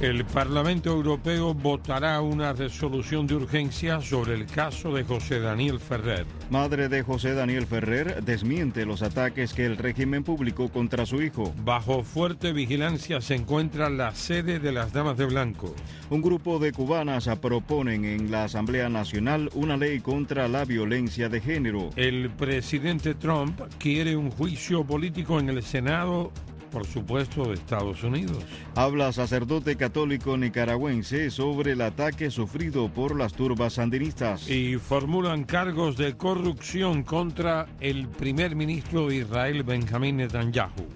El Parlamento Europeo votará una resolución de urgencia sobre el caso de José Daniel Ferrer. Madre de José Daniel Ferrer desmiente los ataques que el régimen publicó contra su hijo. Bajo fuerte vigilancia se encuentra la sede de las Damas de Blanco. Un grupo de cubanas proponen en la Asamblea Nacional una ley contra la violencia de género. El presidente Trump quiere un juicio político en el Senado, por supuesto, de Estados Unidos. Habla sacerdote católico nicaragüense sobre el ataque sufrido por las turbas sandinistas. Y formulan cargos de corrupción contra el primer ministro de Israel, Benjamín Netanyahu.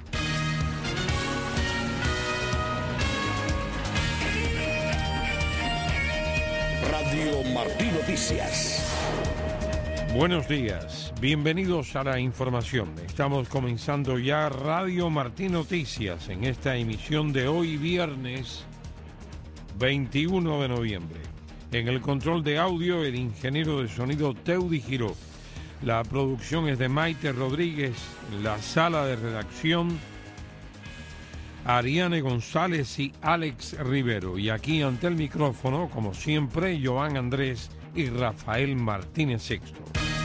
Radio Martí Noticias. Buenos días, bienvenidos a la información. Estamos comenzando ya Radio Martí Noticias en esta emisión de hoy viernes 21 de noviembre. En el control de audio, el ingeniero de sonido Teudi Giró. La producción es de Maite Rodríguez, la sala de redacción Ariane González y Alex Rivero. Y aquí ante el micrófono, como siempre, Joan Andrés y Rafael Martínez Sexto.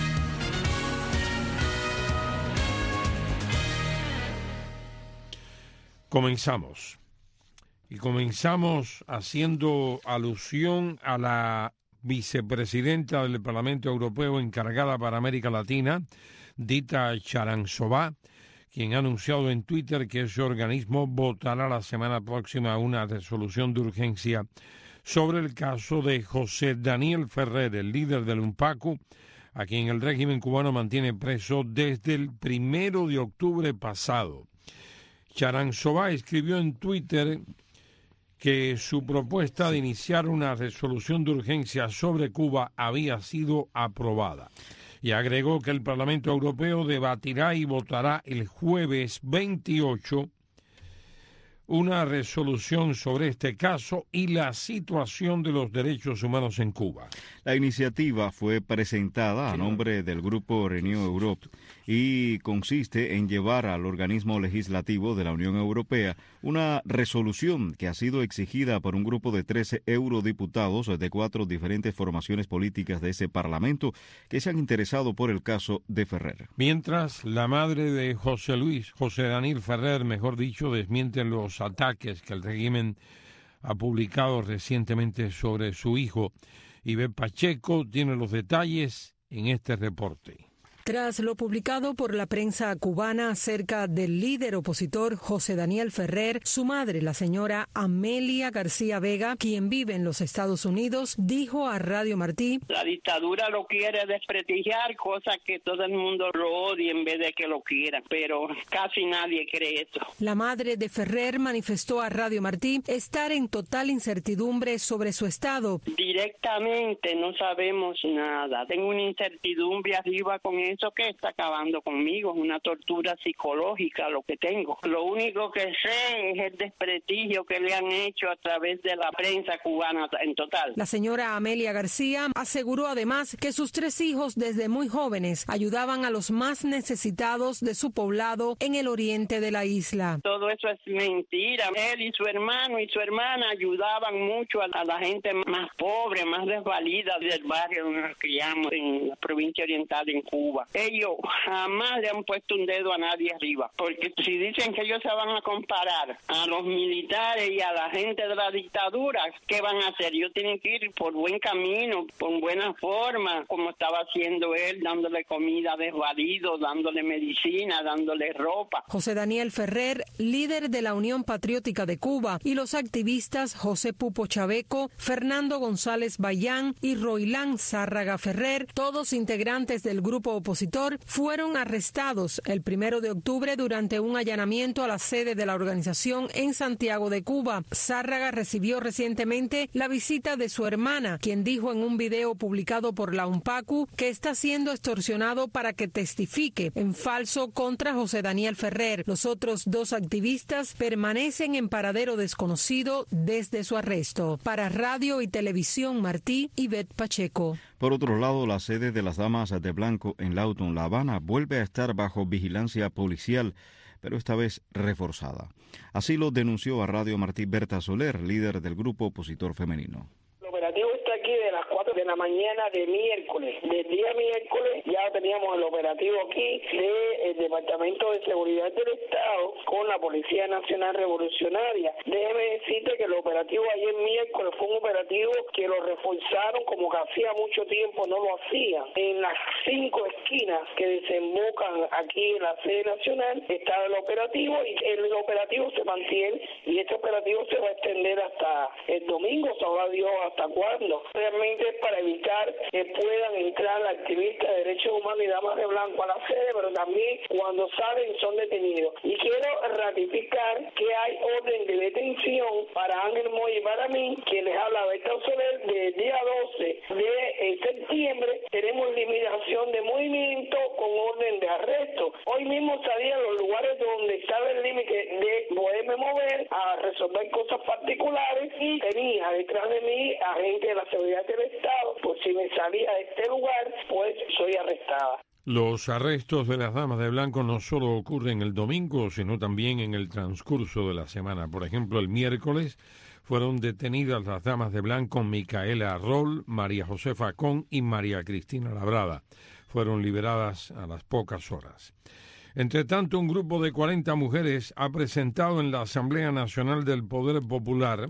Comenzamos. Y comenzamos haciendo alusión a la vicepresidenta del Parlamento Europeo encargada para América Latina, Dita Charanzová, quien ha anunciado en Twitter que ese organismo votará la semana próxima una resolución de urgencia sobre el caso de José Daniel Ferrer, el líder del UNPACU, a quien el régimen cubano mantiene preso desde el 1 de octubre pasado. Charanzová escribió en Twitter que su propuesta de iniciar una resolución de urgencia sobre Cuba había sido aprobada. Y agregó que el Parlamento Europeo debatirá y votará el jueves 28 una resolución sobre este caso y la situación de los derechos humanos en Cuba. La iniciativa fue presentada a nombre del Grupo Renew Europe y consiste en llevar al organismo legislativo de la Unión Europea una resolución que ha sido exigida por un grupo de 13 eurodiputados de 4 diferentes formaciones políticas de ese Parlamento que se han interesado por el caso de Ferrer. Mientras, la madre de José Daniel Ferrer, mejor dicho, desmiente los ataques que el régimen ha publicado recientemente sobre su hijo. Ivette Pacheco tiene los detalles en este reporte. Tras lo publicado por la prensa cubana acerca del líder opositor José Daniel Ferrer, su madre, la señora Amelia García Vega, quien vive en los Estados Unidos, dijo a Radio Martí: la dictadura lo quiere desprestigiar, cosa que todo el mundo lo odia en vez de que lo quiera, pero casi nadie cree eso. La madre de Ferrer manifestó a Radio Martí estar en total incertidumbre sobre su estado. Directamente no sabemos nada, tengo una incertidumbre arriba con eso que está acabando conmigo, es una tortura psicológica lo que tengo. Lo único que sé es el desprestigio que le han hecho a través de la prensa cubana en total. La señora Amelia García aseguró además que sus 3 hijos desde muy jóvenes ayudaban a los más necesitados de su poblado en el oriente de la isla. Todo eso es mentira. Él y su hermano y su hermana ayudaban mucho a la gente más pobre, más desvalida del barrio donde nos criamos en la provincia oriental en Cuba. Ellos jamás le han puesto un dedo a nadie arriba, porque si dicen que ellos se van a comparar a los militares y a la gente de la dictadura, ¿qué van a hacer? Ellos tienen que ir por buen camino, por buena forma, como estaba haciendo él, dándole comida a desvalidos, dándole medicina, dándole ropa. José Daniel Ferrer, líder de la Unión Patriótica de Cuba, y los activistas José Pupo Chaveco, Fernando González Bayán y Roilán Zárraga Ferrer, todos integrantes del grupo opositor, fueron arrestados el 1 de octubre durante un allanamiento a la sede de la organización en Santiago de Cuba. Zárraga recibió recientemente la visita de su hermana, quien dijo en un video publicado por la UNPACU que está siendo extorsionado para que testifique en falso contra José Daniel Ferrer. Los otros 2 activistas permanecen en paradero desconocido desde su arresto. Para Radio y Televisión Martí, Ivette Pacheco. Por otro lado, la sede de las Damas de Blanco en Lawton, La Habana, vuelve a estar bajo vigilancia policial pero esta vez reforzada. Así lo denunció a Radio Martí Berta Soler, líder del grupo opositor femenino. El operativo está aquí de las 4 de la mañana de miércoles. Del día miércoles ya teníamos el operativo aquí del Departamento de Seguridad del Estado con la Policía Nacional Revolucionaria. Déjeme decirte que el operativo ayer miércoles fue un operativo que lo reforzaron como que hacía mucho tiempo no lo hacían. En las 5 esquinas que desembocan aquí en la sede nacional está el operativo y el operativo se mantiene y este operativo se va a extender hasta el domingo, sabrá Dios hasta cuándo. Realmente es para evitar que puedan entrar activistas de derechos humanos y damas de blanco a la sede, pero también cuando salen son detenidos. Y quiero ratificar que hay orden de detención para Ángel Moy y para mí, quien les habla Berta Soler, del día 12 de septiembre. Tenemos limitación de movimiento con orden de arresto. Hoy mismo salía a los lugares donde estaba el límite de poderme mover a resolver cosas particulares y tenía detrás de mí agente de la seguridad del Estado. Pues si me salía de este lugar, pues soy arrestada. Los arrestos de las damas de blanco no solo ocurren el domingo, sino también en el transcurso de la semana. Por ejemplo, el miércoles fueron detenidas las damas de blanco Micaela Roll, María José Facón y María Cristina Labrada. Fueron liberadas a las pocas horas. Entre tanto, un grupo de 40 mujeres ha presentado en la Asamblea Nacional del Poder Popular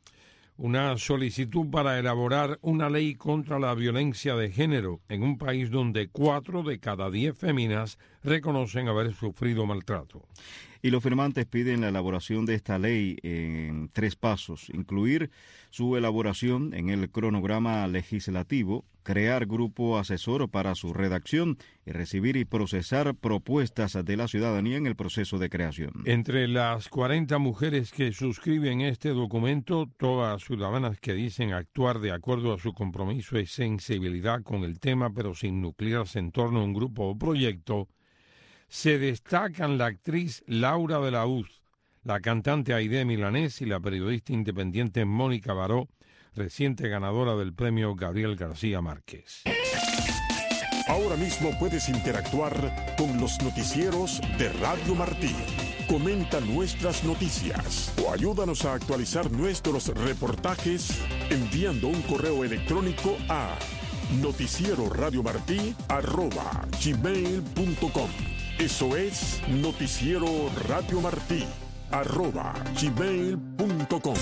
una solicitud para elaborar una ley contra la violencia de género en un país donde 4 de cada 10 féminas reconocen haber sufrido maltrato. Y los firmantes piden la elaboración de esta ley en 3 pasos: incluir su elaboración en el cronograma legislativo, crear grupo asesor para su redacción y recibir y procesar propuestas de la ciudadanía en el proceso de creación. Entre las 40 mujeres que suscriben este documento, todas ciudadanas que dicen actuar de acuerdo a su compromiso y sensibilidad con el tema, pero sin nuclearse en torno a un grupo o proyecto, se destacan la actriz Laura de la Uz, la cantante Aide Milanés y la periodista independiente Mónica Baró, reciente ganadora del premio Gabriel García Márquez. Ahora mismo puedes interactuar con los noticieros de Radio Martí. Comenta nuestras noticias o ayúdanos a actualizar nuestros reportajes enviando un correo electrónico a noticieroradiomartí@gmail.com. Eso es noticieroradiomartí@gmail.com.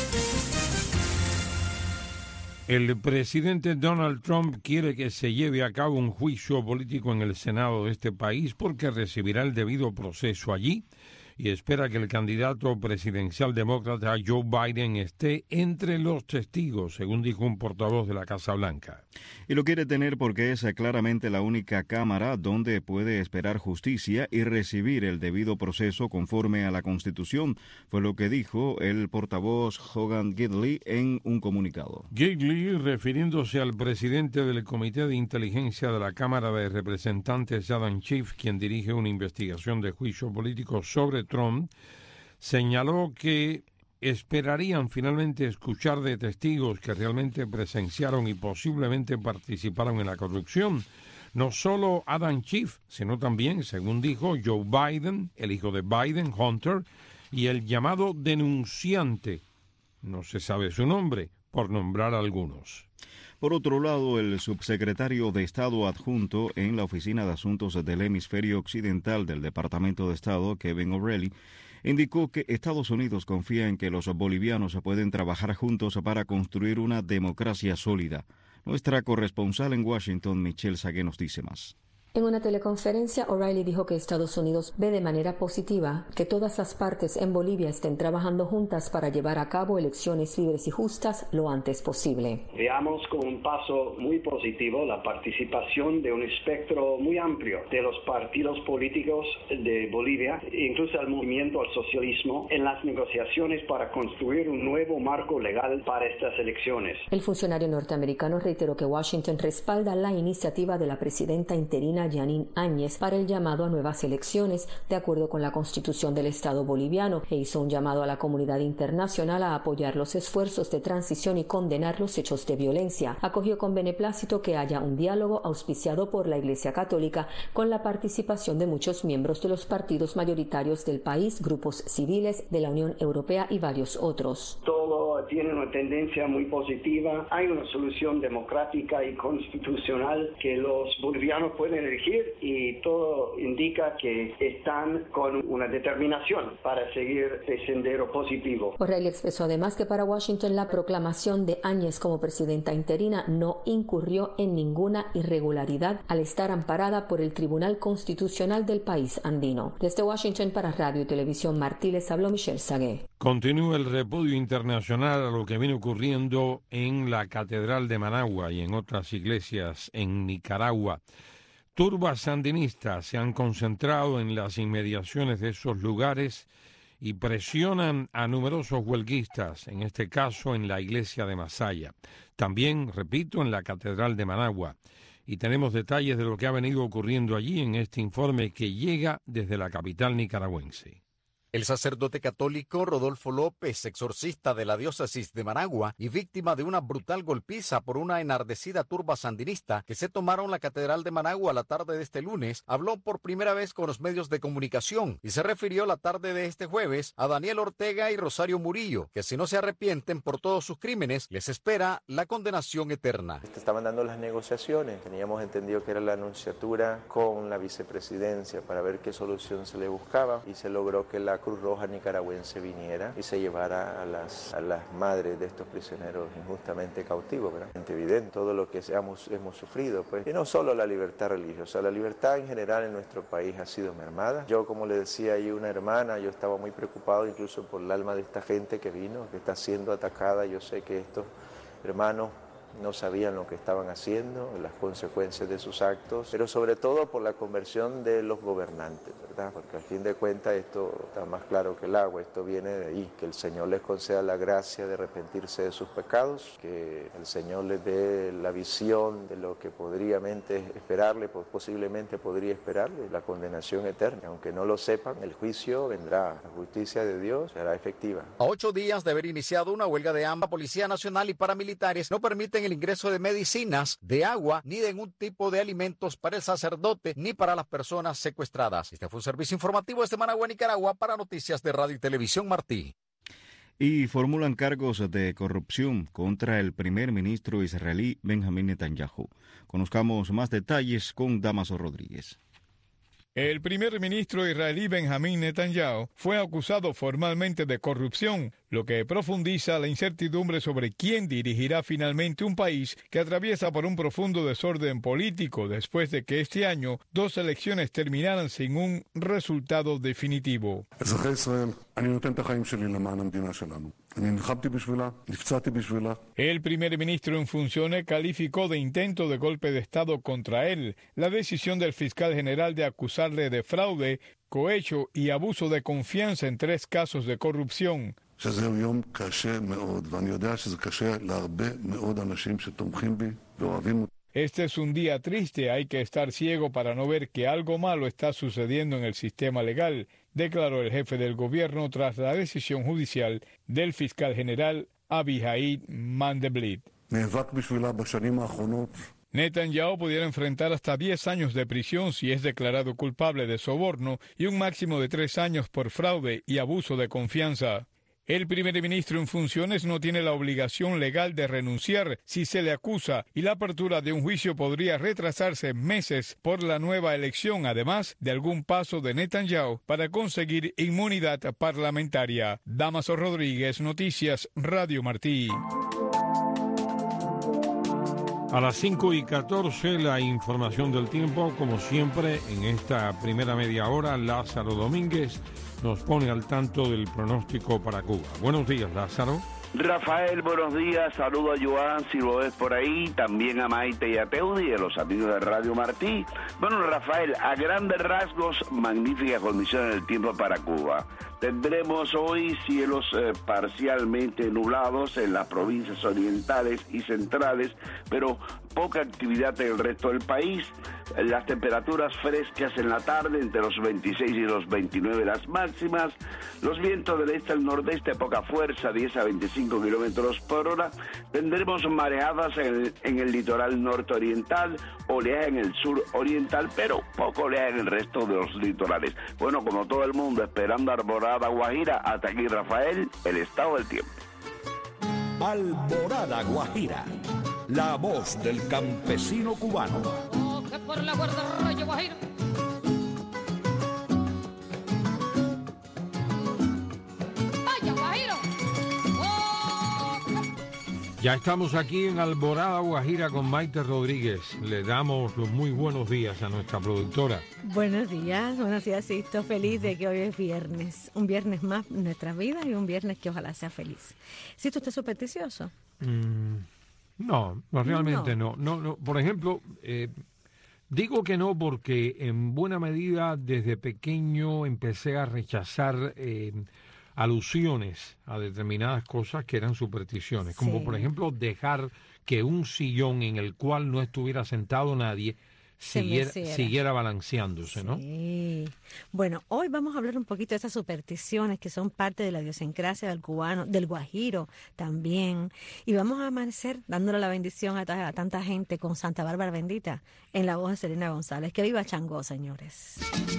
El presidente Donald Trump quiere que se lleve a cabo un juicio político en el Senado de este país porque recibirá el debido proceso allí y espera que el candidato presidencial demócrata Joe Biden esté entre los testigos, según dijo un portavoz de la Casa Blanca. Y lo quiere tener porque es claramente la única Cámara donde puede esperar justicia y recibir el debido proceso conforme a la Constitución, fue lo que dijo el portavoz Hogan Gidley en un comunicado. Gidley, refiriéndose al presidente del Comité de Inteligencia de la Cámara de Representantes, Adam Schiff, quien dirige una investigación de juicio político sobre Trump, señaló que esperarían finalmente escuchar de testigos que realmente presenciaron y posiblemente participaron en la corrupción. No solo Adam Schiff, sino también, según dijo, Joe Biden, el hijo de Biden, Hunter, y el llamado denunciante, no se sabe su nombre, por nombrar algunos. Por otro lado, el subsecretario de Estado adjunto en la Oficina de Asuntos del Hemisferio Occidental del Departamento de Estado, Kevin O'Reilly, indicó que Estados Unidos confía en que los bolivianos pueden trabajar juntos para construir una democracia sólida. Nuestra corresponsal en Washington, Michelle Sagué, nos dice más. En una teleconferencia, O'Reilly dijo que Estados Unidos ve de manera positiva que todas las partes en Bolivia estén trabajando juntas para llevar a cabo elecciones libres y justas lo antes posible. Veamos como un paso muy positivo la participación de un espectro muy amplio de los partidos políticos de Bolivia, incluso el movimiento al socialismo, en las negociaciones para construir un nuevo marco legal para estas elecciones. El funcionario norteamericano reiteró que Washington respalda la iniciativa de la presidenta interina interina Yanín Áñez para el llamado a nuevas elecciones de acuerdo con la Constitución del Estado boliviano e hizo un llamado a la comunidad internacional a apoyar los esfuerzos de transición y condenar los hechos de violencia. Acogió con beneplácito que haya un diálogo auspiciado por la Iglesia Católica con la participación de muchos miembros de los partidos mayoritarios del país, grupos civiles de la Unión Europea y varios otros. Todo tiene una tendencia muy positiva. Hay una solución democrática y constitucional que los bolivianos pueden elegir y todo indica que están con una determinación para seguir este sendero positivo. O'Reilly expresó además que para Washington la proclamación de Áñez como presidenta interina no incurrió en ninguna irregularidad al estar amparada por el Tribunal Constitucional del país andino. Desde Washington para Radio y Televisión Martí les habló Michelle Sagué. Continúa el repudio internacional a lo que viene ocurriendo en la Catedral de Managua y en otras iglesias en Nicaragua. Turbas sandinistas se han concentrado en las inmediaciones de esos lugares y presionan a numerosos huelguistas, en este caso en la iglesia de Masaya. También, repito, en la Catedral de Managua. Y tenemos detalles de lo que ha venido ocurriendo allí en este informe que llega desde la capital nicaragüense. El sacerdote católico Rodolfo López, exorcista de la diócesis de Managua y víctima de una brutal golpiza por una enardecida turba sandinista que se tomaron la Catedral de Managua la tarde de este lunes, habló por primera vez con los medios de comunicación y se refirió la tarde de este jueves a Daniel Ortega y Rosario Murillo, que si no se arrepienten por todos sus crímenes, les espera la condenación eterna. Estaban dando las negociaciones, teníamos entendido que era la anunciatura con la vicepresidencia para ver qué solución se le buscaba y se logró que la Cruz Roja nicaragüense viniera y se llevara a las madres de estos prisioneros injustamente cautivos, ¿verdad? Es evidente todo lo que hemos sufrido, pues. Y no solo la libertad religiosa, la libertad en general en nuestro país ha sido mermada. Yo, como le decía ahí una hermana, yo estaba muy preocupado incluso por el alma de esta gente que vino, que está siendo atacada. Yo sé que estos hermanos no sabían lo que estaban haciendo, las consecuencias de sus actos, pero sobre todo por la conversión de los gobernantes, ¿verdad? Porque al fin de cuentas esto está más claro que el agua, esto viene de ahí, que el Señor les conceda la gracia de arrepentirse de sus pecados, que el Señor les dé la visión de lo que posiblemente podría esperarle, la condenación eterna. Aunque no lo sepan, el juicio vendrá, la justicia de Dios será efectiva. A 8 días de haber iniciado una huelga de hambre, Policía Nacional y paramilitares no permiten el ingreso de medicinas, de agua, ni de ningún tipo de alimentos para el sacerdote ni para las personas secuestradas. Este fue un servicio informativo desde Managua, Nicaragua, para Noticias de Radio y Televisión Martí. Y formulan cargos de corrupción contra el primer ministro israelí Benjamín Netanyahu. Conozcamos más detalles con Damaso Rodríguez. El primer ministro israelí Benjamín Netanyahu fue acusado formalmente de corrupción, lo que profundiza la incertidumbre sobre quién dirigirá finalmente un país que atraviesa por un profundo desorden político después de que este año 2 elecciones terminaran sin un resultado definitivo. El primer ministro en funciones calificó de intento de golpe de Estado contra él la decisión del fiscal general de acusarle de fraude, cohecho y abuso de confianza en 3 casos de corrupción. Este es un día triste, hay que estar ciego para no ver que algo malo está sucediendo en el sistema legal, declaró el jefe del gobierno tras la decisión judicial del fiscal general Avihaid Mandelblit. Netanyahu pudiera enfrentar hasta 10 años de prisión si es declarado culpable de soborno y un máximo de 3 años por fraude y abuso de confianza. El primer ministro en funciones no tiene la obligación legal de renunciar si se le acusa y la apertura de un juicio podría retrasarse meses por la nueva elección, además de algún paso de Netanyahu para conseguir inmunidad parlamentaria. Damaso Rodríguez, Noticias, Radio Martí. A las 5:14, la información del tiempo, como siempre, en esta primera media hora, Lázaro Domínguez nos pone al tanto del pronóstico para Cuba. Buenos días, Lázaro. Rafael, buenos días, saludo a Joan, si lo ves por ahí, también a Maite y a Teudi, a los amigos de Radio Martí. Bueno, Rafael, a grandes rasgos, magníficas condiciones del tiempo para Cuba. Tendremos hoy cielos parcialmente nublados en las provincias orientales y centrales, pero poca actividad en el resto del país. Las temperaturas frescas en la tarde, entre los 26 y los 29 las máximas. Los vientos del este al nordeste, poca fuerza, 10 a 25 kilómetros por hora. Tendremos marejadas en el litoral norte-oriental, oleaje en el sur oriental, pero poco oleaje en el resto de los litorales. Bueno, como todo el mundo, esperando Alborada Guajira. Hasta aquí, Rafael, el estado del tiempo. Alborada Guajira, la voz del campesino cubano. Que por la guarda Rayo Guajiro. Vaya Guajiro. Ya estamos aquí en Alborada Guajira con Maite Rodríguez. Le damos los muy buenos días a nuestra productora. Buenos días, Sisto. Feliz de que hoy es viernes. Un viernes más en nuestras vidas y un viernes que ojalá sea feliz. ¿Sisto, usted es supersticioso? No, realmente no. Por ejemplo, digo que no porque en buena medida desde pequeño empecé a rechazar alusiones a determinadas cosas que eran supersticiones, como por ejemplo dejar que un sillón en el cual no estuviera sentado nadie siguiera balanceándose, ¿no? Sí. Bueno, hoy vamos a hablar un poquito de esas supersticiones que son parte de la idiosincrasia del cubano, del guajiro también. Y vamos a amanecer dándole la bendición a tanta gente con Santa Bárbara Bendita en la voz de Selena González. Que viva Changó, señores.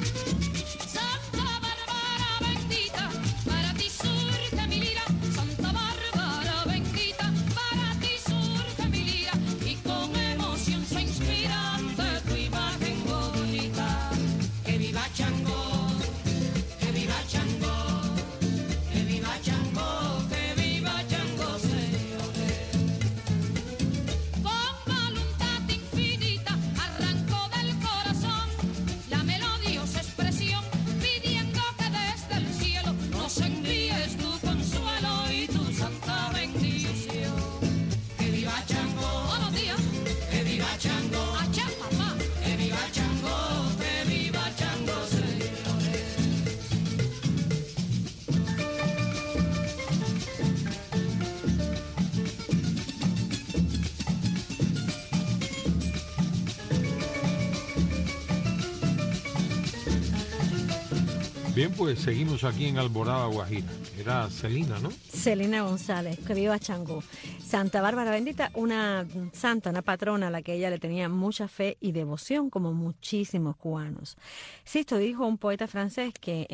Bien, pues seguimos aquí en Alborada Guajira. Era Selena, ¿no? Selena González, que viva Changó. Santa Bárbara Bendita, una santa, una patrona a la que ella le tenía mucha fe y devoción, como muchísimos cubanos. Sí, esto dijo un poeta francés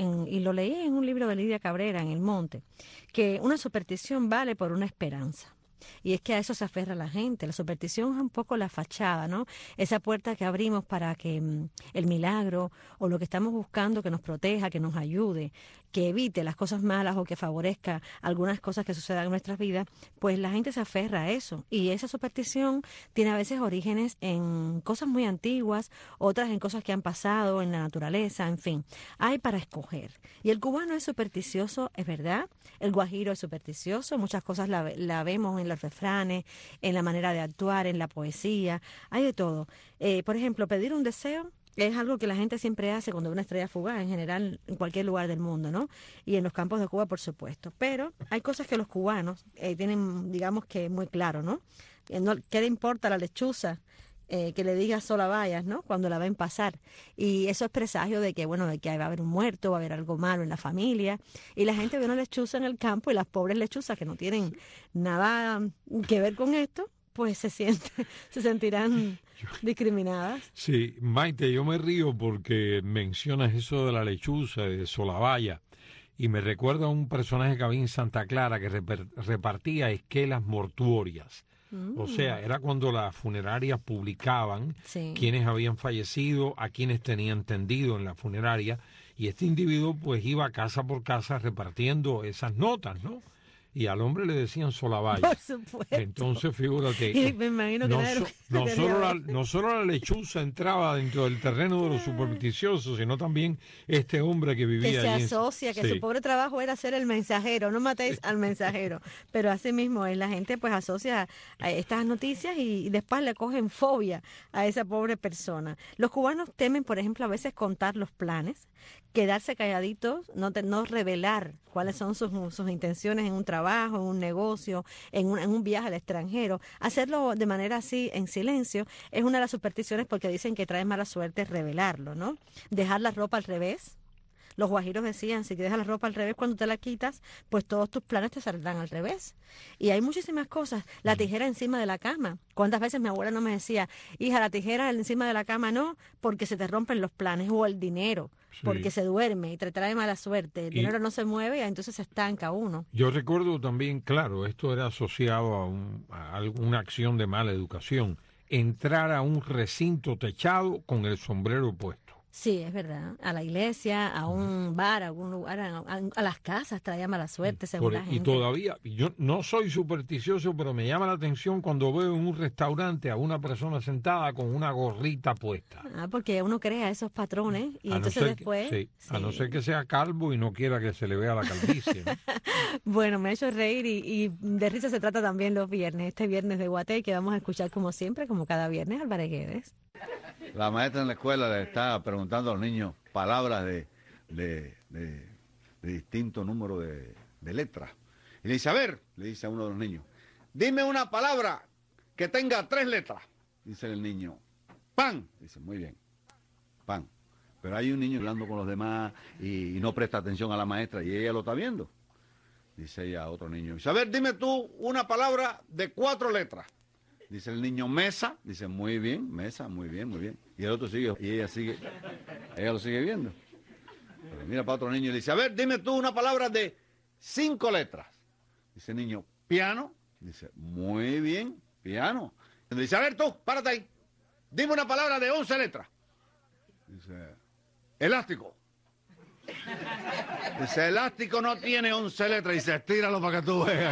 y lo leí en un libro de Lidia Cabrera, en El Monte, que una superstición vale por una esperanza. Y es que a eso se aferra la gente. La superstición es un poco la fachada, ¿no? Esa puerta que abrimos para que el milagro o lo que estamos buscando que nos proteja, que nos ayude, que evite las cosas malas o que favorezca algunas cosas que sucedan en nuestras vidas, pues la gente se aferra a eso. Y esa superstición tiene a veces orígenes en cosas muy antiguas, otras en cosas que han pasado en la naturaleza, en fin. Hay para escoger. Y el cubano es supersticioso, es verdad. El guajiro es supersticioso. Muchas cosas la vemos en los refranes, en la manera de actuar, en la poesía. Hay de todo. Por ejemplo, pedir un deseo es algo que la gente siempre hace cuando ve una estrella fugaz, en general, en cualquier lugar del mundo, ¿no? Y en los campos de Cuba, por supuesto. Pero hay cosas que los cubanos tienen, digamos que muy claro, ¿no? ¿Qué le importa la lechuza? Que le diga sola vayas, ¿no? Cuando la ven pasar. Y eso es presagio de que, bueno, de que va a haber un muerto, va a haber algo malo en la familia. Y la gente ve una lechuza en el campo y las pobres lechuzas que no tienen nada que ver con esto, pues se sentirán discriminadas. Sí, Maite, yo me río porque mencionas eso de la lechuza, de Solavalla, y me recuerda a un personaje que había en Santa Clara que repartía esquelas mortuorias. O sea, era cuando las funerarias publicaban quiénes habían fallecido, a quienes tenían tendido en la funeraria, y este individuo pues iba casa por casa repartiendo esas notas, ¿no? y al hombre le decían Solabaya. Por supuesto. Entonces, fíjate, Y me imagino que no solo la lechuza entraba dentro del terreno de los supersticiosos, sino también este hombre que vivía que allí. se asocia, que su pobre trabajo era ser el mensajero, no matéis al mensajero, pero así mismo la gente pues asocia a estas noticias y después le cogen fobia a esa pobre persona. Los cubanos temen, por ejemplo, a veces contar los planes, quedarse calladitos, no revelar cuáles son sus intenciones en un trabajo, en un negocio, en un viaje al extranjero. Hacerlo de manera así, en silencio, es una de las supersticiones porque dicen que trae mala suerte revelarlo, ¿no? Dejar la ropa al revés. Los guajiros decían, si te dejas la ropa al revés, cuando te la quitas, pues todos tus planes te saldrán al revés. Y hay muchísimas cosas. La tijera encima de la cama. ¿Cuántas veces mi abuela no me decía, hija, la tijera encima de la cama no, porque se te rompen los planes? O el dinero, porque se duerme y te trae mala suerte. El dinero no se mueve y entonces se estanca uno. Yo recuerdo también, claro, esto era asociado a alguna acción de mala educación. Entrar a un recinto techado con el sombrero puesto. Sí, es verdad. A la iglesia, a un bar, a algún lugar, a las casas traía mala suerte, según la gente. Y todavía, yo no soy supersticioso, pero me llama la atención cuando veo en un restaurante a una persona sentada con una gorrita puesta. Porque uno crea esos patrones y entonces después... A no ser que sea calvo y no quiera que se le vea la calvicie, ¿no? Bueno, me ha hecho reír y de risa se trata también los viernes. Este viernes de Guatey que vamos a escuchar como siempre, como cada viernes, Álvarez Guedes. La maestra en la escuela le está preguntando a los niños palabras de distinto número de letras. Y le dice, a ver, le dice a uno de los niños, dime una palabra que tenga 3 letras. Dice el niño, pan. Dice, muy bien, pan. Pero hay un niño hablando con los demás y no presta atención a la maestra y ella lo está viendo. Dice ella a otro niño, dice, a ver, dime tú una palabra de 4 letras. Dice el niño, mesa. Dice, muy bien, mesa, muy bien, muy bien. Y el otro sigue, y ella lo sigue viendo. Pero mira para otro niño y le dice, a ver, dime tú una palabra de 5 letras. Dice el niño, piano. Dice, muy bien, piano. Y le dice, a ver tú, párate ahí. Dime una palabra de 11 letras. Dice, elástico. Dice, elástico no tiene 11 letras. Dice, estíralo para que tú veas.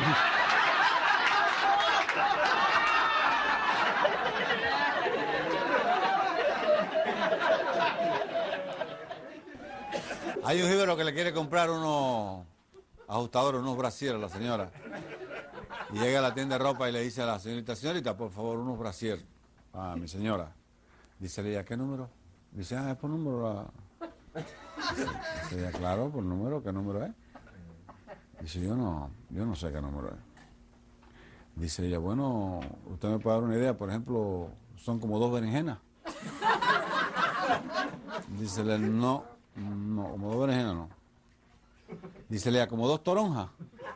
Hay un jíbaro que le quiere comprar unos ajustadores, unos brasieres a la señora. Y llega a la tienda de ropa y le dice a la señorita, por favor, unos brasieres. Ah, mi señora. Dice ella, ¿qué número? Dice, es por número. Dice ella, claro, por número, ¿qué número es? Dice, yo no sé qué número es. Dice ella, bueno, usted me puede dar una idea, por ejemplo, son como 2 berenjenas. Dice él, no, como 2 berenjenas no. Dice ella, como 2 toronjas.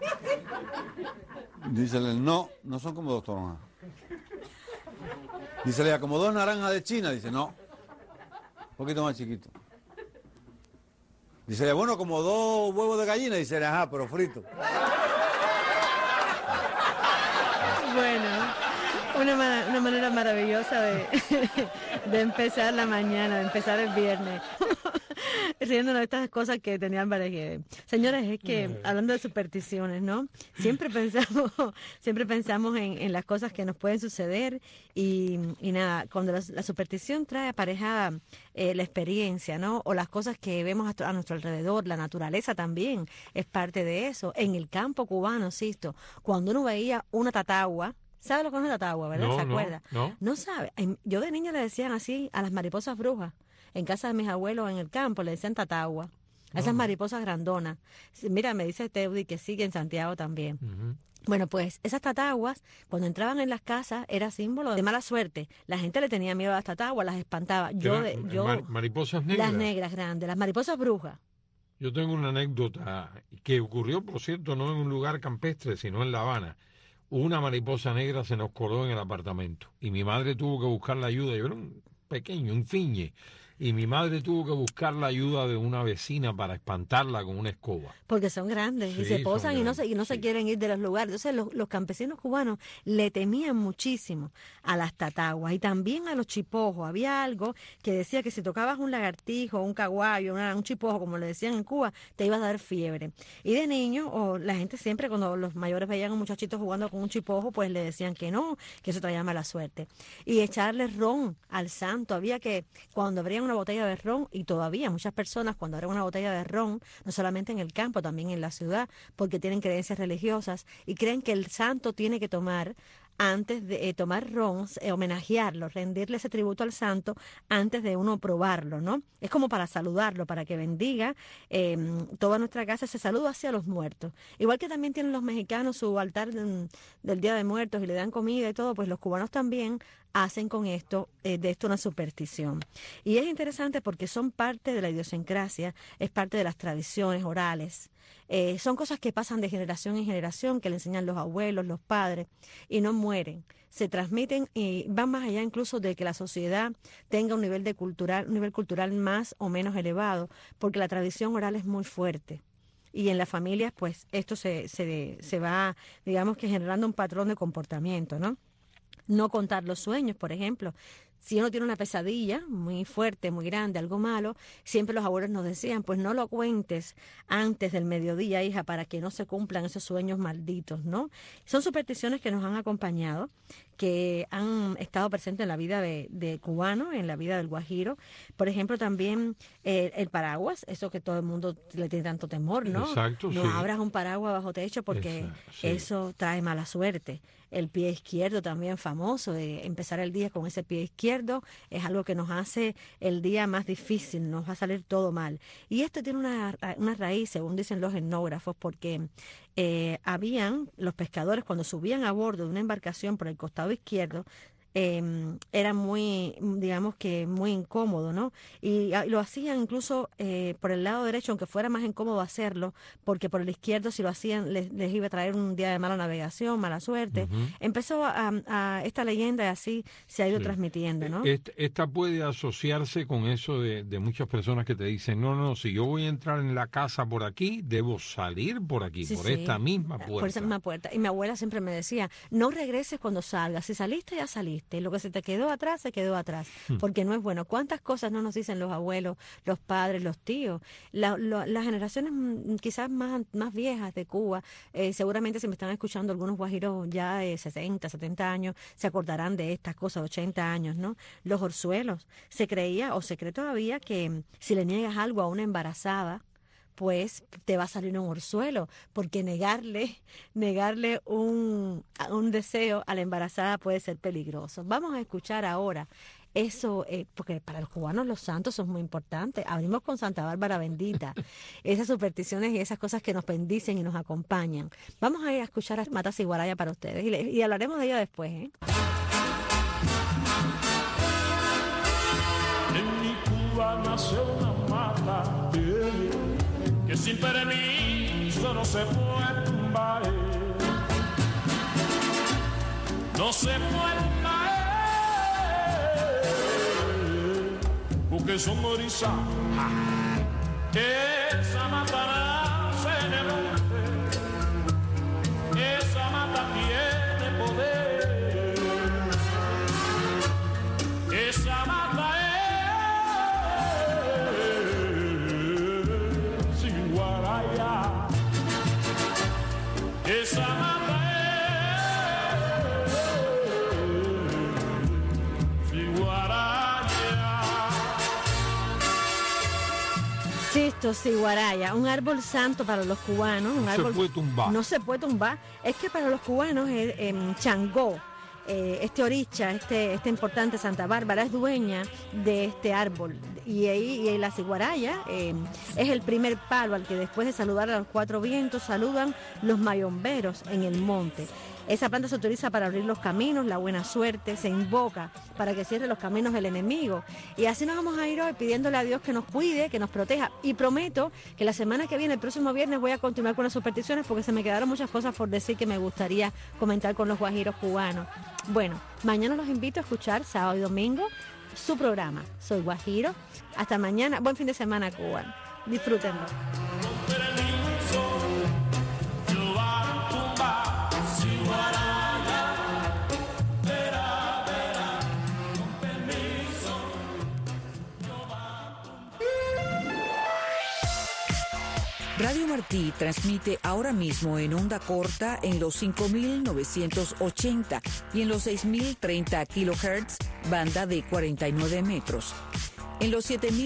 Dice él, no son como 2 toronjas. Dice ella, como 2 naranjas de China. Dice, no, un poquito más chiquito. Dice ella, bueno, como 2 huevos de gallina. Dice ella, ajá, pero frito. Bueno, una manera maravillosa de empezar la mañana, de empezar el viernes. Riéndonos de estas cosas que tenía Álvarez Guedes. Señores, es que hablando de supersticiones, ¿no? Siempre pensamos en las cosas que nos pueden suceder y nada, cuando la superstición trae aparejada la experiencia, ¿no? O las cosas que vemos a nuestro alrededor, la naturaleza también es parte de eso. En el campo cubano, Sisto, cuando uno veía una tatagua, ¿sabe lo que es una tatagua, verdad? No, ¿se acuerda? No sabe. Yo de niña le decían así a las mariposas brujas. En casa de mis abuelos en el campo le decían tatagua. A esas mariposas grandonas. Mira, me dice Teudi que sigue en Santiago también. Bueno, pues esas tataguas, cuando entraban en las casas, era símbolo de mala suerte. La gente le tenía miedo a las tataguas, las espantaba. Mariposas negras. Las negras grandes, las mariposas brujas. Yo tengo una anécdota que ocurrió, por cierto, no en un lugar campestre, sino en La Habana. Una mariposa negra se nos coló en el apartamento y mi madre tuvo que buscar la ayuda. Yo era un pequeño, un fiñe. y mi madre tuvo que buscar la ayuda de una vecina para espantarla con una escoba. Porque son grandes y Sí, se posan y no son se quieren ir de los lugares. Entonces los campesinos cubanos le temían muchísimo a las tataguas y también a los chipojos. Había algo que decía que si tocabas un lagartijo, un caguayo, un chipojo, como le decían en Cuba, te iba a dar fiebre. Y de niño, o la gente siempre, cuando los mayores veían a un muchachito jugando con un chipojo, pues le decían que no, que eso traía mala suerte. Y echarle ron al santo. Había que, cuando abrían una botella de ron, y todavía muchas personas cuando abren una botella de ron, no solamente en el campo, también en la ciudad, porque tienen creencias religiosas y creen que el santo tiene que tomar antes de tomar ron, homenajearlo, rendirle ese tributo al santo antes de uno probarlo, ¿no? Es como para saludarlo, para que bendiga toda nuestra casa, ese saludo hacia los muertos. Igual que también tienen los mexicanos su altar del Día de Muertos y le dan comida y todo, pues los cubanos también hacen con esto, de esto una superstición. Y es interesante porque son parte de la idiosincrasia, es parte de las tradiciones orales. Son cosas que pasan de generación en generación, que le enseñan los abuelos, los padres, y no mueren. Se transmiten y van más allá incluso de que la sociedad tenga un nivel cultural más o menos elevado, porque la tradición oral es muy fuerte. Y en las familias, pues, esto se va, digamos que generando un patrón de comportamiento, ¿no? No contar los sueños, por ejemplo. Si uno tiene una pesadilla muy fuerte, muy grande, algo malo, siempre los abuelos nos decían, pues no lo cuentes antes del mediodía, hija, para que no se cumplan esos sueños malditos, ¿no? Son supersticiones que nos han acompañado, que han estado presentes en la vida de cubano, en la vida del guajiro. Por ejemplo, también el paraguas, eso que todo el mundo le tiene tanto temor, ¿no? Exacto, no sí. abras un paraguas bajo techo porque eso trae mala suerte. El pie izquierdo también famoso, de empezar el día con ese pie izquierdo, es algo que nos hace el día más difícil, nos va a salir todo mal. Y esto tiene una raíz, según dicen los etnógrafos, porque habían los pescadores cuando subían a bordo de una embarcación por el costado izquierdo, era muy, digamos que muy incómodo, ¿no? Y lo hacían incluso por el lado derecho, aunque fuera más incómodo hacerlo, porque por el izquierdo si lo hacían les iba a traer un día de mala navegación, mala suerte. Empezó a esta leyenda y así se ha ido transmitiendo, ¿no? Esta puede asociarse con eso de muchas personas que te dicen, no, si yo voy a entrar en la casa por aquí, debo salir por aquí, Sí, por sí, esta misma puerta. Por esa misma puerta. Y mi abuela siempre me decía, no regreses cuando salgas, si saliste ya saliste. Lo que se te quedó atrás, se quedó atrás, porque no es bueno. ¿Cuántas cosas no nos dicen los abuelos, los padres, los tíos? Las generaciones quizás más viejas de Cuba, seguramente si me están escuchando algunos guajiros ya de 60, 70 años, se acordarán de estas cosas, 80 años, ¿no? Los orzuelos. Se creía, o se cree todavía, que si le niegas algo a una embarazada, pues te va a salir un orzuelo, porque negarle un deseo a la embarazada puede ser peligroso. Vamos a escuchar ahora eso, porque para los cubanos los santos son muy importantes. Abrimos con Santa Bárbara Bendita, esas supersticiones y esas cosas que nos bendicen y nos acompañan. Vamos a ir a escuchar a Mata Ciguaraya para ustedes y hablaremos de ella después, ¿eh? En mi Cuba nació una mata que sin permiso no se puede tumbar, no se puede tumbar, porque son orizas. Esa mata nace en el monte, esa mata tiene poder, esa mata esa mata es ciguaraya. Sisto, ciguaraya, un árbol santo para los cubanos. Un árbol, se puede tumbar. No se puede tumbar. Es que para los cubanos Changó, este oricha, esta importante Santa Bárbara es dueña de este árbol y la ciguaraya es el primer palo al que después de saludar a los cuatro vientos saludan los mayomberos en el monte. Esa planta se utiliza para abrir los caminos, la buena suerte, se invoca para que cierre los caminos del enemigo. Y así nos vamos a ir hoy pidiéndole a Dios que nos cuide, que nos proteja. Y prometo que la semana que viene, el próximo viernes, voy a continuar con las supersticiones porque se me quedaron muchas cosas por decir que me gustaría comentar con los guajiros cubanos. Bueno, mañana los invito a escuchar sábado y domingo su programa. Soy Guajiro. Hasta mañana. Buen fin de semana, Cuba. Disfrútenlo. Radio Martí transmite ahora mismo en onda corta en los 5.980 y en los 6.030 kHz, banda de 49 metros. En los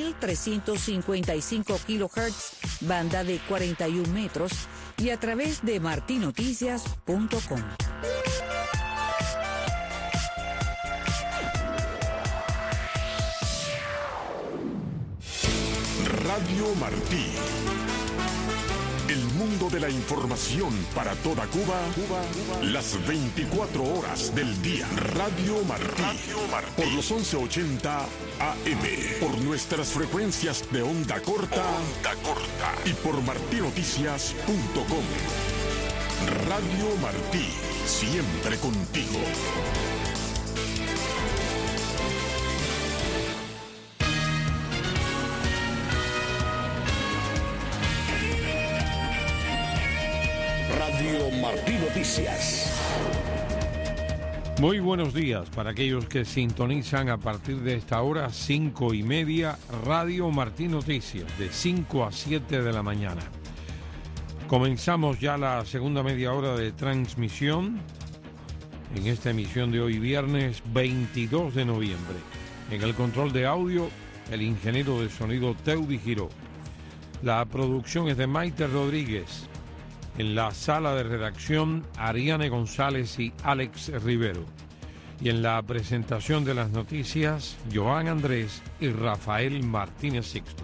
7.355 kHz, banda de 41 metros y a través de martinoticias.com. Radio Martí. El mundo de la información para toda Cuba, las 24 horas del día. Radio Martí. Por los 1180 AM. Por nuestras frecuencias de onda corta. Y por martinoticias.com. Radio Martí. Siempre contigo. Radio Martí Noticias. Muy buenos días para aquellos que sintonizan a partir de esta hora, 5:30, Radio Martí Noticias, de 5 a 7 de la mañana. Comenzamos ya la segunda media hora de transmisión en esta emisión de hoy, viernes 22 de noviembre. En el control de audio, el ingeniero de sonido Teudi Giró. La producción es de Maite Rodríguez. En la sala de redacción, Ariane González y Alex Rivero. Y en la presentación de las noticias, Joan Andrés y Rafael Martínez Sixto.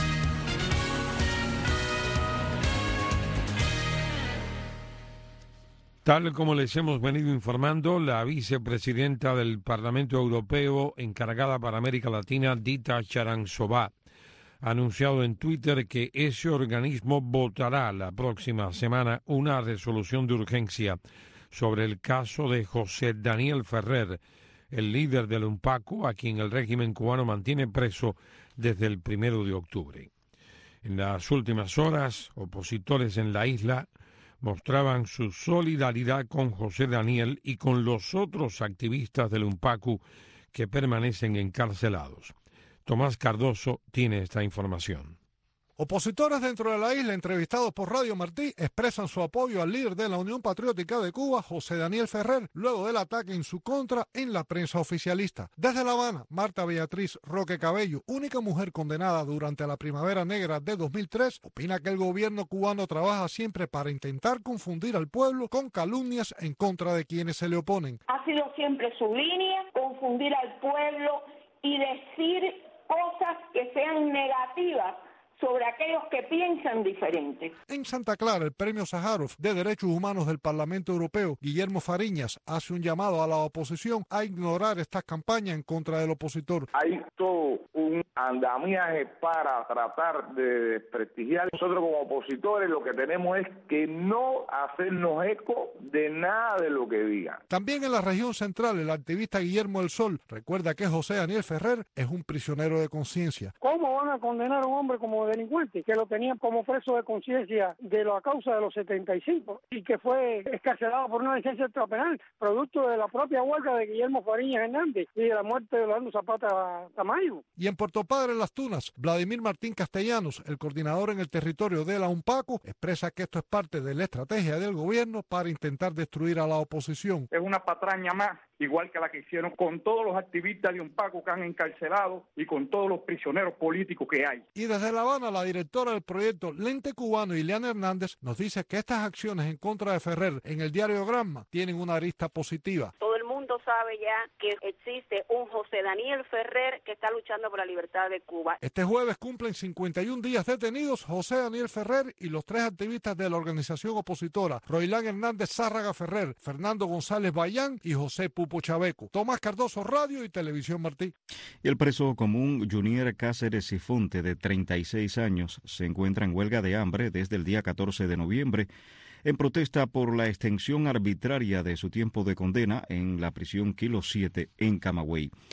Tal como les hemos venido informando, la vicepresidenta del Parlamento Europeo encargada para América Latina, Dita Charanzová, ha anunciado en Twitter que ese organismo votará la próxima semana una resolución de urgencia sobre el caso de José Daniel Ferrer, el líder del UNPACU, a quien el régimen cubano mantiene preso desde el 1 de octubre. En las últimas horas, opositores en la isla mostraban su solidaridad con José Daniel y con los otros activistas del UNPACU que permanecen encarcelados. Tomás Cardoso tiene esta información. Opositores dentro de la isla entrevistados por Radio Martí expresan su apoyo al líder de la Unión Patriótica de Cuba, José Daniel Ferrer, luego del ataque en su contra en la prensa oficialista. Desde La Habana, Marta Beatriz Roque Cabello, única mujer condenada durante la Primavera Negra de 2003, opina que el gobierno cubano trabaja siempre para intentar confundir al pueblo con calumnias en contra de quienes se le oponen. Ha sido siempre su línea, confundir al pueblo y decir cosas que sean negativas sobre aquellos que piensan diferente. En Santa Clara, el Premio Sájarov de Derechos Humanos del Parlamento Europeo, Guillermo Fariñas, hace un llamado a la oposición a ignorar estas campañas en contra del opositor. Hay todo un andamiaje para tratar de desprestigiar. Nosotros como opositores lo que tenemos es que no hacernos eco de nada de lo que digan. También en la región central, el activista Guillermo del Sol recuerda que José Daniel Ferrer es un prisionero de conciencia. ¿Cómo van a condenar a un hombre como delincuente, que lo tenían como preso de conciencia de la causa de los 75 y que fue excarcelado por una licencia extrapenal, producto de la propia huelga de Guillermo Fariñas Hernández y de la muerte de Orlando Zapata Tamayo? Y en Puerto Padre, Las Tunas, Vladimir Martín Castellanos, el coordinador en el territorio de la UNPACU, expresa que esto es parte de la estrategia del gobierno para intentar destruir a la oposición. Es una patraña más, igual que la que hicieron con todos los activistas de UNPACU que han encarcelado y con todos los prisioneros políticos que hay. Y desde La Habana, la directora del proyecto Lente Cubano, Ileana Hernández, nos dice que estas acciones en contra de Ferrer en el diario Granma tienen una arista positiva. Todo el mundo sabe ya que existe un José Daniel Ferrer que está luchando por la libertad de Cuba. Este jueves cumplen 51 días detenidos José Daniel Ferrer y los 3 activistas de la organización opositora, Roilán Hernández Zárraga Ferrer, Fernando González Bayán y José Pupo Chaveco. Tomás Cardoso, Radio y Televisión Martí. Y el preso común Junier Cáceres y Fonte, de 36 años, se encuentra en huelga de hambre desde el día 14 de noviembre en protesta por la extensión arbitraria de su tiempo de condena en la prisión Kilo 7 en Camagüey.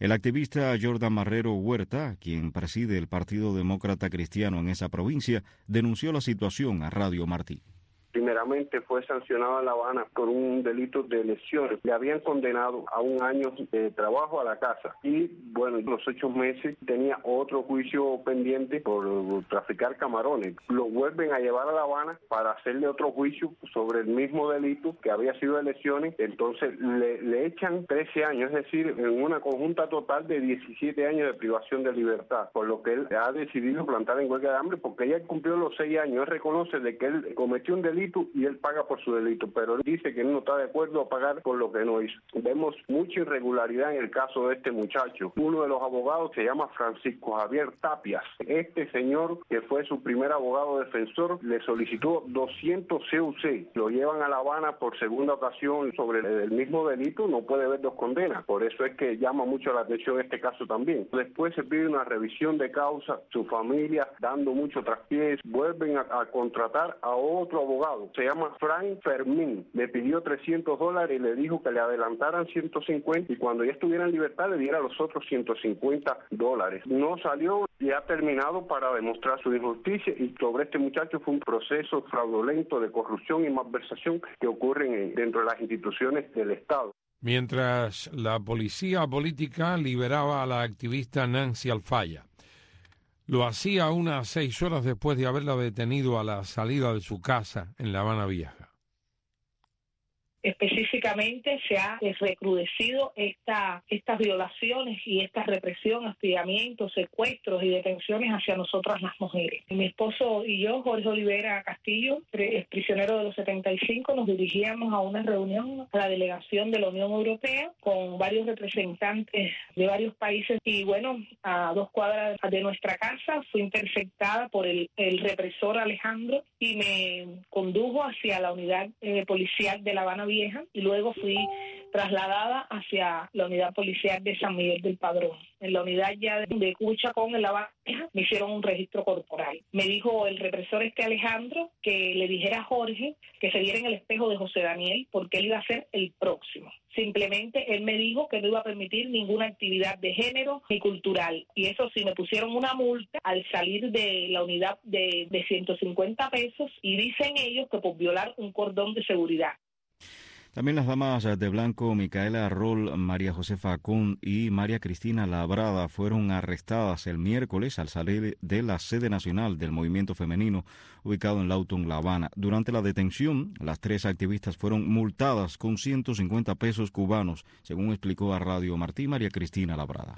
El activista Jordan Marrero Huerta, quien preside el Partido Demócrata Cristiano en esa provincia, denunció la situación a Radio Martí. Primeramente fue sancionado en La Habana por un delito de lesiones. Le habían condenado a 1 año de trabajo a la casa. Y bueno, en los 8 meses tenía otro juicio pendiente por traficar camarones. Lo vuelven a llevar a La Habana para hacerle otro juicio sobre el mismo delito que había sido de lesiones. Entonces le echan 13 años, es decir, en una conjunta total de 17 años de privación de libertad. Por lo que él ha decidido plantar en huelga de hambre porque ya cumplió los 6 años. Él reconoce de que él cometió un delito y él paga por su delito, pero él dice que él no está de acuerdo a pagar por lo que no hizo. Vemos mucha irregularidad en el caso de este muchacho. Uno de los abogados se llama Francisco Javier Tapias. Este señor, que fue su primer abogado defensor, le solicitó 200 CUC. Lo llevan a La Habana por segunda ocasión sobre el mismo delito, no puede haber 2 condenas. Por eso es que llama mucho la atención este caso también. Después se pide una revisión de causa, su familia dando mucho traspiés, vuelven a contratar a otro abogado. Se llama Frank Fermín. Le pidió $300 y le dijo que le adelantaran 150 y cuando ya estuviera en libertad le diera los otros $150. No salió y ha terminado para demostrar su injusticia, y sobre este muchacho fue un proceso fraudulento de corrupción y malversación que ocurren dentro de las instituciones del Estado. Mientras la policía política liberaba a la activista Nancy Alfaya. Lo hacía unas 6 horas después de haberla detenido a la salida de su casa en La Habana Vieja. Específicamente se ha recrudecido estas violaciones y esta represión, hostigamientos, secuestros y detenciones hacia nosotras las mujeres. Mi esposo y yo, Jorge Olivera Castillo, prisionero de los 75, nos dirigíamos a una reunión a la delegación de la Unión Europea con varios representantes de varios países y bueno, a 2 cuadras de nuestra casa fui interceptada por el represor Alejandro y me condujo hacia la unidad policial de La Habana Vieja y luego fui trasladada hacia la unidad policial de San Miguel del Padrón. En la unidad ya de Cuchacón, en La Habana Vieja, me hicieron un registro corporal. Me dijo el represor Alejandro que le dijera a Jorge que se viera en el espejo de José Daniel porque él iba a ser el próximo. Simplemente él me dijo que no iba a permitir ninguna actividad de género ni cultural. Y eso sí, me pusieron una multa al salir de la unidad de $150 y dicen ellos que por violar un cordón de seguridad. También las damas de blanco Micaela Roll, María Josefa Acón y María Cristina Labrada fueron arrestadas el miércoles al salir de la sede nacional del movimiento femenino ubicado en Lawton, La Habana. Durante la detención, las 3 activistas fueron multadas con $150 cubanos, según explicó a Radio Martí María Cristina Labrada.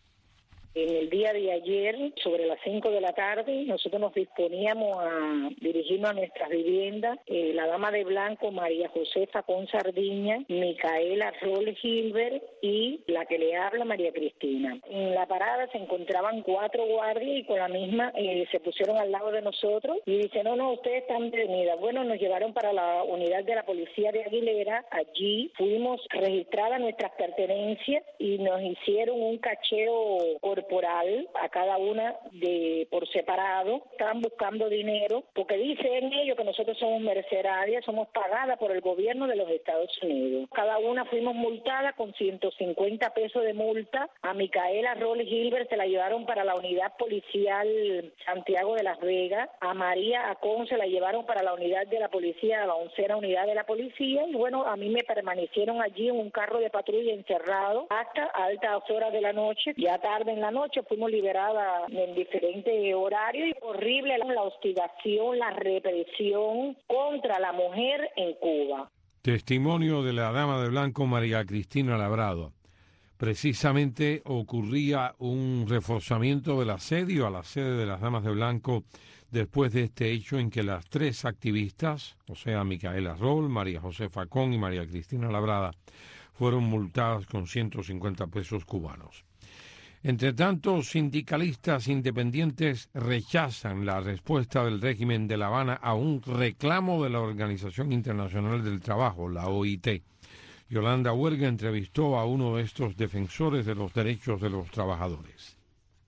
En el día de ayer, sobre las 5 de la tarde, nosotros nos disponíamos a dirigirnos a nuestras viviendas. La dama de blanco, María Josefa Con Sardiña, Micaela Roll Gilbert y la que le habla, María Cristina. En la parada se encontraban 4 guardias y con la misma se pusieron al lado de nosotros y dicen, no, ustedes están detenidas. Bueno, nos llevaron para la unidad de la policía de Aguilera. Allí fuimos registradas nuestras pertenencias y nos hicieron un cacheo corporal a cada una por separado. Estaban buscando dinero porque dicen ellos que nosotros somos mercenarias, somos pagadas por el gobierno de los Estados Unidos. Cada una fuimos multadas con $150 de multa. A Micaela Roll Gilbert se la llevaron para la unidad policial Santiago de Las Vegas. A María Acón se la llevaron para la unidad de la policía, la 11ª unidad de la policía. Y bueno, a mí me permanecieron allí en un carro de patrulla encerrado hasta altas horas de la noche. Ya tarde en la noche fuimos liberadas en diferentes horarios. Horrible la hostigación, la represión contra la mujer en Cuba. Testimonio de la dama de blanco María Cristina Labrado. Precisamente ocurría un reforzamiento del asedio a la sede de las damas de blanco después de este hecho en que las 3 activistas, o sea, Micaela Roll, María Josefa Acón y María Cristina Labrada, fueron multadas con $150 cubanos. Entre tanto, sindicalistas independientes rechazan la respuesta del régimen de La Habana a un reclamo de la Organización Internacional del Trabajo, la OIT. Yolanda Huerga entrevistó a uno de estos defensores de los derechos de los trabajadores.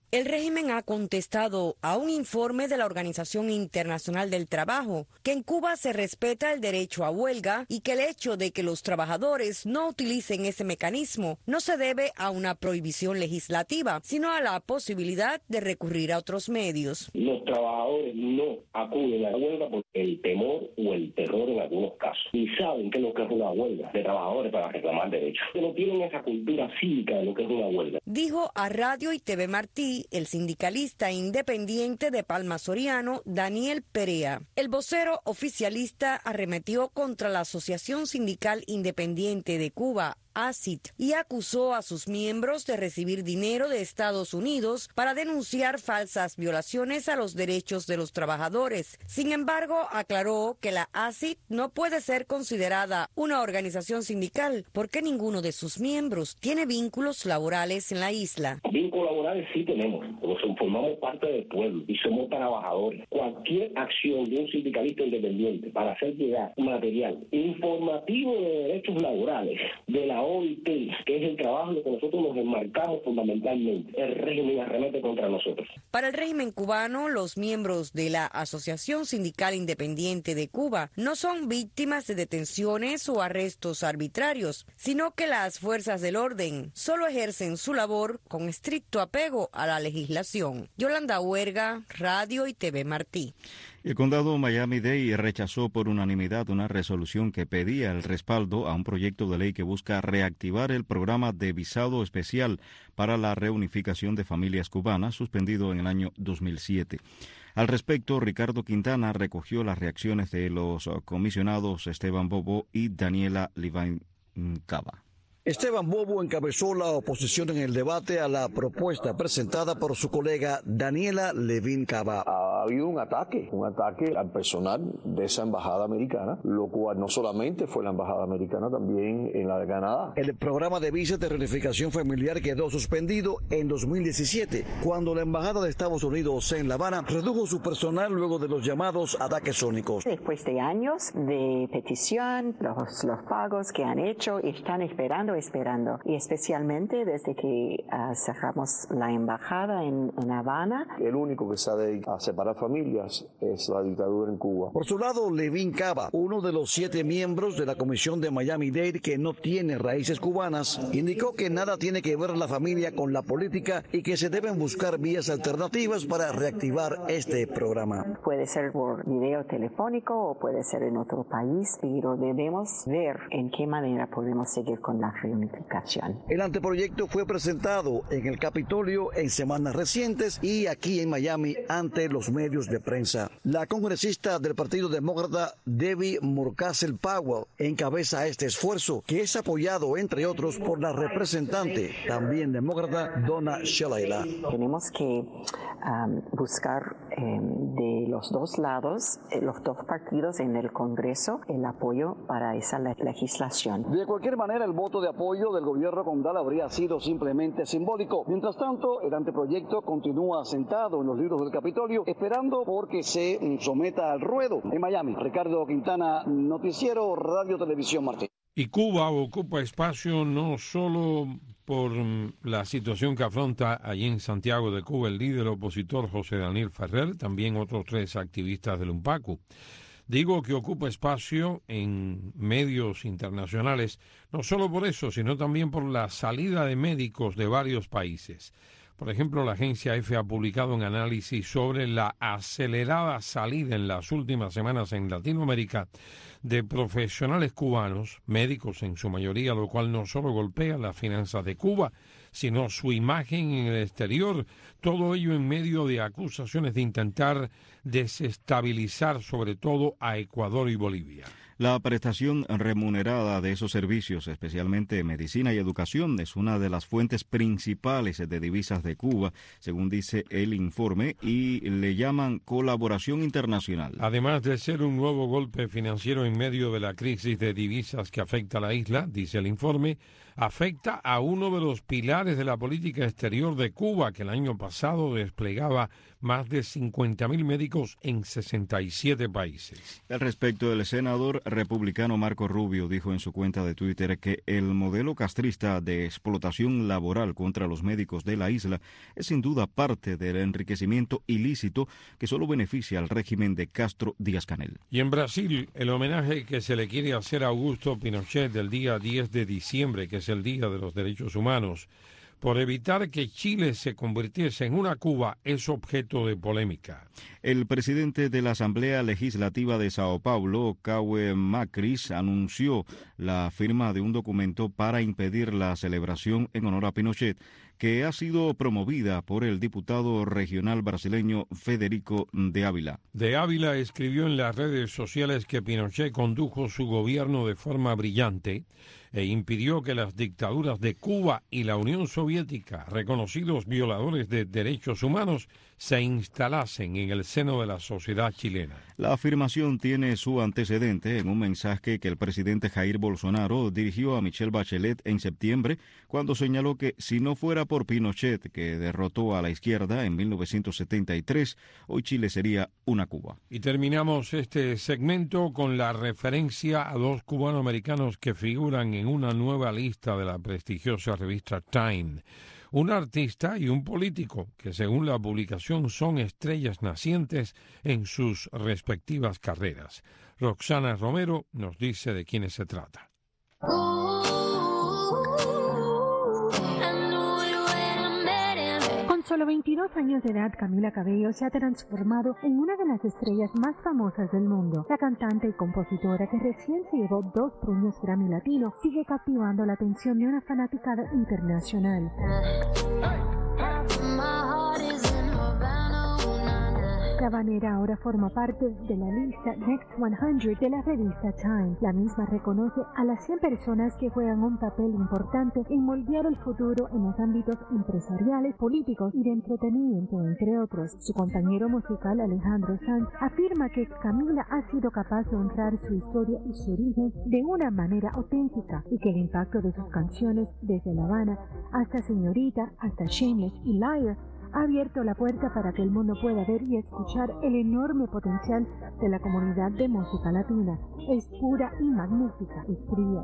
El régimen ha contestado a un informe de la Organización Internacional del Trabajo que en Cuba se respeta el derecho a huelga y que el hecho de que los trabajadores no utilicen ese mecanismo no se debe a una prohibición legislativa, sino a la posibilidad de recurrir a otros medios. Los trabajadores no acuden a la huelga por el temor o el terror en algunos casos. Y saben qué es lo que es una huelga de trabajadores para reclamar derechos. Que no tienen esa cultura cívica de lo que es una huelga. Dijo a Radio y TV Martí el sindicalista independiente de Palma Soriano, Daniel Perea. El vocero oficialista arremetió contra la Asociación Sindical Independiente de Cuba, ASIT, y acusó a sus miembros de recibir dinero de Estados Unidos para denunciar falsas violaciones a los derechos de los trabajadores. Sin embargo, aclaró que la ASIT no puede ser considerada una organización sindical porque ninguno de sus miembros tiene vínculos laborales en la isla. Vínculos laborales sí tenemos, formamos parte del pueblo y somos trabajadores. Cualquier acción de un sindicalista independiente para hacer llegar material informativo de derechos laborales de la OIT, que es el trabajo en el que nosotros nos enmarcamos fundamentalmente, el régimen arremete contra nosotros. Para el régimen cubano, los miembros de la Asociación Sindical Independiente de Cuba no son víctimas de detenciones o arrestos arbitrarios, sino que las fuerzas del orden solo ejercen su labor con estricto apego a la legislación. Yolanda Huerga, Radio y TV Martí. El condado Miami-Dade rechazó por unanimidad una resolución que pedía el respaldo a un proyecto de ley que busca reactivar el programa de visado especial para la reunificación de familias cubanas, suspendido en el año 2007. Al respecto, Ricardo Quintana recogió las reacciones de los comisionados Esteban Bobo y Daniela Levine Cava. Esteban Bobo encabezó la oposición en el debate a la propuesta presentada por su colega Daniela Levine Cava. Ha habido un ataque al personal de esa embajada americana, lo cual no solamente fue la embajada americana, también en la de Canadá. El programa de visas de reunificación familiar quedó suspendido en 2017, cuando la embajada de Estados Unidos en La Habana redujo su personal luego de los llamados ataques sónicos. Después de años de petición, los pagos que han hecho están esperando, y especialmente desde que cerramos la embajada en Habana. El único que se ha dedicado a separar familias es la dictadura en Cuba. Por su lado, Levine Cava, uno de los 7 miembros de la comisión de Miami-Dade que no tiene raíces cubanas, indicó que nada tiene que ver la familia con la política y que se deben buscar vías alternativas para reactivar este programa. Puede ser por video telefónico o puede ser en otro país, pero debemos ver en qué manera podemos seguir con la reunificación. El anteproyecto fue presentado en el Capitolio en semanas recientes y aquí en Miami ante los medios de prensa. La congresista del Partido Demócrata, Debbie Murcazel Powell, encabeza este esfuerzo que es apoyado, entre otros, por la representante, también demócrata, Donna Shalala. Tenemos que buscar de los dos lados, los dos partidos en el Congreso, el apoyo para esa legislación. De cualquier manera, el voto de apoyo del gobierno condal habría sido simplemente simbólico. Mientras tanto, el anteproyecto continúa sentado en los libros del Capitolio, esperando porque se someta al ruedo. En Miami, Ricardo Quintana, Noticiero Radio Televisión Martí. Y Cuba ocupa espacio no solo por la situación que afronta allí en Santiago de Cuba el líder opositor José Daniel Ferrer, también otros 3 activistas del UNPACU. Digo que ocupa espacio en medios internacionales, no solo por eso, sino también por la salida de médicos de varios países. Por ejemplo, la agencia EFE ha publicado un análisis sobre la acelerada salida en las últimas semanas en Latinoamérica de profesionales cubanos, médicos en su mayoría, lo cual no solo golpea las finanzas de Cuba, sino su imagen en el exterior, todo ello en medio de acusaciones de intentar desestabilizar sobre todo a Ecuador y Bolivia. La prestación remunerada de esos servicios, especialmente medicina y educación, es una de las fuentes principales de divisas de Cuba, según dice el informe, y le llaman colaboración internacional. Además de ser un nuevo golpe financiero en medio de la crisis de divisas que afecta a la isla, dice el informe, afecta a uno de los pilares de la política exterior de Cuba, que el año pasado desplegaba más de 50.000 médicos en 67 países. Al respecto, el senador republicano Marco Rubio dijo en su cuenta de Twitter que el modelo castrista de explotación laboral contra los médicos de la isla es sin duda parte del enriquecimiento ilícito que solo beneficia al régimen de Castro Díaz-Canel. Y en Brasil, el homenaje que se le quiere hacer a Augusto Pinochet del día 10 de diciembre, que es el Día de los Derechos Humanos, por evitar que Chile se convirtiese en una Cuba, es objeto de polémica. El presidente de la Asamblea Legislativa de Sao Paulo, Cauê Macris, anunció la firma de un documento para impedir la celebración en honor a Pinochet, que ha sido promovida por el diputado regional brasileño Federico de Ávila. De Ávila escribió en las redes sociales que Pinochet condujo su gobierno de forma brillante e impidió que las dictaduras de Cuba y la Unión Soviética, reconocidos violadores de derechos humanos, se instalasen en el seno de la sociedad chilena. La afirmación tiene su antecedente en un mensaje que el presidente Jair Bolsonaro dirigió a Michelle Bachelet en septiembre, cuando señaló que si no fuera por Pinochet, que derrotó a la izquierda en 1973, hoy Chile sería una Cuba. Y terminamos este segmento con la referencia a dos cubanoamericanos que figuran en una nueva lista de la prestigiosa revista Time. Un artista y un político que, según la publicación, son estrellas nacientes en sus respectivas carreras. Roxana Romero nos dice de quiénes se trata. Con solo 22 años de edad, Camila Cabello se ha transformado en una de las estrellas más famosas del mundo. La cantante y compositora, que recién se llevó 2 premios Grammy Latino, sigue captivando la atención de una fanaticada internacional. La habanera ahora forma parte de la lista Next 100 de la revista Time. La misma reconoce a las 100 personas que juegan un papel importante en moldear el futuro en los ámbitos empresariales, políticos y de entretenimiento, entre otros. Su compañero musical Alejandro Sanz afirma que Camila ha sido capaz de honrar su historia y su origen de una manera auténtica y que el impacto de sus canciones, desde La Habana hasta Señorita, hasta Shameless y Liar, ha abierto la puerta para que el mundo pueda ver y escuchar el enorme potencial de la comunidad de música latina. Es pura y magnífica, escribía.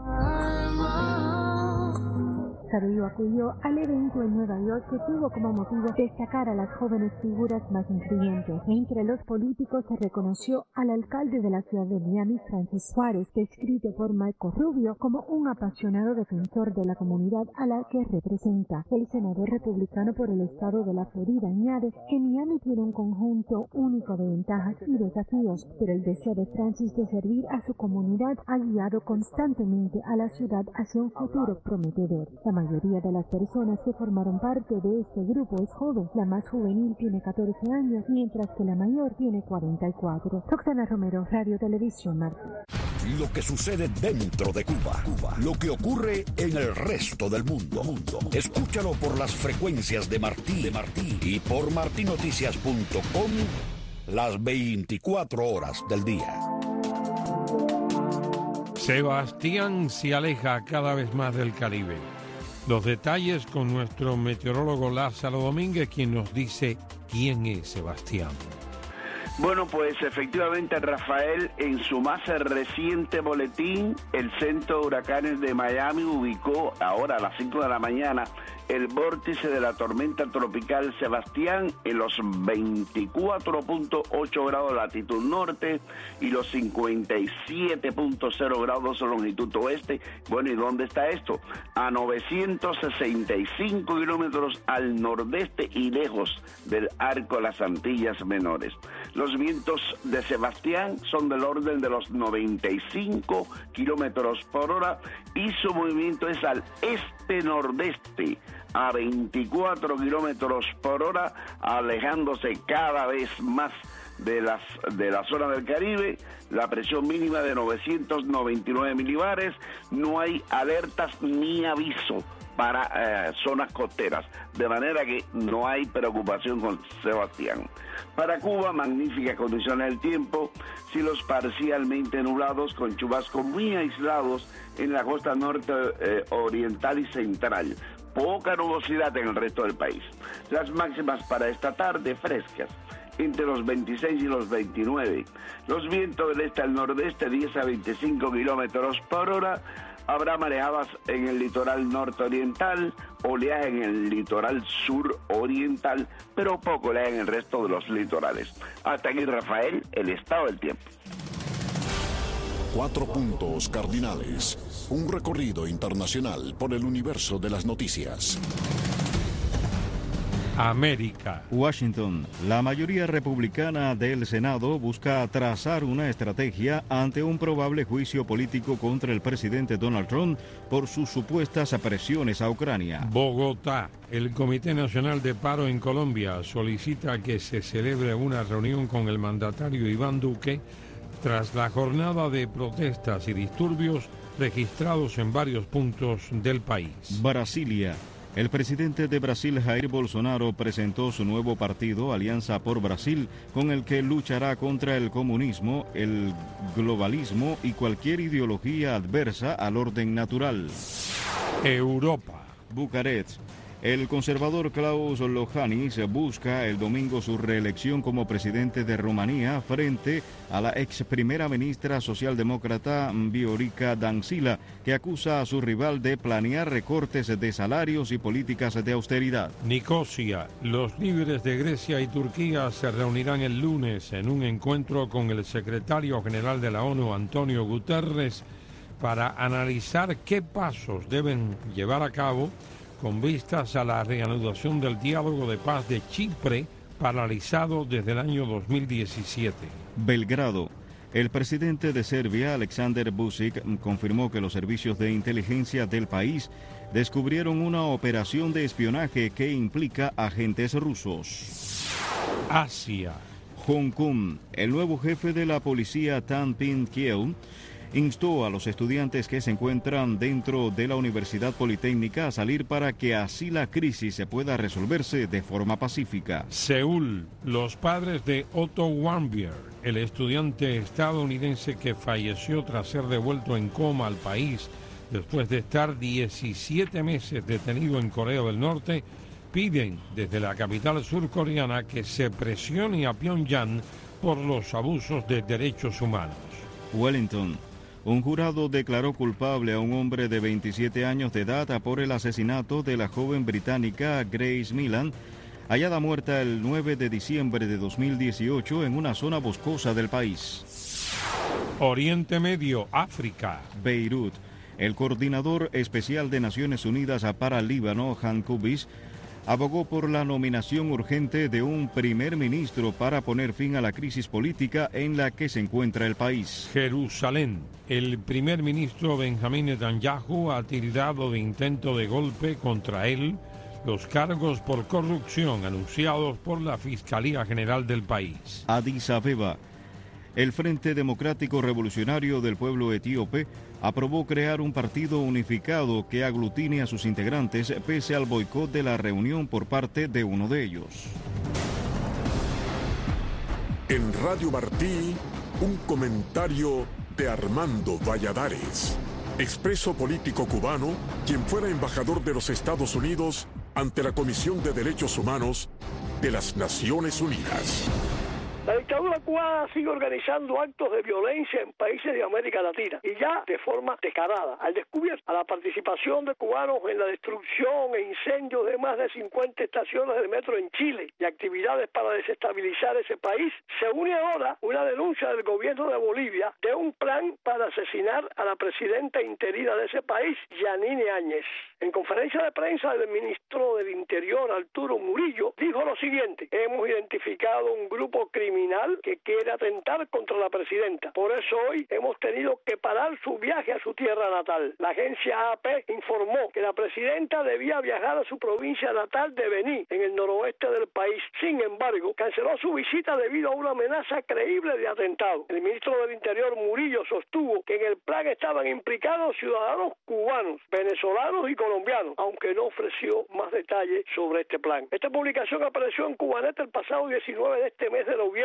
Cabello acudió al evento en Nueva York que tuvo como motivo destacar a las jóvenes figuras más influyentes. Entre los políticos se reconoció al alcalde de la ciudad de Miami, Francis Suárez, descrito por Marco Rubio como un apasionado defensor de la comunidad a la que representa. El senador republicano por el estado de la Florida añade que Miami tiene un conjunto único de ventajas y desafíos, pero el deseo de Francis de servir a su comunidad ha guiado constantemente a la ciudad hacia un futuro prometedor. La mayoría de las personas que formaron parte de este grupo es joven. La más juvenil tiene 14 años, mientras que la mayor tiene 44. Roxana Romero, Radio Televisión Martí. Lo que sucede dentro de Cuba. Lo que ocurre en el resto del mundo. Escúchalo por las frecuencias de Martí y por martinoticias.com las 24 horas del día. Sebastián se aleja cada vez más del Caribe. Los detalles con nuestro meteorólogo Lázaro Domínguez, quien nos dice quién es Sebastián. Bueno, pues efectivamente, Rafael, en su más reciente boletín, el Centro de Huracanes de Miami ubicó ahora a las 5 de la mañana el vórtice de la tormenta tropical Sebastián en los 24.8 grados de latitud norte y los 57.0 grados de longitud oeste. Bueno, ¿y dónde está esto? A 965 kilómetros al nordeste y lejos del arco de las Antillas Menores. Los vientos de Sebastián son del orden de los 95 kilómetros por hora y su movimiento es al este-nordeste a 24 kilómetros por hora, alejándose cada vez más de la zona del Caribe. La presión mínima de 999 milibares. No hay alertas ni aviso para zonas costeras, de manera que no hay preocupación con Sebastián. Para Cuba, magníficas condiciones del tiempo, cielos parcialmente nublados con chubascos muy aislados en la costa norte oriental y central. poca nubosidad en el resto del país. Las máximas para esta tarde frescas, entre los 26 y los 29. Los vientos del este al nordeste 10 a 25 kilómetros por hora. Habrá marejadas en el litoral norte-oriental, oleaje en el litoral sur-oriental, pero poco oleaje en el resto de los litorales. Hasta aquí, Rafael, el estado del tiempo. 4 puntos cardinales. Un recorrido internacional por el universo de las noticias. América. Washington. La mayoría republicana del Senado busca trazar una estrategia ante un probable juicio político contra el presidente Donald Trump por sus supuestas presiones a Ucrania. Bogotá. El Comité Nacional de Paro en Colombia solicita que se celebre una reunión con el mandatario Iván Duque tras la jornada de protestas y disturbios registrados en varios puntos del país. Brasilia. El presidente de Brasil, Jair Bolsonaro, presentó su nuevo partido, Alianza por Brasil, con el que luchará contra el comunismo, el globalismo y cualquier ideología adversa al orden natural. Europa. Bucarest. El conservador Klaus Lojanis busca el domingo su reelección como presidente de Rumanía frente a la ex primera ministra socialdemócrata Viorica Dăncilă, que acusa a su rival de planear recortes de salarios y políticas de austeridad. Nicosia. Los líderes de Grecia y Turquía se reunirán el lunes en un encuentro con el secretario general de la ONU, Antonio Guterres, para analizar qué pasos deben llevar a cabo con vistas a la reanudación del diálogo de paz de Chipre, paralizado desde el año 2017. Belgrado. El presidente de Serbia, Aleksandar Vučić, confirmó que los servicios de inteligencia del país descubrieron una operación de espionaje que implica agentes rusos. Asia. Hong Kong. El nuevo jefe de la policía, Tan Pin Kieu, instó a los estudiantes que se encuentran dentro de la Universidad Politécnica a salir para que así la crisis se pueda resolverse de forma pacífica. Seúl. Los padres de Otto Warmbier, el estudiante estadounidense que falleció tras ser devuelto en coma al país después de estar 17 meses detenido en Corea del Norte, piden desde la capital surcoreana que se presione a Pyongyang por los abusos de derechos humanos. Wellington. Un jurado declaró culpable a un hombre de 27 años de edad por el asesinato de la joven británica Grace Millan, hallada muerta el 9 de diciembre de 2018 en una zona boscosa del país. Oriente Medio, África. Beirut. El coordinador especial de Naciones Unidas para Líbano, Han Kubis, abogó por la nominación urgente de un primer ministro para poner fin a la crisis política en la que se encuentra el país. Jerusalén. El primer ministro Benjamín Netanyahu ha tildado de intento de golpe contra él los cargos por corrupción anunciados por la Fiscalía General del país. Addis Abeba. El Frente Democrático Revolucionario del Pueblo Etíope aprobó crear un partido unificado que aglutine a sus integrantes pese al boicot de la reunión por parte de uno de ellos. En Radio Martí, un comentario de Armando Valladares, expreso político cubano, quien fuera embajador de los Estados Unidos ante la Comisión de Derechos Humanos de las Naciones Unidas. La dictadura cubana sigue organizando actos de violencia en países de América Latina y ya de forma descarada, al descubierto, a la participación de cubanos en la destrucción e incendios de más de 50 estaciones del metro en Chile y actividades para desestabilizar ese país, se une ahora una denuncia del gobierno de Bolivia de un plan para asesinar a la presidenta interina de ese país, Yanine Áñez. En conferencia de prensa, el ministro del Interior, Arturo Murillo, dijo lo siguiente: hemos identificado un grupo criminal que quiere atentar contra la presidenta. Por eso hoy hemos tenido que parar su viaje a su tierra natal. La agencia AP informó que la presidenta debía viajar a su provincia natal de Bení, en el noroeste del país. Sin embargo, canceló su visita debido a una amenaza creíble de atentado. El ministro del Interior, Murillo, sostuvo que en el plan estaban implicados ciudadanos cubanos, venezolanos y colombianos, aunque no ofreció más detalles sobre este plan. Esta publicación apareció en Cubanet el pasado 19 de este mes de noviembre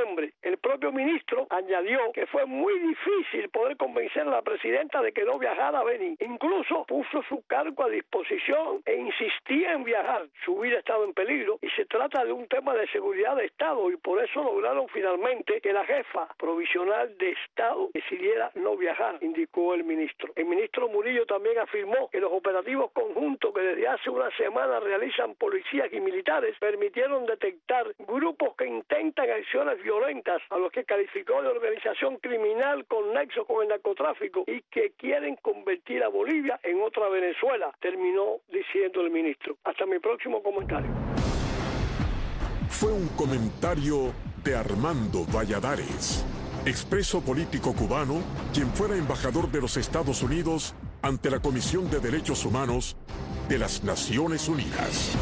diciembre. El propio ministro añadió que fue muy difícil poder convencer a la presidenta de que no viajara a Benín. Incluso puso su cargo a disposición e insistía en viajar. Su vida estaba en peligro y se trata de un tema de seguridad de Estado, y por eso lograron finalmente que la jefa provisional de Estado decidiera no viajar, indicó el ministro. El ministro Murillo también afirmó que los operativos conjuntos que desde hace una semana realizan policías y militares permitieron detectar grupos que intentan acciones violentas, a los que calificó de organización criminal con nexo con el narcotráfico y que quieren convertir a Bolivia en otra Venezuela, terminó diciendo el ministro. Hasta mi próximo comentario. Fue un comentario de Armando Valladares, expreso político cubano, quien fuera embajador de los Estados Unidos ante la Comisión de Derechos Humanos de las Naciones Unidas.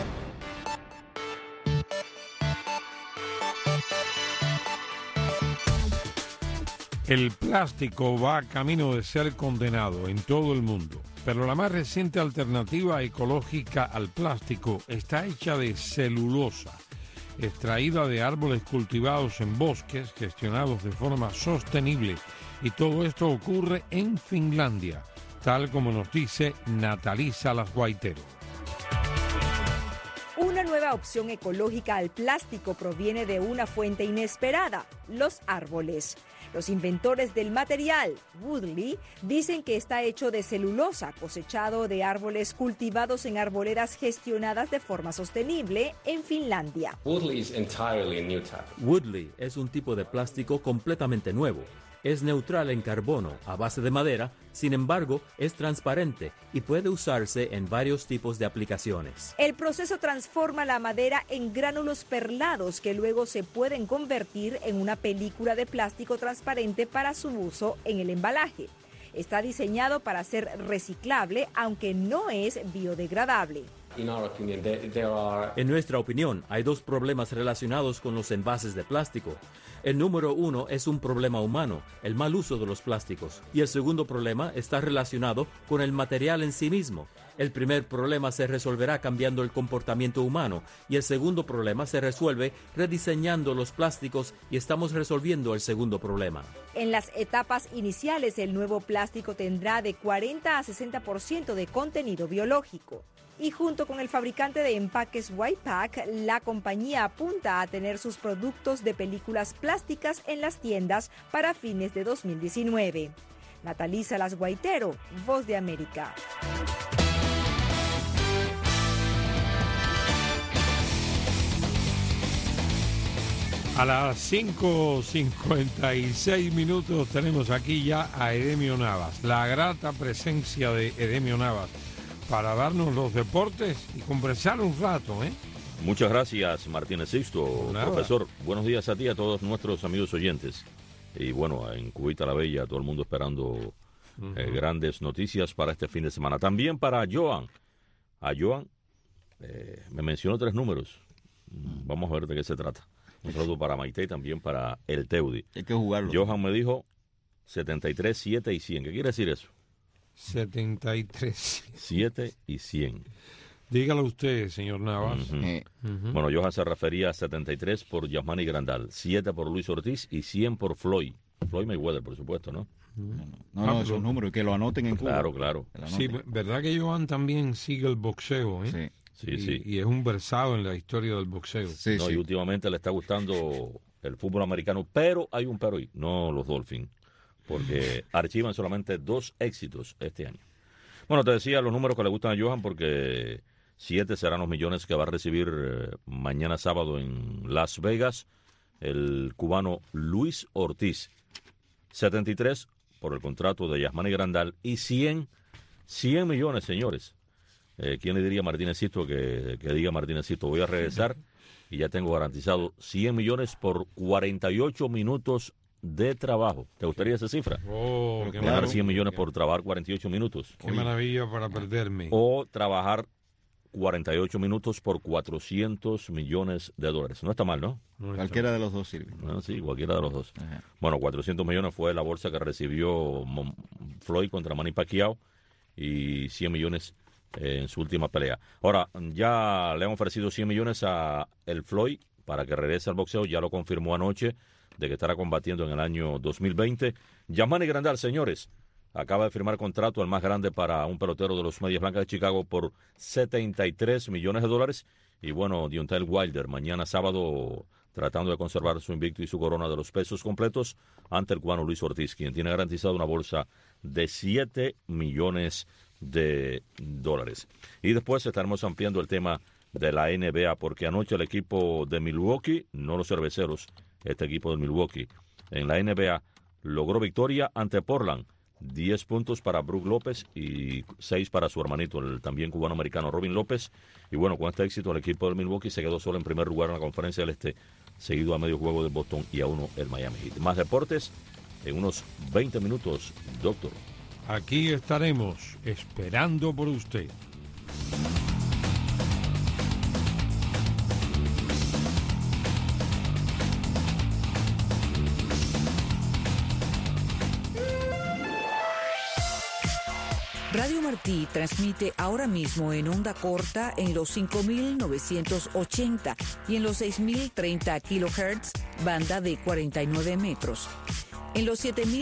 El plástico va camino de ser condenado en todo el mundo, pero la más reciente alternativa ecológica al plástico está hecha de celulosa, extraída de árboles cultivados en bosques, gestionados de forma sostenible, y todo esto ocurre en Finlandia, tal como nos dice Natalie Salas Guaitero. Una nueva opción ecológica al plástico proviene de una fuente inesperada, los árboles. Los inventores del material, Woodley, dicen que está hecho de celulosa, cosechado de árboles cultivados en arboledas gestionadas de forma sostenible en Finlandia. Woodley es un tipo de plástico completamente nuevo. Es neutral en carbono, a base de madera, sin embargo, es transparente y puede usarse en varios tipos de aplicaciones. El proceso transforma la madera en gránulos perlados que luego se pueden convertir en una película de plástico transparente para su uso en el embalaje. Está diseñado para ser reciclable, aunque no es biodegradable. En nuestra opinión, hay dos problemas relacionados con los envases de plástico. El número uno es un problema humano, el mal uso de los plásticos. Y el segundo problema está relacionado con el material en sí mismo. El primer problema se resolverá cambiando el comportamiento humano y el segundo problema se resuelve rediseñando los plásticos, y estamos resolviendo el segundo problema. En las etapas iniciales, el nuevo plástico tendrá de 40 a 60% de contenido biológico. Y junto con el fabricante de empaques Whitepack, la compañía apunta a tener sus productos de películas plásticas en las tiendas para fines de 2019. Natalie Salas Guaitero, Voz de América. A las 5:56 minutos tenemos aquí ya a Edemio Navas, la grata presencia de Edemio Navas, para darnos los deportes y conversar un rato, ¿eh? Muchas gracias, Martínez Sixto. Profesor, buenos días a ti y a todos nuestros amigos oyentes. Y bueno, en Cubita la Bella, todo el mundo esperando grandes noticias para este fin de semana. También para Joan. A Joan me mencionó 3 números. Vamos a ver de qué se trata. Un saludo para Maite y también para el Teudi. Hay que jugarlo. Johan me dijo 73, 7 y 100. ¿Qué quiere decir eso? 73. 7 y 100. Dígalo usted, señor Navas. Bueno, Johan se refería a 73 por Yasmani Grandal, 7 por Luis Ortiz y 100 por Floyd. Floyd Mayweather, por supuesto, ¿no? No, esos números, que lo anoten en Cuba. Claro. Sí, verdad que Johan también sigue el boxeo, ¿eh? Sí. Y es un versado en la historia del boxeo. Y últimamente le está gustando el fútbol americano, pero hay un pero ahí, no los Dolphins, porque archivan solamente 2 éxitos este año. Bueno, te decía los números que le gustan a Johan, porque 7 serán los millones que va a recibir mañana sábado en Las Vegas el cubano Luis Ortiz. 73 por el contrato de Yasmani Grandal y 100 millones, señores. ¿Quién le diría a Martínez Sisto que diga Martínez Sisto, voy a regresar y ya tengo garantizado 100 millones por 48 minutos de trabajo? ¿Te gustaría esa cifra? Ganar 100 millones por trabajar 48 minutos. Qué maravilla para perderme. O trabajar 48 minutos por $400 millones. No está mal, ¿no? Cualquiera de los dos sirve. Sí, cualquiera de los dos. Bueno, 400 millones fue la bolsa que recibió Floyd contra Manny Pacquiao y 100 millones en su última pelea. Ahora, ya le han ofrecido 100 millones a el Floyd para que regrese al boxeo. Ya lo confirmó anoche de que estará combatiendo en el año 2020. Yasmani Grandal, señores, acaba de firmar contrato, el más grande para un pelotero de los Medias Blancas de Chicago, por $73 millones. Y bueno, Deontay Wilder, mañana sábado, tratando de conservar su invicto y su corona de los pesos completos ante el cubano Luis Ortiz, quien tiene garantizado una bolsa de $7 millones. Y después estaremos ampliando el tema de la NBA, porque anoche el equipo de Milwaukee, no los cerveceros, este equipo de Milwaukee, en la NBA, logró victoria ante Portland. 10 puntos para Brook López y 6 para su hermanito, el también cubano-americano Robin López. Y bueno, con este éxito el equipo del Milwaukee se quedó solo en primer lugar en la Conferencia del Este, seguido a medio juego de Boston y a 1 el Miami Heat. Más deportes en unos 20 minutos, doctor. Aquí estaremos esperando por usted. Radio Martí transmite ahora mismo en onda corta en los 5.980 y en los 6.030 kHz, banda de 49 metros. En los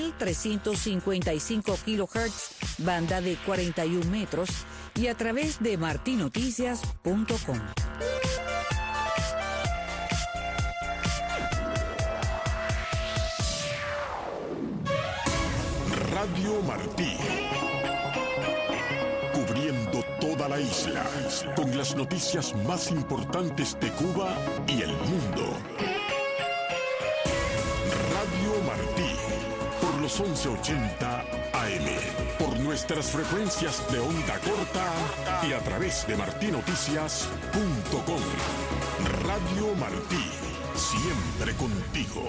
7.355 kHz, banda de 41 metros y a través de martinoticias.com. Radio Martí. Cubriendo toda la isla con las noticias más importantes de Cuba y el mundo. Radio Martí, por los 1180 AM, por nuestras frecuencias de onda corta y a través de martinoticias.com. Radio Martí, siempre contigo.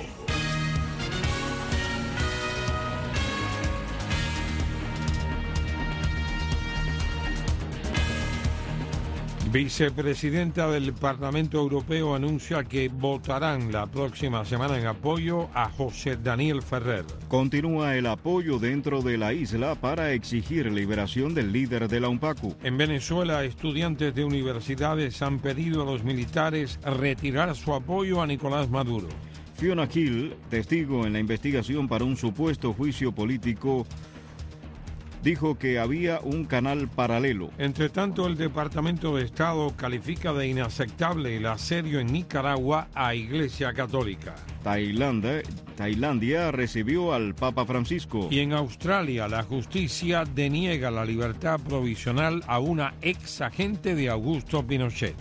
Vicepresidenta del Parlamento Europeo anuncia que votarán la próxima semana en apoyo a José Daniel Ferrer. Continúa el apoyo dentro de la isla para exigir liberación del líder de la UNPACU. En Venezuela, estudiantes de universidades han pedido a los militares retirar su apoyo a Nicolás Maduro. Fiona Hill, testigo en la investigación para un supuesto juicio político, dijo que había un canal paralelo. Entre tanto, el Departamento de Estado califica de inaceptable el asedio en Nicaragua a Iglesia Católica. Tailandia recibió al Papa Francisco. Y en Australia, la justicia deniega la libertad provisional a una ex agente de Augusto Pinochet.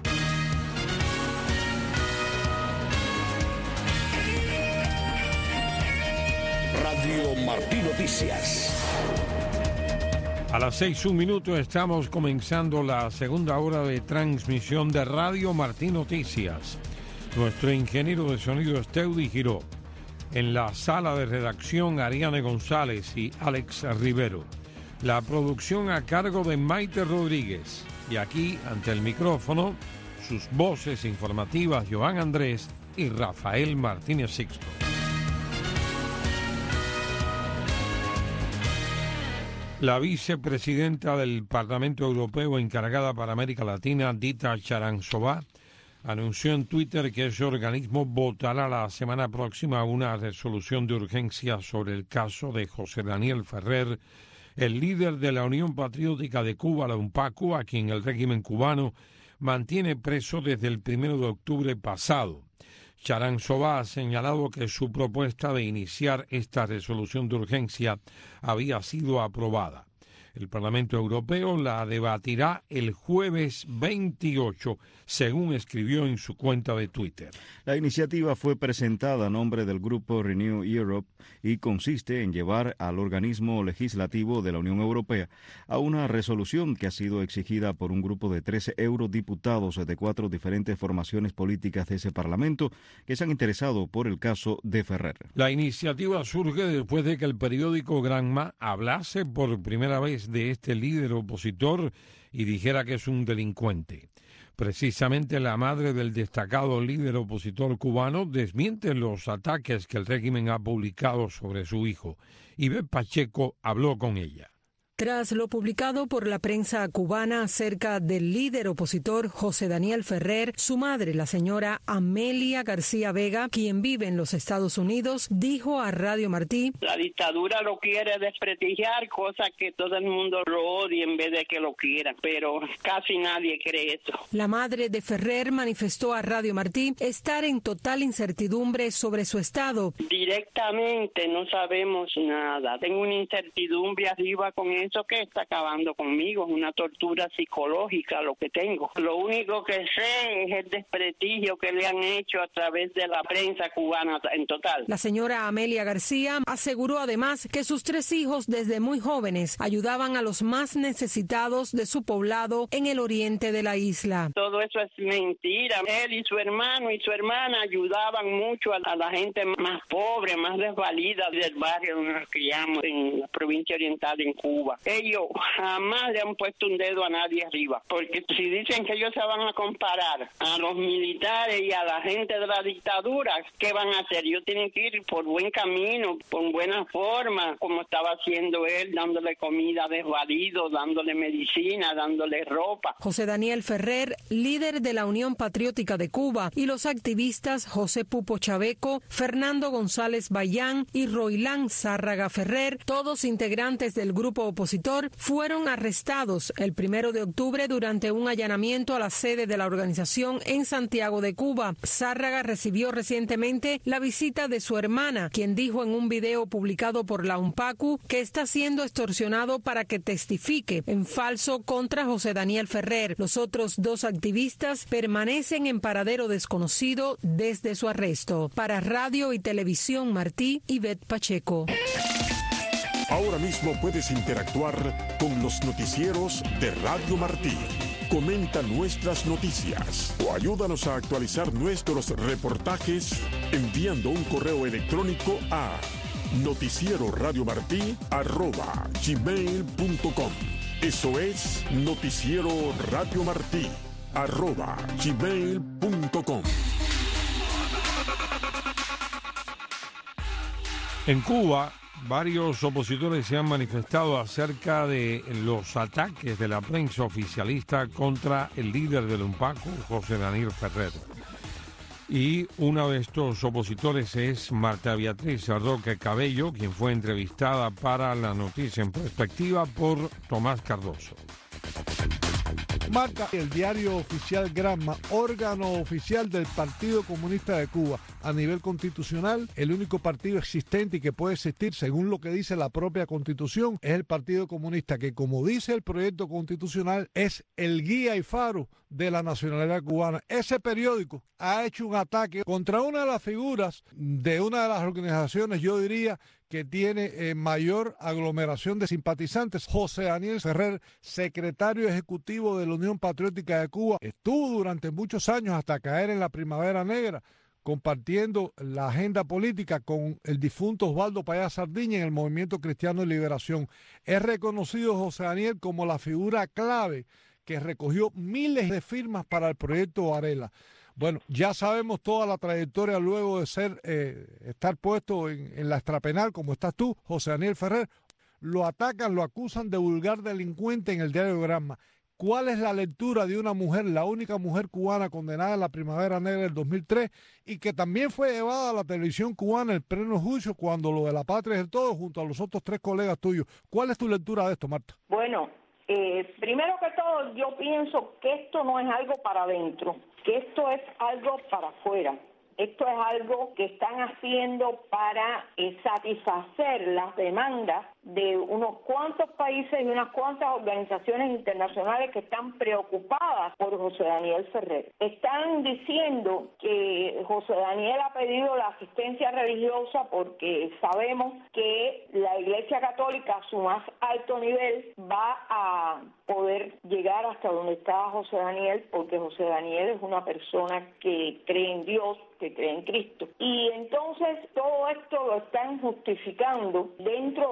Radio Martí Noticias. A las 6:01 estamos comenzando la segunda hora de transmisión de Radio Martí Noticias. Nuestro ingeniero de sonido es Teudi Giró. En la sala de redacción, Ariane González y Alex Rivero. La producción a cargo de Maite Rodríguez. Y aquí, ante el micrófono, sus voces informativas, Joan Andrés y Rafael Martínez Sixto. La vicepresidenta del Parlamento Europeo encargada para América Latina, Dita Charanzová, anunció en Twitter que ese organismo votará la semana próxima una resolución de urgencia sobre el caso de José Daniel Ferrer, el líder de la Unión Patriótica de Cuba, la UNPACU, a quien el régimen cubano mantiene preso desde el 1 de octubre pasado. Charanzová ha señalado que su propuesta de iniciar esta resolución de urgencia había sido aprobada. El Parlamento Europeo la debatirá el jueves 28, según escribió en su cuenta de Twitter. La iniciativa fue presentada a nombre del grupo Renew Europe y consiste en llevar al organismo legislativo de la Unión Europea a una resolución que ha sido exigida por un grupo de 13 eurodiputados de 4 diferentes formaciones políticas de ese Parlamento que se han interesado por el caso de Ferrer. La iniciativa surge después de que el periódico Granma hablase por primera vez de este líder opositor y dijera que es un delincuente. Precisamente la madre del destacado líder opositor cubano desmiente los ataques que el régimen ha publicado sobre su hijo. Ivette Pacheco habló con ella. Tras lo publicado por la prensa cubana acerca del líder opositor José Daniel Ferrer, su madre, la señora Amelia García Vega, quien vive en los Estados Unidos, dijo a Radio Martí: la dictadura lo quiere desprestigiar, cosa que todo el mundo lo odia en vez de que lo quiera, pero casi nadie cree eso. La madre de Ferrer manifestó a Radio Martí estar en total incertidumbre sobre su estado. Directamente no sabemos nada. Tengo una incertidumbre arriba con eso que está acabando conmigo. Es una tortura psicológica lo que tengo. Lo único que sé es el desprestigio que le han hecho a través de la prensa cubana en total. La señora Amelia García aseguró además que sus 3 hijos desde muy jóvenes ayudaban a los más necesitados de su poblado en el oriente de la isla. Todo eso es mentira. Él y su hermano y su hermana ayudaban mucho a la gente más pobre, más desvalida del barrio donde nos criamos en la provincia oriental en Cuba. Ellos jamás le han puesto un dedo a nadie arriba, porque si dicen que ellos se van a comparar a los militares y a la gente de la dictadura, ¿qué van a hacer? Ellos tienen que ir por buen camino, por buena forma, como estaba haciendo él, dándole comida a desvalidos, dándole medicina, dándole ropa. José Daniel Ferrer, líder de la Unión Patriótica de Cuba, y los activistas José Pupo Chaveco, Fernando González Bayán y Roilán Zárraga Ferrer, todos integrantes del grupo opositor, fueron arrestados el 1 de octubre durante un allanamiento a la sede de la organización en Santiago de Cuba. Zárraga recibió recientemente la visita de su hermana, quien dijo en un video publicado por la UNPACU que está siendo extorsionado para que testifique en falso contra José Daniel Ferrer. Los otros 2 activistas permanecen en paradero desconocido desde su arresto. Para Radio y Televisión Martí, Ivette Pacheco. Ahora mismo puedes interactuar con los noticieros de Radio Martí. Comenta nuestras noticias o ayúdanos a actualizar nuestros reportajes enviando un correo electrónico a noticieroradiomartí@gmail.com. Eso es noticieroradiomartí@gmail.com. En Cuba, varios opositores se han manifestado acerca de los ataques de la prensa oficialista contra el líder del UNPACU, José Daniel Ferrer. Y uno de estos opositores es Marta Beatriz Ardoque Cabello, quien fue entrevistada para La Noticia en Perspectiva por Tomás Cardoso. Marca el diario oficial Granma, órgano oficial del Partido Comunista de Cuba. A nivel constitucional, el único partido existente y que puede existir, según lo que dice la propia Constitución, es el Partido Comunista, que, como dice el proyecto constitucional, es el guía y faro de la nacionalidad cubana. Ese periódico ha hecho un ataque contra una de las figuras de una de las organizaciones, yo diría, que tiene mayor aglomeración de simpatizantes. José Daniel Ferrer, secretario ejecutivo de la Unión Patriótica de Cuba, estuvo durante muchos años hasta caer en la Primavera Negra compartiendo la agenda política con el difunto Osvaldo Payá Sardiña en el Movimiento Cristiano de Liberación. Es reconocido José Daniel como la figura clave que recogió miles de firmas para el proyecto Varela. Bueno, ya sabemos toda la trayectoria luego de estar puesto en la extrapenal, como estás tú, José Daniel Ferrer. Lo atacan, lo acusan de vulgar delincuente en el diario Granma. ¿Cuál es la lectura de una mujer, la única mujer cubana condenada en la Primavera Negra del 2003 y que también fue llevada a la televisión cubana en pleno juicio cuando lo de La Patria es el Todo, junto a los otros 3 colegas tuyos? ¿Cuál es tu lectura de esto, Marta? Bueno, primero que todo, yo pienso que esto no es algo para adentro, que esto es algo para afuera. Esto es algo que están haciendo para satisfacer las demandas de unos cuantos países y unas cuantas organizaciones internacionales que están preocupadas por José Daniel Ferrer. Están diciendo que José Daniel ha pedido la asistencia religiosa porque sabemos que la Iglesia Católica a su más alto nivel va a poder llegar hasta donde está José Daniel, porque José Daniel es una persona que cree en Dios, que cree en Cristo. Y entonces todo esto lo están justificando dentro de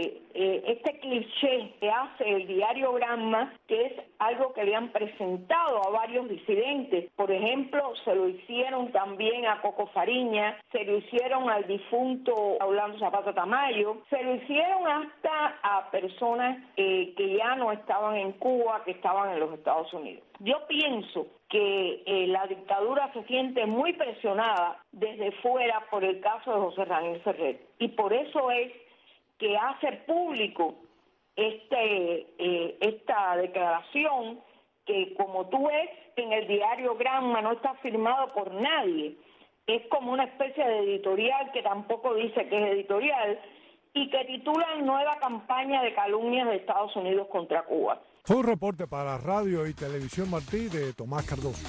este cliché que hace el diario Granma, que es algo que le han presentado a varios disidentes. Por ejemplo, se lo hicieron también a Coco Fariña, se lo hicieron al difunto Orlando Zapata Tamayo, se lo hicieron hasta a personas que ya no estaban en Cuba, que estaban en los Estados Unidos. Yo pienso que la dictadura se siente muy presionada desde fuera por el caso de José Raniel Ferrer, y por eso es que hace público esta declaración que, como tú ves, en el diario Granma no está firmado por nadie. Es como una especie de editorial que tampoco dice que es editorial y que titula Nueva campaña de calumnias de Estados Unidos contra Cuba. Fue un reporte para Radio y Televisión Martí de Tomás Cardoso.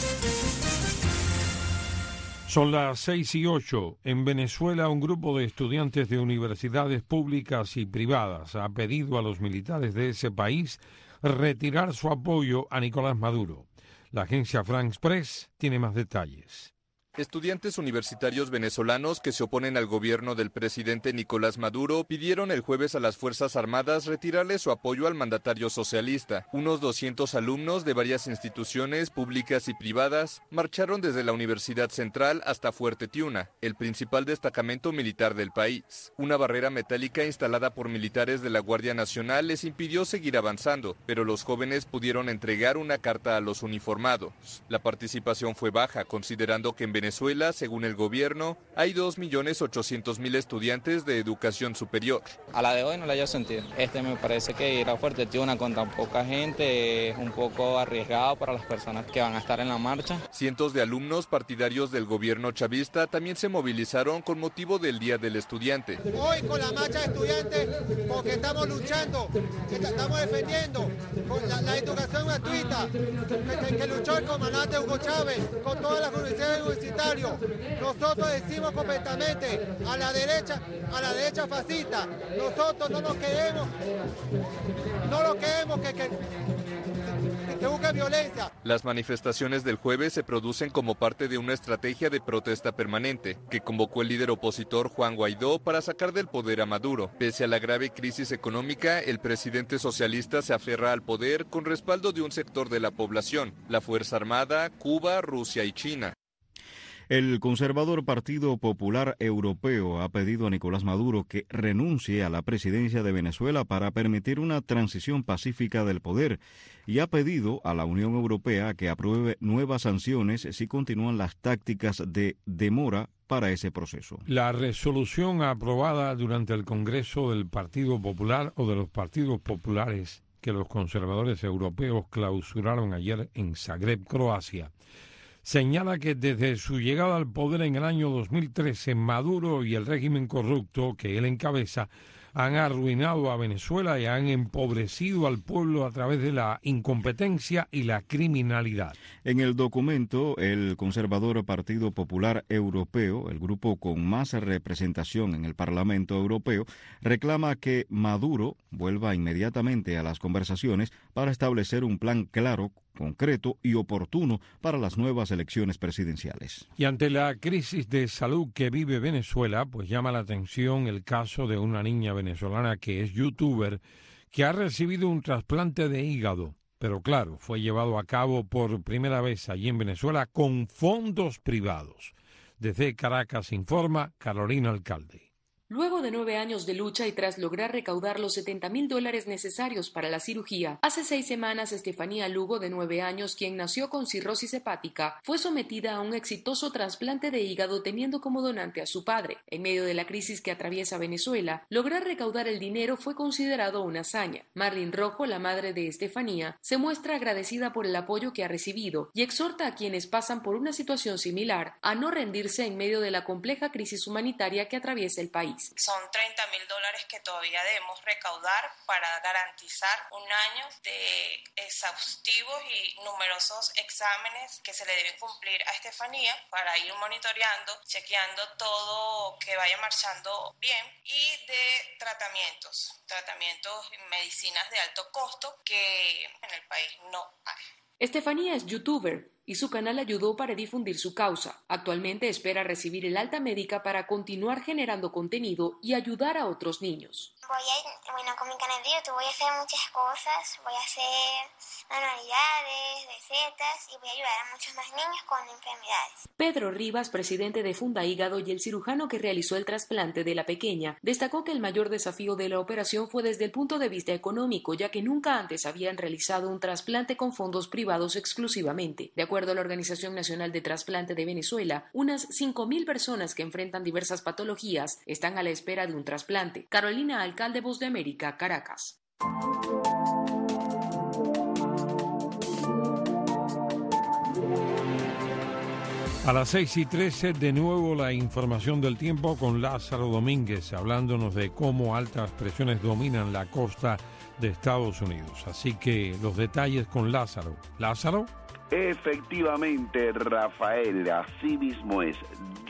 Son las 6:08. En Venezuela, un grupo de estudiantes de universidades públicas y privadas ha pedido a los militares de ese país retirar su apoyo a Nicolás Maduro. La agencia France Press tiene más detalles. Estudiantes universitarios venezolanos que se oponen al gobierno del presidente Nicolás Maduro pidieron el jueves a las Fuerzas Armadas retirarle su apoyo al mandatario socialista. Unos 200 alumnos de varias instituciones públicas y privadas marcharon desde la Universidad Central hasta Fuerte Tiuna, el principal destacamento militar del país. Una barrera metálica instalada por militares de la Guardia Nacional les impidió seguir avanzando, pero los jóvenes pudieron entregar una carta a los uniformados. La participación fue baja, considerando que en Venezuela, según el gobierno, hay 2.800.000 estudiantes de educación superior. A la de hoy no la haya sentido. Me parece que ir a Fuerte Tiuna con tan poca gente es un poco arriesgado para las personas que van a estar en la marcha. Cientos de alumnos partidarios del gobierno chavista también se movilizaron con motivo del Día del Estudiante. Hoy con la marcha de estudiantes, porque estamos luchando, estamos defendiendo con la educación gratuita que luchó el comandante Hugo Chávez con todas las universidades universitarias. Nosotros decimos completamente a la derecha fascista, nosotros no lo queremos que busque violencia. Las manifestaciones del jueves se producen como parte de una estrategia de protesta permanente que convocó el líder opositor Juan Guaidó para sacar del poder a Maduro. Pese a la grave crisis económica, el presidente socialista se aferra al poder con respaldo de un sector de la población, la Fuerza Armada, Cuba, Rusia y China. El conservador Partido Popular Europeo ha pedido a Nicolás Maduro que renuncie a la presidencia de Venezuela para permitir una transición pacífica del poder y ha pedido a la Unión Europea que apruebe nuevas sanciones si continúan las tácticas de demora para ese proceso. La resolución aprobada durante el Congreso del Partido Popular o de los partidos populares que los conservadores europeos clausuraron ayer en Zagreb, Croacia, señala que desde su llegada al poder en el año 2013, Maduro y el régimen corrupto que él encabeza han arruinado a Venezuela y han empobrecido al pueblo a través de la incompetencia y la criminalidad. En el documento, el conservador Partido Popular Europeo, el grupo con más representación en el Parlamento Europeo, reclama que Maduro vuelva inmediatamente a las conversaciones para establecer un plan claro, concreto y oportuno para las nuevas elecciones presidenciales. Y ante la crisis de salud que vive Venezuela, pues llama la atención el caso de una niña venezolana que es youtuber, que ha recibido un trasplante de hígado, pero claro, fue llevado a cabo por primera vez allí en Venezuela con fondos privados. Desde Caracas informa Carolina Alcalde. Luego de 9 años de lucha y tras lograr recaudar los $70,000 necesarios para la cirugía, hace 6 semanas Estefanía Lugo, de 9 años, quien nació con cirrosis hepática, fue sometida a un exitoso trasplante de hígado teniendo como donante a su padre. En medio de la crisis que atraviesa Venezuela, lograr recaudar el dinero fue considerado una hazaña. Marlene Rojo, la madre de Estefanía, se muestra agradecida por el apoyo que ha recibido y exhorta a quienes pasan por una situación similar a no rendirse en medio de la compleja crisis humanitaria que atraviesa el país. Son $30,000 que todavía debemos recaudar para garantizar un año de exhaustivos y numerosos exámenes que se le deben cumplir a Estefanía para ir monitoreando, chequeando todo que vaya marchando bien, y de tratamientos y medicinas de alto costo que en el país no hay. Estefanía es youtuber y su canal ayudó para difundir su causa. Actualmente espera recibir el alta médica para continuar generando contenido y ayudar a otros niños. bueno, con mi canal de YouTube voy a hacer muchas cosas, voy a hacer manualidades, recetas y voy a ayudar a muchos más niños con enfermedades. Pedro Rivas, presidente de Funda Hígado y el cirujano que realizó el trasplante de la pequeña, destacó que el mayor desafío de la operación fue desde el punto de vista económico, ya que nunca antes habían realizado un trasplante con fondos privados exclusivamente. De acuerdo a la Organización Nacional de Trasplante de Venezuela, unas 5.000 personas que enfrentan diversas patologías están a la espera de un trasplante. Carolina Alcalde, Voz de América, Caracas. A las 6:13 de nuevo la información del tiempo con Lázaro Domínguez, hablándonos de cómo altas presiones dominan la costa de Estados Unidos. Así que los detalles con Lázaro. ¿Lázaro? Efectivamente, Rafael, así mismo es.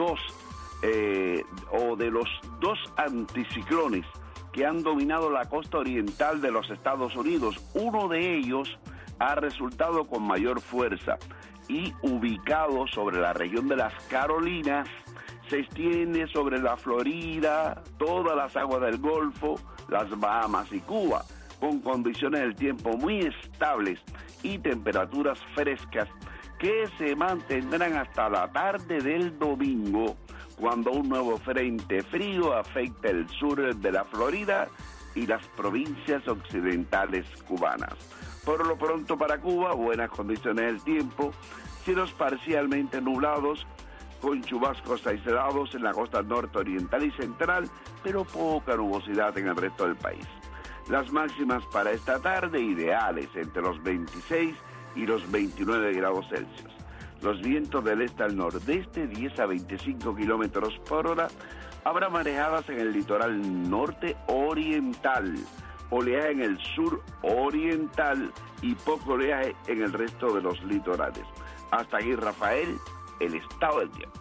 De los dos anticiclones que han dominado la costa oriental de los Estados Unidos, uno de ellos ha resultado con mayor fuerza y ubicado sobre la región de las Carolinas, se extiende sobre la Florida, todas las aguas del Golfo, las Bahamas y Cuba, con condiciones del tiempo muy estables y temperaturas frescas que se mantendrán hasta la tarde del domingo, cuando un nuevo frente frío afecta el sur de la Florida y las provincias occidentales cubanas. Por lo pronto para Cuba, buenas condiciones del tiempo, cielos parcialmente nublados, con chubascos aislados en la costa norte oriental y central, pero poca nubosidad en el resto del país. Las máximas para esta tarde ideales, entre los 26 y los 29 grados Celsius. Los vientos del este al nordeste, 10 a 25 kilómetros por hora. Habrá marejadas en el litoral norte oriental, oleaje en el sur oriental y poco oleaje en el resto de los litorales. Hasta aquí, Rafael, el estado del tiempo.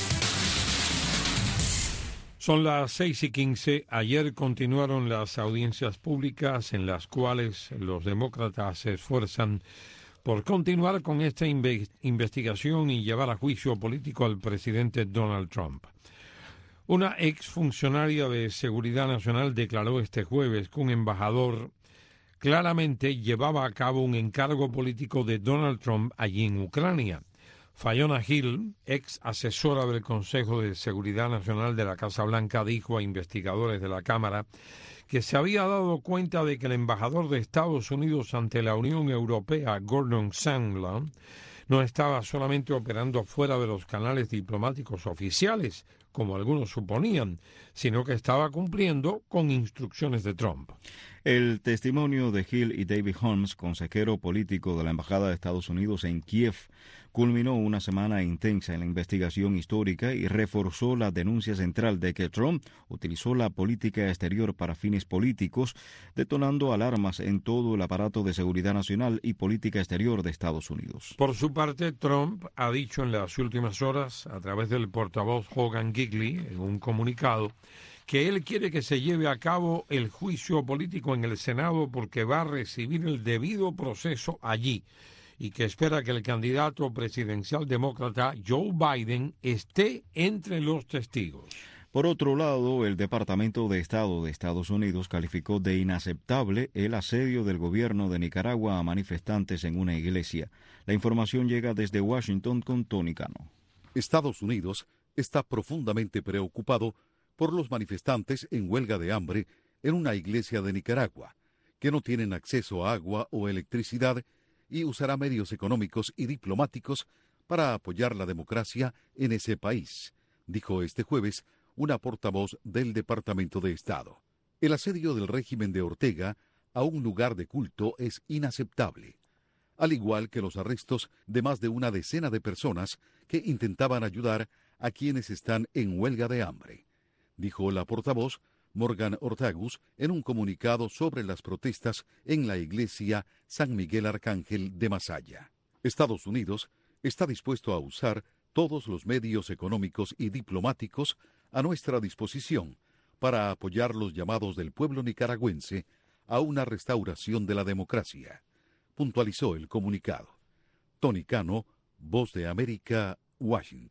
Son las 6:15. Ayer continuaron las audiencias públicas en las cuales los demócratas se esfuerzan por continuar con esta investigación y llevar a juicio político al presidente Donald Trump. Una exfuncionaria de Seguridad Nacional declaró este jueves que un embajador claramente llevaba a cabo un encargo político de Donald Trump allí en Ucrania. Fiona Hill, ex asesora del Consejo de Seguridad Nacional de la Casa Blanca, dijo a investigadores de la Cámara que se había dado cuenta de que el embajador de Estados Unidos ante la Unión Europea, Gordon Sondland, no estaba solamente operando fuera de los canales diplomáticos oficiales, como algunos suponían, sino que estaba cumpliendo con instrucciones de Trump. El testimonio de Hill y David Holmes, consejero político de la Embajada de Estados Unidos en Kiev, culminó una semana intensa en la investigación histórica y reforzó la denuncia central de que Trump utilizó la política exterior para fines políticos, detonando alarmas en todo el aparato de seguridad nacional y política exterior de Estados Unidos. Por su parte, Trump ha dicho en las últimas horas, a través del portavoz Hogan Gidley, en un comunicado, que él quiere que se lleve a cabo el juicio político en el Senado porque va a recibir el debido proceso allí y que espera que el candidato presidencial demócrata Joe Biden esté entre los testigos. Por otro lado, el Departamento de Estado de Estados Unidos calificó de inaceptable el asedio del gobierno de Nicaragua a manifestantes en una iglesia. La información llega desde Washington con Tony Cano. Estados Unidos está profundamente preocupado por los manifestantes en huelga de hambre en una iglesia de Nicaragua, que no tienen acceso a agua o electricidad y usará medios económicos y diplomáticos para apoyar la democracia en ese país, dijo este jueves una portavoz del Departamento de Estado. El asedio del régimen de Ortega a un lugar de culto es inaceptable, al igual que los arrestos de más de una decena de personas que intentaban ayudar a quienes están en huelga de hambre, dijo la portavoz Morgan Ortagus en un comunicado sobre las protestas en la iglesia San Miguel Arcángel de Masaya. Estados Unidos está dispuesto a usar todos los medios económicos y diplomáticos a nuestra disposición para apoyar los llamados del pueblo nicaragüense a una restauración de la democracia, puntualizó el comunicado. Tony Cano, Voz de América, Washington.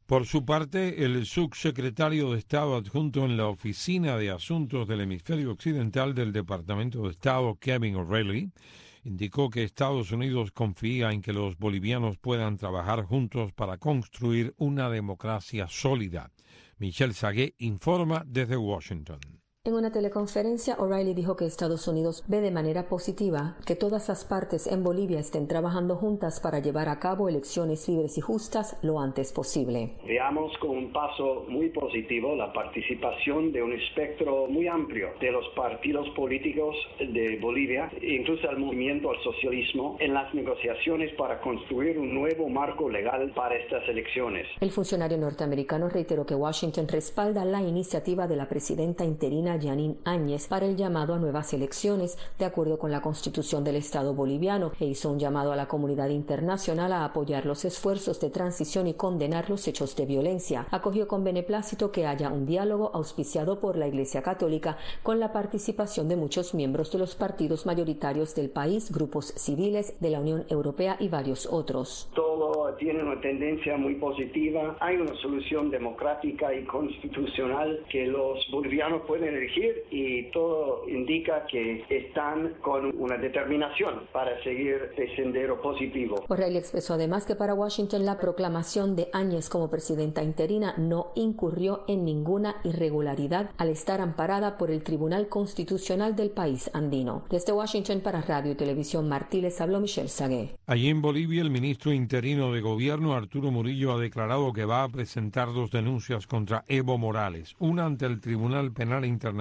Por su parte, el subsecretario de Estado adjunto en la Oficina de Asuntos del Hemisferio Occidental del Departamento de Estado, Kevin O'Reilly, indicó que Estados Unidos confía en que los bolivianos puedan trabajar juntos para construir una democracia sólida. Michelle Sagué informa desde Washington. En una teleconferencia, O'Reilly dijo que Estados Unidos ve de manera positiva que todas las partes en Bolivia estén trabajando juntas para llevar a cabo elecciones libres y justas lo antes posible. Veamos con un paso muy positivo la participación de un espectro muy amplio de los partidos políticos de Bolivia, incluso el movimiento al socialismo, en las negociaciones para construir un nuevo marco legal para estas elecciones. El funcionario norteamericano reiteró que Washington respalda la iniciativa de la presidenta interina Jeanine Áñez para el llamado a nuevas elecciones de acuerdo con la Constitución del Estado boliviano e hizo un llamado a la comunidad internacional a apoyar los esfuerzos de transición y condenar los hechos de violencia. Acogió con beneplácito que haya un diálogo auspiciado por la Iglesia Católica con la participación de muchos miembros de los partidos mayoritarios del país, grupos civiles de la Unión Europea y varios otros. Todo tiene una tendencia muy positiva. Hay una solución democrática y constitucional que los bolivianos pueden elegir y todo indica que están con una determinación para seguir este sendero positivo. O'Reilly expresó además que para Washington la proclamación de Áñez como presidenta interina no incurrió en ninguna irregularidad al estar amparada por el Tribunal Constitucional del país andino. Desde Washington para Radio y Televisión Martí les habló Michelle Sagué. Allí en Bolivia, el ministro interino de Gobierno, Arturo Murillo, ha declarado que va a presentar 2 denuncias contra Evo Morales, una ante el Tribunal Penal Internacional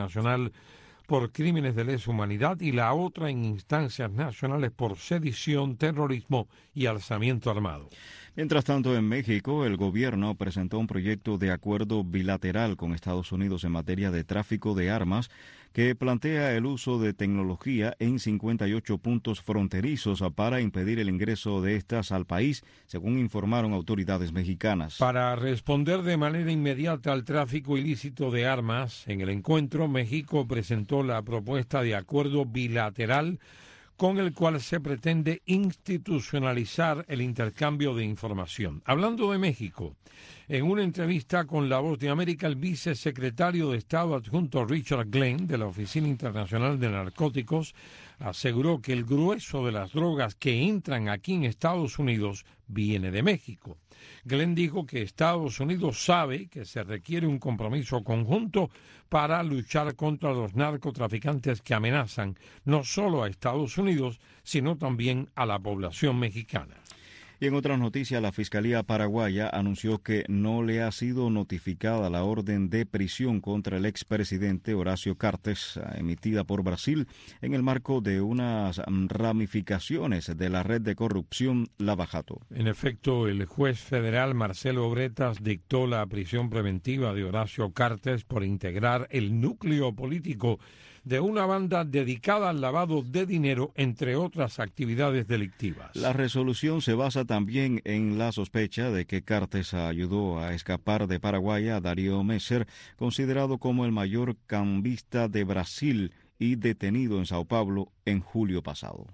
por crímenes de lesa humanidad y la otra en instancias nacionales por sedición, terrorismo y alzamiento armado. Mientras tanto, en México, el gobierno presentó un proyecto de acuerdo bilateral con Estados Unidos en materia de tráfico de armas que plantea el uso de tecnología en 58 puntos fronterizos para impedir el ingreso de estas al país, según informaron autoridades mexicanas. Para responder de manera inmediata al tráfico ilícito de armas, en el encuentro, México presentó la propuesta de acuerdo bilateral con el cual se pretende institucionalizar el intercambio de información. Hablando de México, en una entrevista con La Voz de América, el vicesecretario de Estado adjunto Richard Glenn, de la Oficina Internacional de Narcóticos, aseguró que el grueso de las drogas que entran aquí en Estados Unidos viene de México. Glenn dijo que Estados Unidos sabe que se requiere un compromiso conjunto para luchar contra los narcotraficantes que amenazan no solo a Estados Unidos, sino también a la población mexicana. Y en otras noticias, la Fiscalía paraguaya anunció que no le ha sido notificada la orden de prisión contra el expresidente Horacio Cartes, emitida por Brasil en el marco de unas ramificaciones de la red de corrupción Lava Jato. En efecto, el juez federal Marcelo Bretas dictó la prisión preventiva de Horacio Cartes por integrar el núcleo político de una banda dedicada al lavado de dinero, entre otras actividades delictivas. La resolución se basa también en la sospecha de que Cartes ayudó a escapar de Paraguay a Darío Messer, considerado como el mayor cambista de Brasil y detenido en Sao Paulo en julio pasado.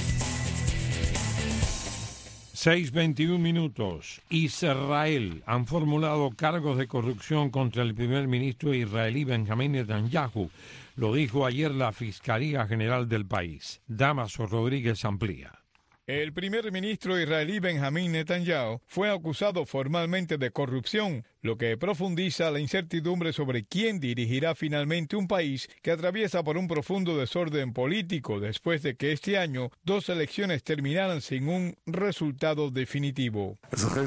6:21 minutos. Israel han formulado cargos de corrupción contra el primer ministro israelí Benjamín Netanyahu. Lo dijo ayer la Fiscalía General del país. Damaso Rodríguez amplía. El primer ministro israelí Benjamín Netanyahu fue acusado formalmente de corrupción, lo que profundiza la incertidumbre sobre quién dirigirá finalmente un país que atraviesa por un profundo desorden político después de que este año 2 elecciones terminaran sin un resultado definitivo.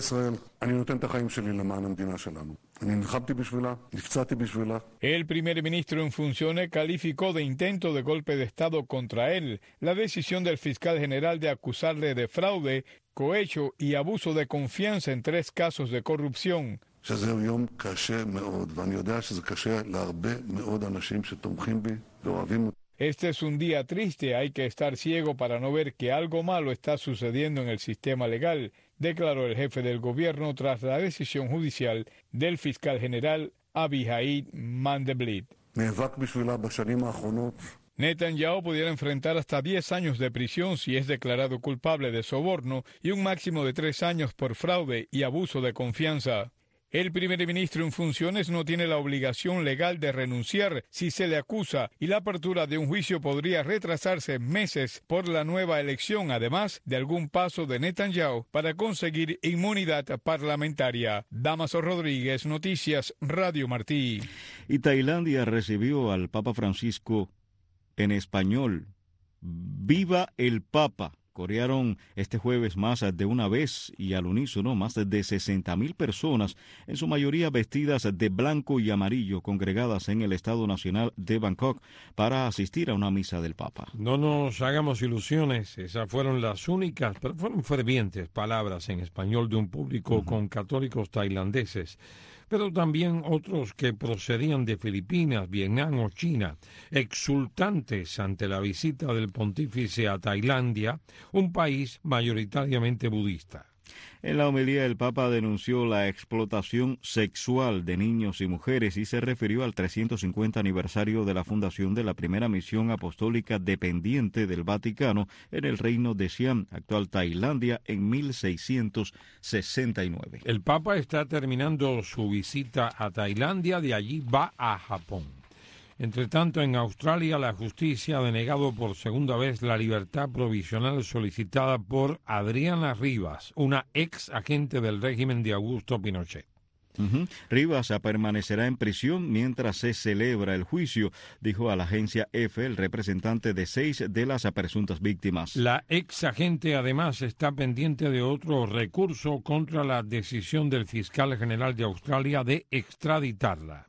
El primer ministro en funciones calificó de intento de golpe de Estado contra él la decisión del fiscal general de acusarle de fraude, cohecho y abuso de confianza en 3 casos de corrupción. Este es un día triste, hay que estar ciego para no ver que algo malo está sucediendo en el sistema legal, declaró el jefe del gobierno tras la decisión judicial del fiscal general Abihai Mandelblit. Netanyahu pudiera enfrentar hasta 10 años de prisión si es declarado culpable de soborno y un máximo de 3 años por fraude y abuso de confianza. El primer ministro en funciones no tiene la obligación legal de renunciar si se le acusa y la apertura de un juicio podría retrasarse meses por la nueva elección, además de algún paso de Netanyahu para conseguir inmunidad parlamentaria. Damaso Rodríguez, Noticias, Radio Martí. Y Tailandia recibió al Papa Francisco en español. ¡Viva el Papa! Corearon este jueves más de una vez y al unísono más de 60.000 personas, en su mayoría vestidas de blanco y amarillo, congregadas en el Estado Nacional de Bangkok para asistir a una misa del Papa. No nos hagamos ilusiones, esas fueron las únicas, pero fueron fervientes palabras en español de un público con católicos tailandeses, pero también otros que procedían de Filipinas, Vietnam o China, exultantes ante la visita del pontífice a Tailandia, un país mayoritariamente budista. En la homilía, el Papa denunció la explotación sexual de niños y mujeres y se refirió al 350 aniversario de la fundación de la primera misión apostólica dependiente del Vaticano en el reino de Siam, actual Tailandia, en 1669. El Papa está terminando su visita a Tailandia, de allí va a Japón. Entre tanto, en Australia, la justicia ha denegado por segunda vez la libertad provisional solicitada por Adriana Rivas, una ex agente del régimen de Augusto Pinochet. Rivas permanecerá en prisión mientras se celebra el juicio, dijo a la agencia EFE el representante de 6 de las presuntas víctimas. La ex agente además está pendiente de otro recurso contra la decisión del fiscal general de Australia de extraditarla.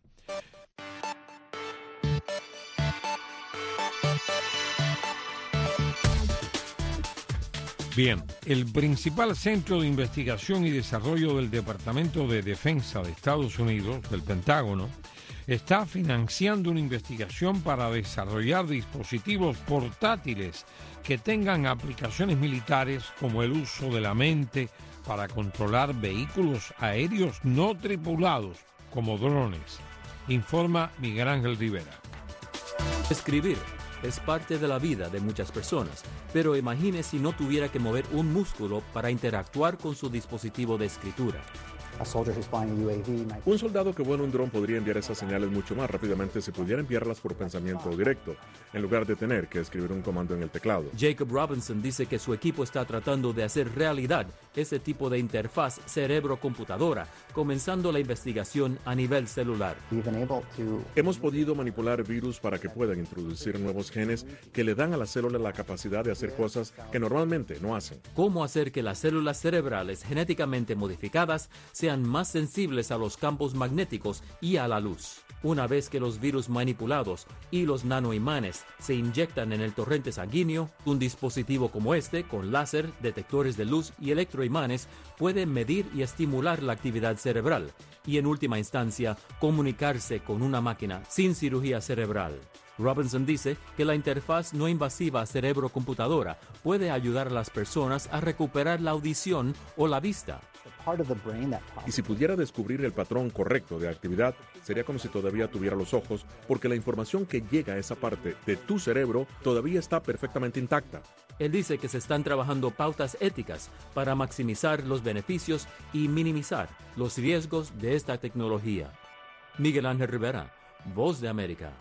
Bien, el principal centro de investigación y desarrollo del Departamento de Defensa de Estados Unidos, del Pentágono, está financiando una investigación para desarrollar dispositivos portátiles que tengan aplicaciones militares como el uso de la mente para controlar vehículos aéreos no tripulados como drones, informa Miguel Ángel Rivera. Escribir es parte de la vida de muchas personas, pero imagine si no tuviera que mover un músculo para interactuar con su dispositivo de escritura. Un soldado que vuela un dron podría enviar esas señales mucho más rápidamente si pudiera enviarlas por pensamiento directo, en lugar de tener que escribir un comando en el teclado. Jacob Robinson dice que su equipo está tratando de hacer realidad ese tipo de interfaz cerebro-computadora, comenzando la investigación a nivel celular. Hemos podido manipular virus para que puedan introducir nuevos genes que le dan a la célula la capacidad de hacer cosas que normalmente no hacen. ¿Cómo hacer que las células cerebrales genéticamente modificadas sean más sensibles a los campos magnéticos y a la luz? Una vez que los virus manipulados y los nanoimanes se inyectan en el torrente sanguíneo, un dispositivo como este, con láser, detectores de luz y electroimanes, puede medir y estimular la actividad cerebral y, en última instancia, comunicarse con una máquina sin cirugía cerebral. Robinson dice que la interfaz no invasiva cerebro-computadora puede ayudar a las personas a recuperar la audición o la vista. Y si pudiera descubrir el patrón correcto de actividad, sería como si todavía tuviera los ojos, porque la información que llega a esa parte de tu cerebro todavía está perfectamente intacta. Él dice que se están trabajando pautas éticas para maximizar los beneficios y minimizar los riesgos de esta tecnología. Miguel Ángel Rivera, Voz de América.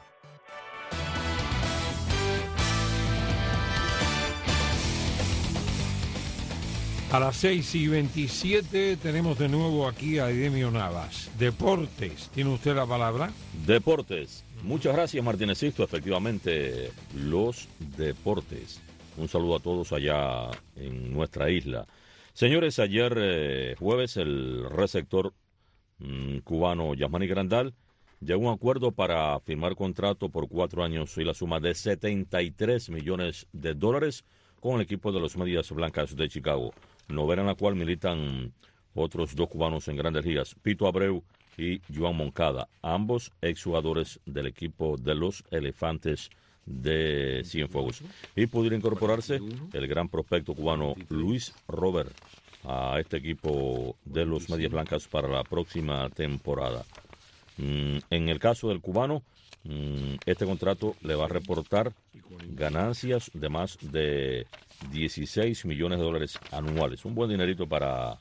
A las 6:27 tenemos de nuevo aquí a Edemio Navas. Deportes, ¿tiene usted la palabra? Deportes. Muchas gracias, Martínez Sisto. Efectivamente, los deportes. Un saludo a todos allá en nuestra isla. Señores, ayer jueves el receptor cubano Yasmani Grandal llegó a un acuerdo para firmar contrato por 4 años y la suma de $73 millones con el equipo de los Medias Blancas de Chicago, novena en la cual militan otros 2 cubanos en Grandes Ligas, Pito Abreu y Joan Moncada, ambos exjugadores del equipo de los Elefantes de Cienfuegos. Y pudiera incorporarse el gran prospecto cubano Luis Robert a este equipo de los Medias Blancas para la próxima temporada. En el caso del cubano, este contrato le va a reportar ganancias de más de $16 millones anuales. Un buen dinerito para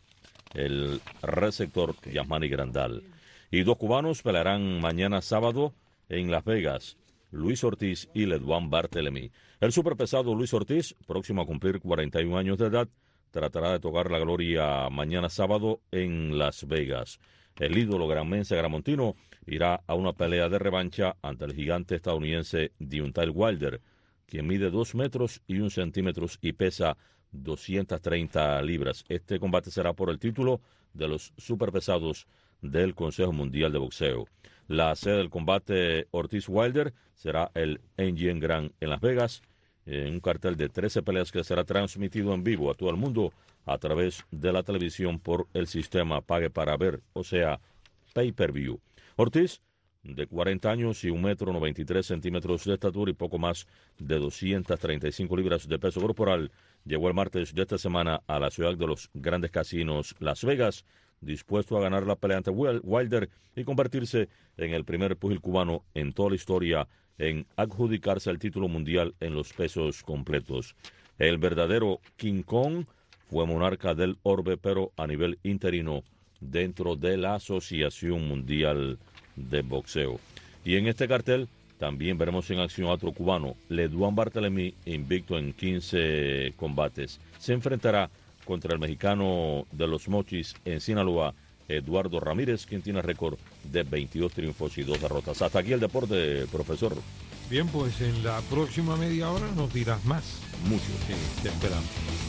el receptor Yasmani Grandal. Y 2 cubanos pelearán mañana sábado en Las Vegas, Luis Ortiz y Leduán Barthelemy. El superpesado Luis Ortiz, próximo a cumplir 41 años de edad, tratará de tocar la gloria mañana sábado en Las Vegas. El ídolo granmense gramontino irá a una pelea de revancha ante el gigante estadounidense Deontay Wilder, quien mide 2 metros y 1 centímetro y pesa 230 libras. Este combate será por el título de los superpesados del Consejo Mundial de Boxeo. La sede del combate Ortiz-Wilder será el MGM Grand en Las Vegas, en un cartel de 13 peleas que será transmitido en vivo a todo el mundo a través de la televisión por el sistema Pague para Ver, o sea, pay-per-view. Ortiz, de 40 años y 1,93 metros de estatura y poco más de 235 libras de peso corporal, llegó el martes de esta semana a la ciudad de los grandes casinos Las Vegas, dispuesto a ganar la pelea ante Wilder y convertirse en el primer púgil cubano en toda la historia en adjudicarse el título mundial en los pesos completos. El verdadero King Kong fue monarca del orbe, pero a nivel interino dentro de la Asociación Mundial de Boxeo. Y en este cartel también veremos en acción a otro cubano, Leduán Barthelemy, invicto en 15 combates. Se enfrentará contra el mexicano de los Mochis en Sinaloa, Eduardo Ramírez, quien tiene récord de 22 triunfos y 2 derrotas. Hasta aquí el deporte, profesor. Bien, pues en la próxima media hora nos dirás más. Mucho. Sí, te esperamos.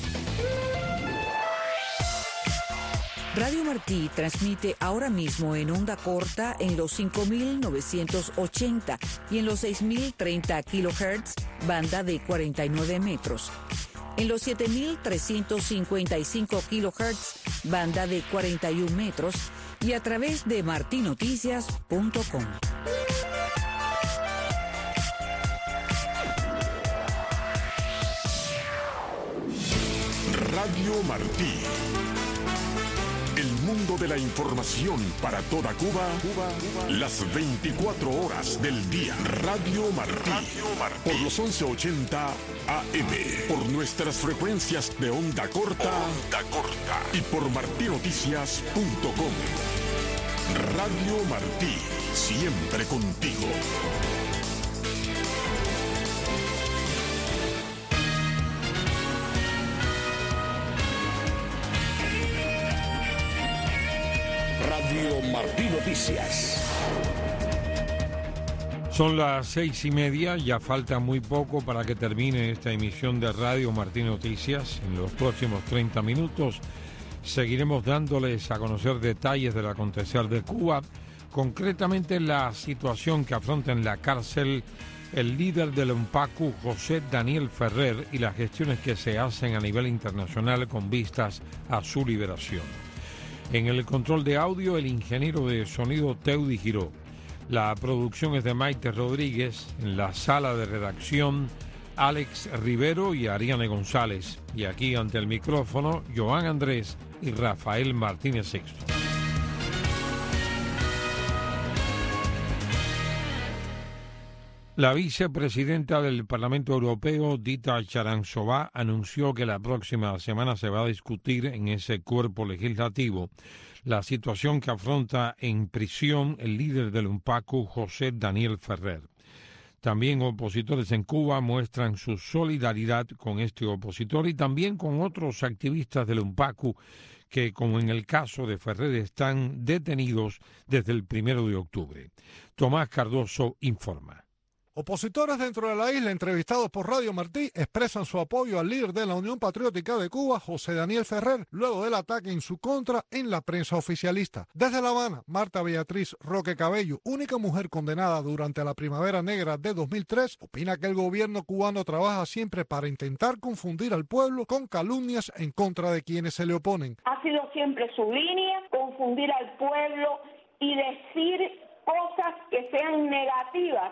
Radio Martí transmite ahora mismo en onda corta en los 5.980 y en los 6.030 kHz, banda de 49 metros. En los 7.355 kHz, banda de 41 metros, y a través de martinoticias.com. Radio Martí. El mundo de la información para toda Cuba, las 24 horas del día. Radio Martí. Por los 1180 AM. Por nuestras frecuencias de onda corta. Y por martinoticias.com. Radio Martí. Siempre contigo. Radio Martí Noticias. Son las 6:30, ya falta muy poco para que termine esta emisión de Radio Martí Noticias. En los próximos 30 minutos seguiremos dándoles a conocer detalles del acontecer de Cuba, concretamente la situación que afronta en la cárcel el líder del UNPACU, José Daniel Ferrer, y las gestiones que se hacen a nivel internacional con vistas a su liberación. En el control de audio, el ingeniero de sonido Teudi Giró. La producción es de Maite Rodríguez. En la sala de redacción, Alex Rivero y Ariane González. Y aquí ante el micrófono, Joan Andrés y Rafael Martínez Sexto. La vicepresidenta del Parlamento Europeo, Dita Charanzová, anunció que la próxima semana se va a discutir en ese cuerpo legislativo la situación que afronta en prisión el líder del UNPACU, José Daniel Ferrer. También opositores en Cuba muestran su solidaridad con este opositor y también con otros activistas del UNPACU que, como en el caso de Ferrer, están detenidos desde el 1 de octubre. Tomás Cardoso informa. Opositores dentro de la isla entrevistados por Radio Martí expresan su apoyo al líder de la Unión Patriótica de Cuba, José Daniel Ferrer, luego del ataque en su contra en la prensa oficialista. Desde La Habana, Marta Beatriz Roque Cabello, única mujer condenada durante la Primavera Negra de 2003, opina que el gobierno cubano trabaja siempre para intentar confundir al pueblo con calumnias en contra de quienes se le oponen. Ha sido siempre su línea, confundir al pueblo y decir cosas que sean negativas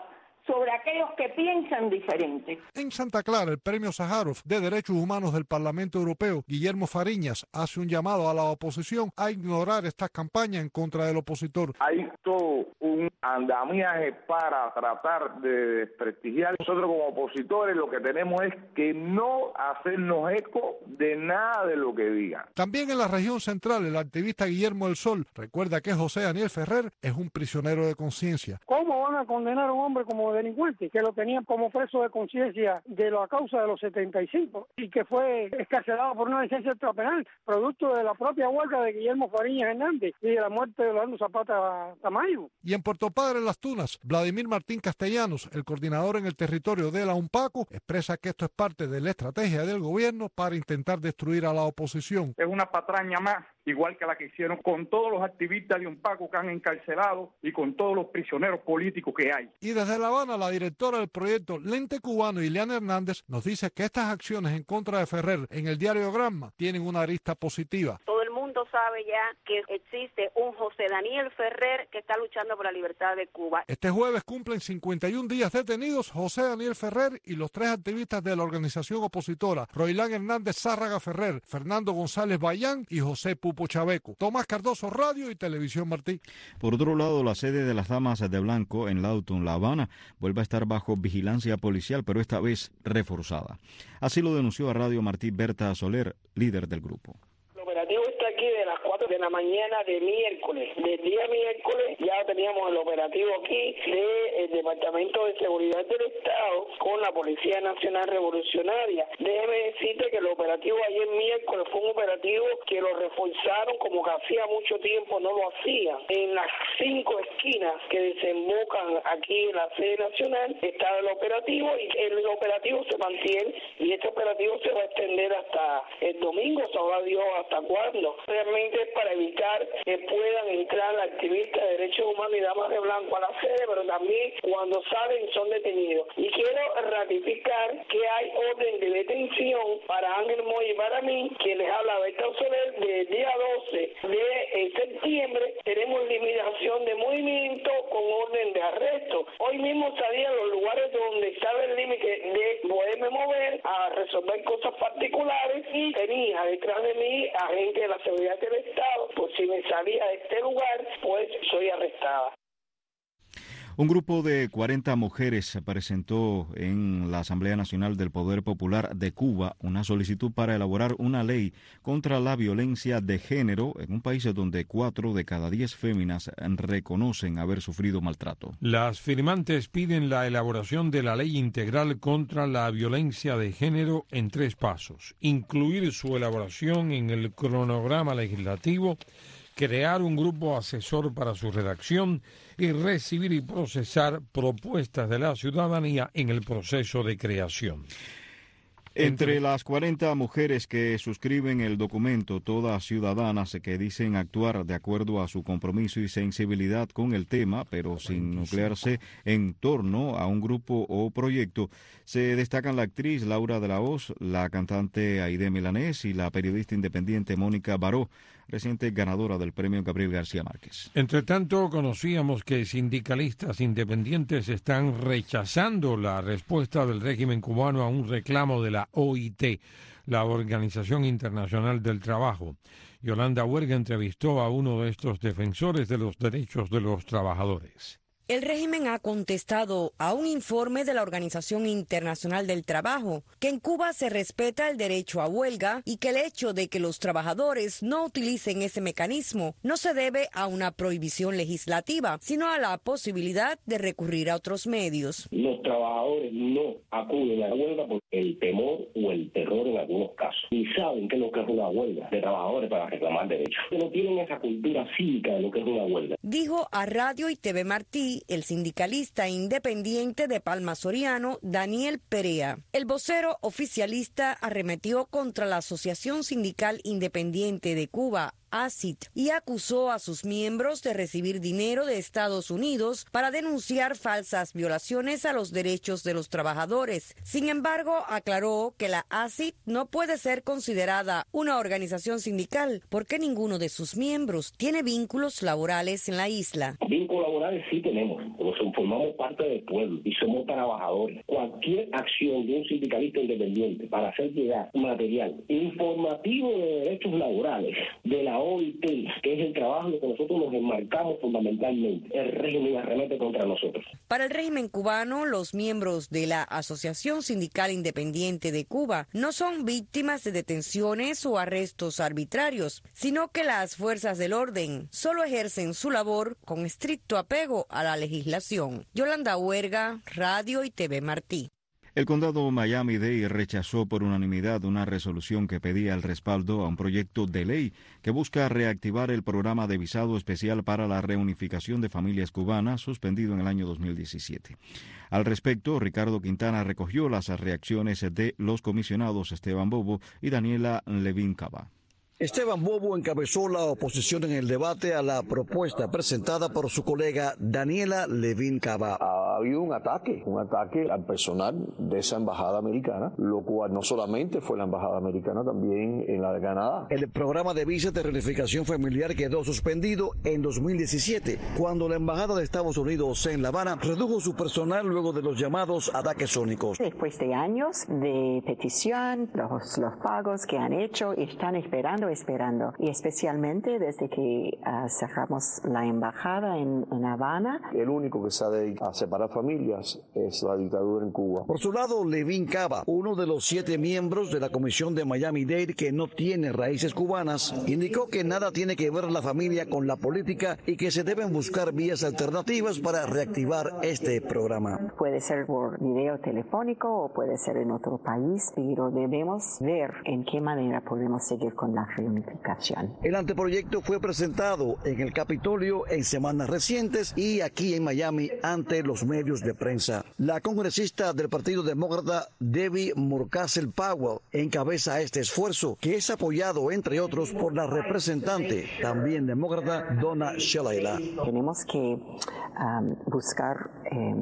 sobre aquellos que piensan diferente. En Santa Clara, el Premio Sájarov de Derechos Humanos del Parlamento Europeo, Guillermo Fariñas, hace un llamado a la oposición a ignorar estas campañas en contra del opositor. Hay todo un andamiaje para tratar de desprestigiar. Nosotros como opositores lo que tenemos es que no hacernos eco de nada de lo que digan. También en la región central, el activista Guillermo del Sol recuerda que José Daniel Ferrer es un prisionero de conciencia. ¿Cómo van a condenar a un hombre como delincuente que lo tenían como preso de conciencia de la causa de los 75 y que fue excarcelado por una licencia extrapenal, producto de la propia huelga de Guillermo Fariñas Hernández y de la muerte de Orlando Zapata Tamayo? Y en Puerto Padre, Las Tunas, Vladimir Martín Castellanos, el coordinador en el territorio de la UNPACO, expresa que esto es parte de la estrategia del gobierno para intentar destruir a la oposición. Es una patraña más, igual que la que hicieron con todos los activistas de UNPACO que han encarcelado y con todos los prisioneros políticos que hay. Y desde La Habana, la directora del proyecto Lente Cubano, Ileana Hernández, nos dice que estas acciones en contra de Ferrer en el diario Granma tienen una arista positiva. Todo el mundo sabe ya que existe un José Daniel Ferrer que está luchando por la libertad de Cuba. Este jueves cumplen 51 días detenidos José Daniel Ferrer y los 3 activistas de la organización opositora, Roilán Hernández Zárraga Ferrer, Fernando González Bayán y José Pupo Chaveco. Tomás Cardoso, Radio y Televisión Martí. Por otro lado, la sede de las Damas de Blanco en Lawton, La Habana, vuelve a estar bajo vigilancia policial, pero esta vez reforzada. Así lo denunció a Radio Martí Berta Soler, líder del grupo. El operativo está aquí de las 4 de la mañana de miércoles. Del día miércoles ya teníamos el operativo aquí del Departamento de Seguridad del Estado con la Policía Nacional Revolucionaria. Déjeme decirte que el operativo ayer miércoles fue un operativo que lo reforzaron como que hacía mucho tiempo no lo hacían. En las 5 esquinas que desembocan aquí en la sede nacional está el operativo y el operativo se mantiene y este operativo se va a extender hasta el domingo, sabrá Dios hasta cuándo. Realmente es para evitar que puedan entrar activistas de derechos humanos y damas de blanco a la sede, pero también cuando salen son detenidos. Y quiero ratificar que hay orden de detención para Ángel Moy y para mí, que les habla Berta Soler, del día 12 de septiembre. Tenemos limitación de movimiento con orden de arresto. Hoy mismo salían los lugares donde estaba el límite de poderme mover a resolver cosas particulares y tenía detrás de mí a gente de la seguridad del Estado, pues si me salía de este lugar, pues soy arrestada. Un grupo de 40 mujeres presentó en la Asamblea Nacional del Poder Popular de Cuba una solicitud para elaborar una ley contra la violencia de género en un país donde 4 de cada 10 féminas reconocen haber sufrido maltrato. Las firmantes piden la elaboración de la ley integral contra la violencia de género en 3 pasos, incluir su elaboración en el cronograma legislativo, crear un grupo asesor para su redacción y recibir y procesar propuestas de la ciudadanía en el proceso de creación. Entre las 40 mujeres que suscriben el documento, todas ciudadanas que dicen actuar de acuerdo a su compromiso y sensibilidad con el tema, pero sin nuclearse en torno a un grupo o proyecto, se destacan la actriz Laura de la Hoz, la cantante Aide Milanés y la periodista independiente Mónica Baró, reciente ganadora del premio Gabriel García Márquez. Entre tanto, conocíamos que sindicalistas independientes están rechazando la respuesta del régimen cubano a un reclamo de la OIT, la Organización Internacional del Trabajo. Yolanda Huerga entrevistó a uno de estos defensores de los derechos de los trabajadores. El régimen ha contestado a un informe de la Organización Internacional del Trabajo que en Cuba se respeta el derecho a huelga y que el hecho de que los trabajadores no utilicen ese mecanismo no se debe a una prohibición legislativa, sino a la posibilidad de recurrir a otros medios. Los trabajadores no acuden a la huelga por el temor o el terror en algunos casos. Ni saben qué es lo que es una huelga de trabajadores para reclamar derechos. No tienen esa cultura cívica de lo que es una huelga. Dijo a Radio y TV Martí el sindicalista independiente de Palma Soriano, Daniel Perea. El vocero oficialista arremetió contra la Asociación Sindical Independiente de Cuba, ACID y acusó a sus miembros de recibir dinero de Estados Unidos para denunciar falsas violaciones a los derechos de los trabajadores. Sin embargo, aclaró que la ACID no puede ser considerada una organización sindical porque ninguno de sus miembros tiene vínculos laborales en la isla. Vínculos laborales sí tenemos, formamos parte del pueblo y somos trabajadores. Cualquier acción de un sindicalista independiente para hacer llegar material informativo de derechos laborales de la OIT, que es el trabajo en el que nosotros nos enmarcamos fundamentalmente, el régimen arremete contra nosotros. Para el régimen cubano, los miembros de la Asociación Sindical Independiente de Cuba no son víctimas de detenciones o arrestos arbitrarios, sino que las fuerzas del orden solo ejercen su labor con estricto apego a la legislación. Yolanda Huerga, Radio y TV Martí. El condado Miami-Dade rechazó por unanimidad una resolución que pedía el respaldo a un proyecto de ley que busca reactivar el programa de visado especial para la reunificación de familias cubanas suspendido en el año 2017. Al respecto, Ricardo Quintana recogió las reacciones de los comisionados Esteban Bobo y Daniela Levin Cava. Esteban Bobo encabezó la oposición en el debate a la propuesta presentada por su colega Daniela Levin Cava. Ha habido un ataque al personal de esa embajada americana, lo cual no solamente fue la embajada americana, también en la de Canadá. El programa de visas de reunificación familiar quedó suspendido en 2017, cuando la embajada de Estados Unidos en La Habana redujo su personal luego de los llamados ataques sónicos. Después de años de petición, los pagos que han hecho están esperando, y especialmente desde que cerramos la embajada en Habana. El único que sabe a separar familias es la dictadura en Cuba. Por su lado, Levin Cava, uno de los 7 miembros de la comisión de Miami-Dade que no tiene raíces cubanas, indicó que nada tiene que ver la familia con la política y que se deben buscar vías alternativas para reactivar este programa. Puede ser por video telefónico o puede ser en otro país, pero debemos ver en qué manera podemos seguir con la reunificación. El anteproyecto fue presentado en el Capitolio en semanas recientes y aquí en Miami ante los medios de prensa. La congresista del Partido Demócrata, Debbie Murcazel Powell, encabeza este esfuerzo que es apoyado, entre otros, por la representante, también demócrata, Donna Shalala. Tenemos que buscar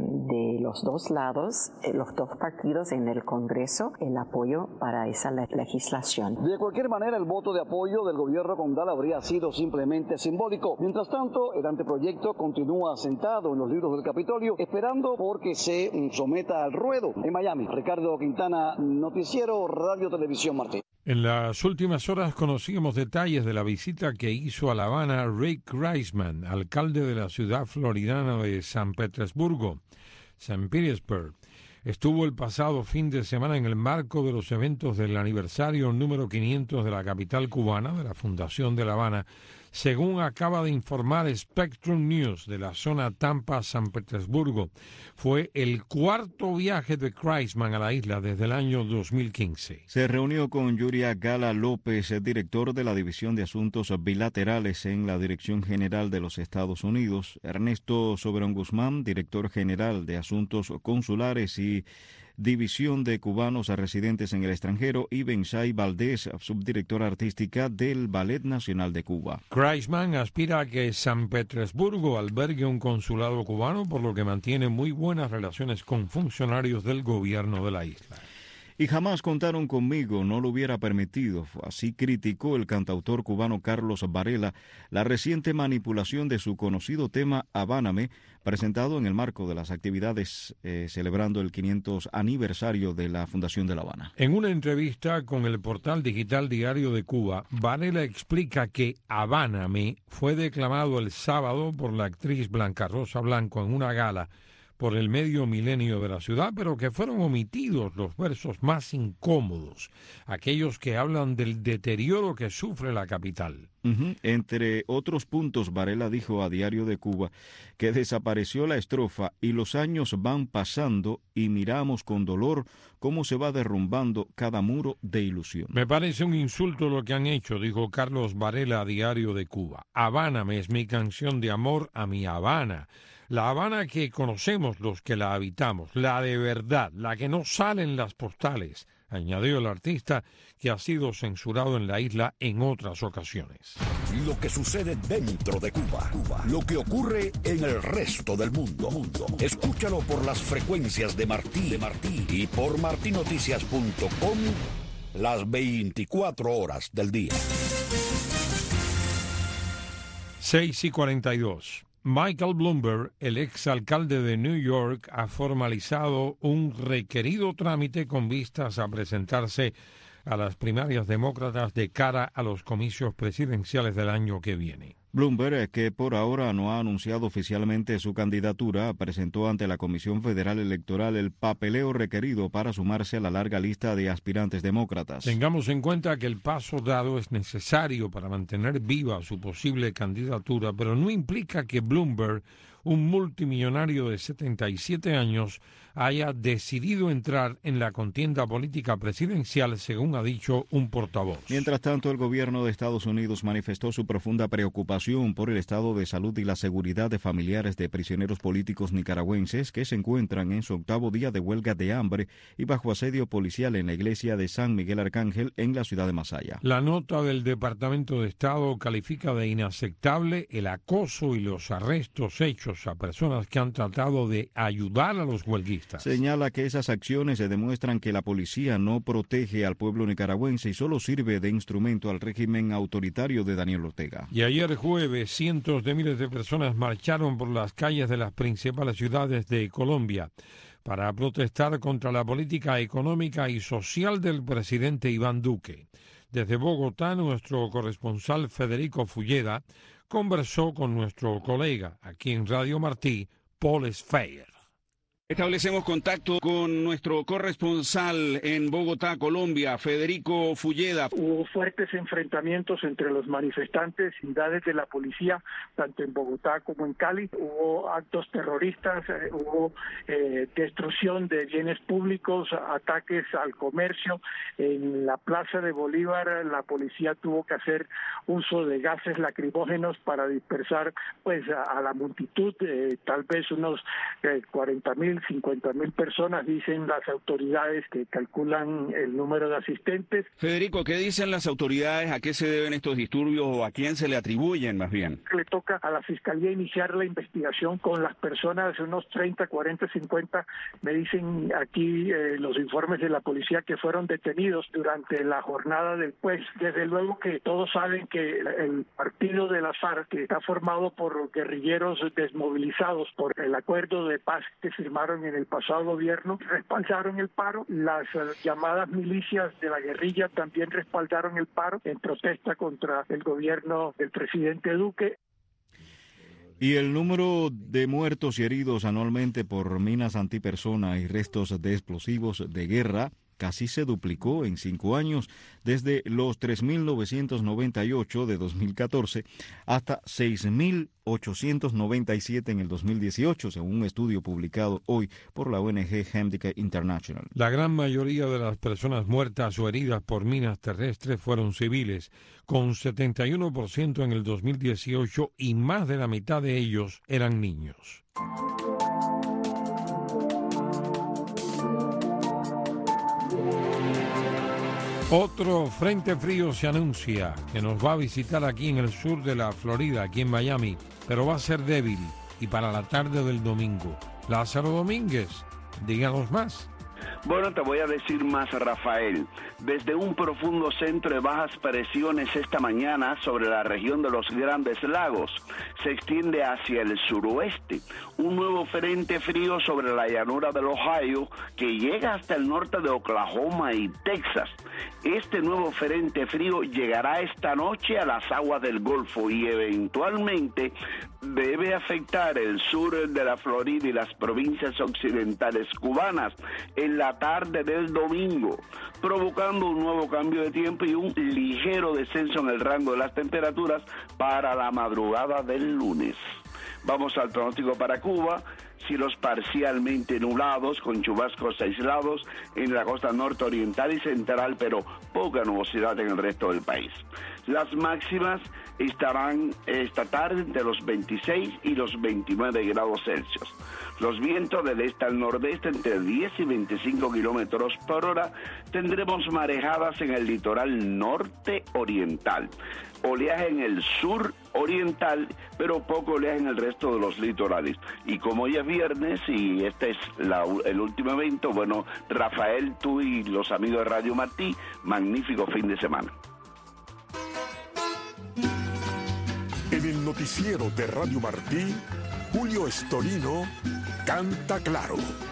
de los dos lados, los dos partidos en el Congreso, el apoyo para esa legislación. De cualquier manera, el voto de apoyo del gobierno condal habría sido simplemente simbólico. Mientras tanto, el anteproyecto continúa sentado en los libros del Capitolio, esperando porque se someta al ruedo. En Miami, Ricardo Quintana, Noticiero Radio Televisión Martí. En las últimas horas conocíamos detalles de la visita que hizo a La Habana Ray Kreisman, alcalde de la ciudad floridana de San Petersburgo, St. Petersburg. Estuvo el pasado fin de semana en el marco de los eventos del aniversario número 500 de la capital cubana, de la Fundación de La Habana, según acaba de informar Spectrum News de la zona Tampa-San Petersburgo. Fue el 4º viaje de Kreisman a la isla desde el año 2015. Se reunió con Yuria Gala López, director de la División de Asuntos Bilaterales en la Dirección General de los Estados Unidos, Ernesto Soberón Guzmán, director general de Asuntos Consulares y División de Cubanos Residentes en el Extranjero, y Bensay Valdés, subdirectora artística del Ballet Nacional de Cuba. Kreisman aspira a que San Petersburgo albergue un consulado cubano, por lo que mantiene muy buenas relaciones con funcionarios del gobierno de la isla. Y jamás contaron conmigo, no lo hubiera permitido. Así criticó el cantautor cubano Carlos Varela la reciente manipulación de su conocido tema Habáname, presentado en el marco de las actividades celebrando el 500 aniversario de la Fundación de La Habana. En una entrevista con el portal digital Diario de Cuba, Varela explica que Habáname fue declamado el sábado por la actriz Blanca Rosa Blanco en una gala por el medio milenio de la ciudad, pero que fueron omitidos los versos más incómodos, aquellos que hablan del deterioro que sufre la capital. Entre otros puntos, Varela dijo a Diario de Cuba que desapareció la estrofa y los años van pasando y miramos con dolor cómo se va derrumbando cada muro de ilusión. Me parece un insulto lo que han hecho, dijo Carlos Varela a Diario de Cuba. Habáname es mi canción de amor a mi Habana. La Habana que conocemos los que la habitamos, la de verdad, la que no sale en las postales, añadió el artista, que ha sido censurado en la isla en otras ocasiones. Lo que sucede dentro de Cuba, lo que ocurre en el resto del mundo. Escúchalo por las frecuencias de Martí y por martinoticias.com las 24 horas del día. 6:42. Michael Bloomberg, el exalcalde de New York, ha formalizado un requerido trámite con vistas a presentarse a las primarias demócratas de cara a los comicios presidenciales del año que viene. Bloomberg, que por ahora no ha anunciado oficialmente su candidatura, presentó ante la Comisión Federal Electoral el papeleo requerido para sumarse a la larga lista de aspirantes demócratas. Tengamos en cuenta que el paso dado es necesario para mantener viva su posible candidatura, pero no implica que Bloomberg, un multimillonario de 77 años, haya decidido entrar en la contienda política presidencial, según ha dicho un portavoz. Mientras tanto, el gobierno de Estados Unidos manifestó su profunda preocupación por el estado de salud y la seguridad de familiares de prisioneros políticos nicaragüenses que se encuentran en su 8º día de huelga de hambre y bajo asedio policial en la iglesia de San Miguel Arcángel en la ciudad de Masaya. La nota del Departamento de Estado califica de inaceptable el acoso y los arrestos hechos a personas que han tratado de ayudar a los huelguistas. Señala que esas acciones se demuestran que la policía no protege al pueblo nicaragüense y solo sirve de instrumento al régimen autoritario de Daniel Ortega. Y ayer jueves, cientos de miles de personas marcharon por las calles de las principales ciudades de Colombia para protestar contra la política económica y social del presidente Iván Duque. Desde Bogotá, nuestro corresponsal Federico Fulleda conversó con nuestro colega aquí en Radio Martí, Paul Sfeir. Establecemos contacto con nuestro corresponsal en Bogotá, Colombia, Federico Fulleda. Hubo fuertes enfrentamientos entre los manifestantes y unidades de la policía, tanto en Bogotá como en Cali. Hubo actos terroristas, hubo destrucción de bienes públicos, ataques al comercio. En la Plaza de Bolívar la policía tuvo que hacer uso de gases lacrimógenos para dispersar a la multitud, tal vez unos 40.000, 50.000 personas, dicen las autoridades que calculan el número de asistentes. Federico, ¿qué dicen las autoridades? ¿A qué se deben estos disturbios o a quién se le atribuyen más bien? Le toca a la Fiscalía iniciar la investigación con las personas, unos 30, 40, 50, me dicen aquí los informes de la policía que fueron detenidos durante la jornada del juez. Desde luego que todos saben que el partido de las FARC, que está formado por guerrilleros desmovilizados por el acuerdo de paz que firmaron en el pasado gobierno, respaldaron el paro. Las llamadas milicias de la guerrilla también respaldaron el paro en protesta contra el gobierno del presidente Duque. Y el número de muertos y heridos anualmente por minas antipersona y restos de explosivos de guerra casi se duplicó en 5 años, desde los 3.998 de 2014 hasta 6.897 en el 2018, según un estudio publicado hoy por la ONG Handicap International. La gran mayoría de las personas muertas o heridas por minas terrestres fueron civiles, con 71% en el 2018 y más de la mitad de ellos eran niños. Otro frente frío se anuncia que nos va a visitar aquí en el sur de la Florida, aquí en Miami, pero va a ser débil y para la tarde del domingo. Lázaro Domínguez, díganos más. Bueno, te voy a decir más, Rafael. Desde un profundo centro de bajas presiones esta mañana sobre la región de los Grandes Lagos, se extiende hacia el suroeste un nuevo frente frío sobre la llanura del Ohio que llega hasta el norte de Oklahoma y Texas. Este nuevo frente frío llegará esta noche a las aguas del Golfo y eventualmente debe afectar el sur de la Florida y las provincias occidentales cubanas en la tarde del domingo, provocando un nuevo cambio de tiempo y un ligero descenso en el rango de las temperaturas para la madrugada del lunes. Vamos al pronóstico para Cuba. cielos parcialmente nublados con chubascos aislados en la costa norte-oriental y central, pero poca nubosidad en el resto del país. Las máximas estarán esta tarde entre los 26 y los 29 grados Celsius. Los vientos del este al nordeste entre 10 y 25 kilómetros por hora. Tendremos marejadas en el litoral norte oriental, oleaje en el sur oriental, pero poco oleaje en el resto de los litorales. Y como ya es viernes y este es el último evento, bueno, Rafael, tú y los amigos de Radio Martí, magnífico fin de semana. En el noticiero de Radio Martí, Julio Estorino canta claro.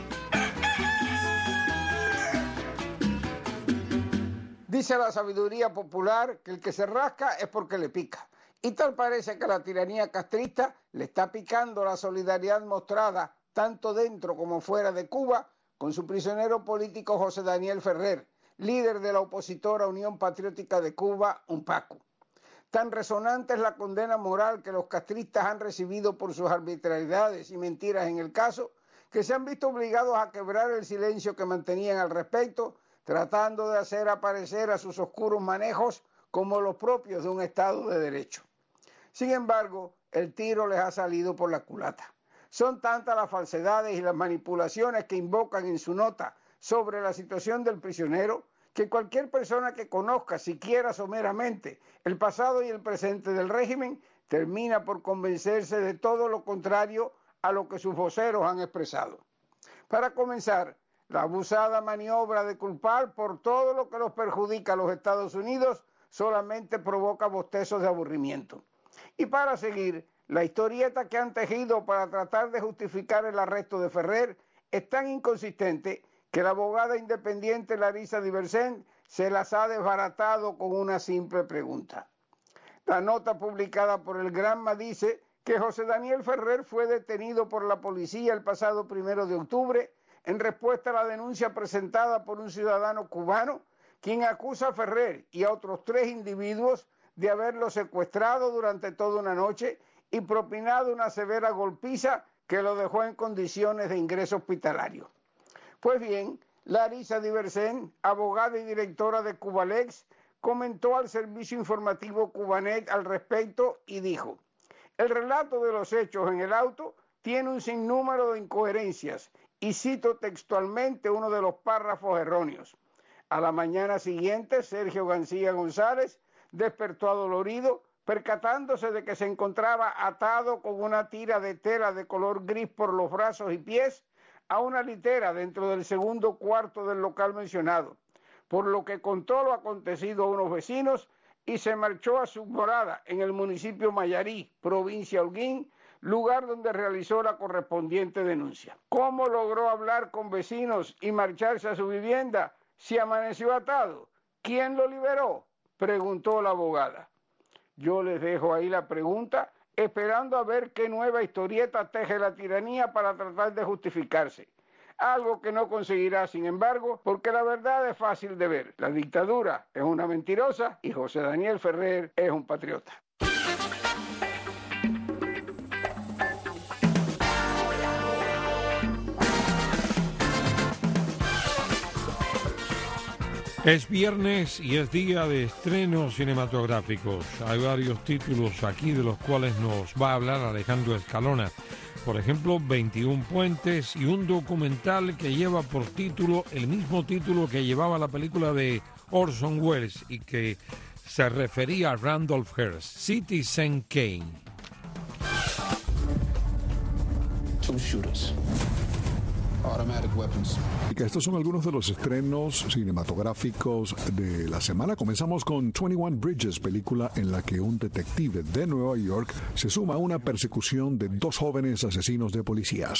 Dice la sabiduría popular que el que se rasca es porque le pica. Y tal parece que la tiranía castrista le está picando la solidaridad mostrada tanto dentro como fuera de Cuba con su prisionero político José Daniel Ferrer, líder de la opositora Unión Patriótica de Cuba, UNPACU. Tan resonante es la condena moral que los castristas han recibido por sus arbitrariedades y mentiras en el caso, que se han visto obligados a quebrar el silencio que mantenían al respecto, tratando de hacer aparecer a sus oscuros manejos como los propios de un Estado de Derecho. Sin embargo, el tiro les ha salido por la culata. Son tantas las falsedades y las manipulaciones que invocan en su nota sobre la situación del prisionero, que cualquier persona que conozca siquiera someramente el pasado y el presente del régimen termina por convencerse de todo lo contrario a lo que sus voceros han expresado. Para comenzar, la abusada maniobra de culpar por todo lo que los perjudica a los Estados Unidos solamente provoca bostezos de aburrimiento. Y para seguir, la historieta que han tejido para tratar de justificar el arresto de Ferrer es tan inconsistente que la abogada independiente Larisa Diversén se las ha desbaratado con una simple pregunta. La nota publicada por el Granma dice que José Daniel Ferrer fue detenido por la policía el pasado 1 de octubre en respuesta a la denuncia presentada por un ciudadano cubano, quien acusa a Ferrer y a otros 3 individuos de haberlo secuestrado durante toda una noche y propinado una severa golpiza que lo dejó en condiciones de ingreso hospitalario. Pues bien, Larisa Diversén, abogada y directora de Cubalex, comentó al servicio informativo Cubanet al respecto y dijo: el relato de los hechos en el auto tiene un sinnúmero de incoherencias y cito textualmente uno de los párrafos erróneos. A la mañana siguiente, Sergio García González despertó adolorido, percatándose de que se encontraba atado con una tira de tela de color gris por los brazos y pies a una litera dentro del segundo cuarto del local mencionado, por lo que contó lo acontecido a unos vecinos y se marchó a su morada en el municipio Mayarí, provincia Holguín, lugar donde realizó la correspondiente denuncia. ¿Cómo logró hablar con vecinos y marcharse a su vivienda si amaneció atado? ¿Quién lo liberó?, preguntó la abogada. Yo les dejo ahí la pregunta, esperando a ver qué nueva historieta teje la tiranía para tratar de justificarse. Algo que no conseguirá, sin embargo, porque la verdad es fácil de ver. La dictadura es una mentirosa y José Daniel Ferrer es un patriota. Es viernes y es día de estrenos cinematográficos. Hay varios títulos aquí de los cuales nos va a hablar Alejandro Escalona. Por ejemplo, 21 puentes y un documental que lleva por título el mismo título que llevaba la película de Orson Welles y que se refería a Randolph Hearst, Citizen Kane. Two shooters. Automatic weapons. Estos son algunos de los estrenos cinematográficos de la semana. Comenzamos con 21 Bridges, película en la que un detective de Nueva York se suma a una persecución de 2 jóvenes asesinos de policías.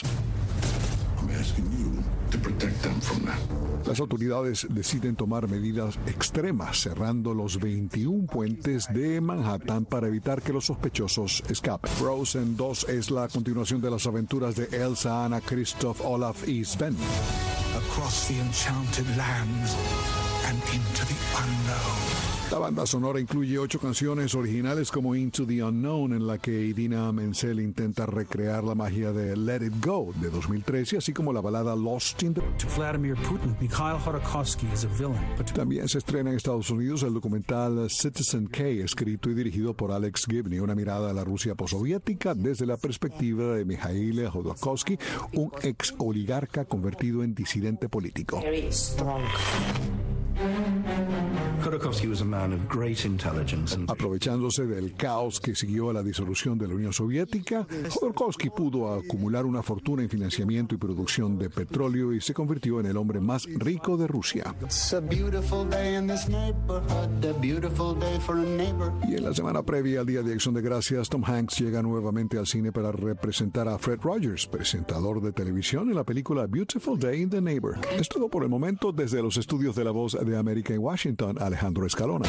Las autoridades deciden tomar medidas extremas, cerrando los 21 puentes de Manhattan para evitar que los sospechosos escapen. Frozen 2 es la continuación de las aventuras de Elsa, Anna, Kristoff, Olaf y Sven. Across the enchanted lands, and into the unknown. La banda sonora incluye 8 canciones originales como Into the Unknown, en la que Idina Menzel intenta recrear la magia de Let It Go de 2013, así como la balada Lost in the... To Vladimir Putin, Mikhail Khodorkovsky is a villain. También se estrena en Estados Unidos el documental Citizen K, escrito y dirigido por Alex Gibney, una mirada a la Rusia postsoviética desde la perspectiva de Mikhail Khodorkovsky, un ex oligarca convertido en disidente político. Khodorkovsky was a man of great intelligence. Aprovechándose del caos que siguió a la disolución de la Unión Soviética, Khodorkovsky pudo acumular una fortuna en financiamiento y producción de petróleo y se convirtió en el hombre más rico de Rusia. Y en la semana previa al Día de Acción de Gracias, Tom Hanks llega nuevamente al cine para representar a Fred Rogers, presentador de televisión en la película Beautiful Day in the Neighbor. Es todo por el momento desde los estudios de La Voz de América en Washington, Alejandro Escalona.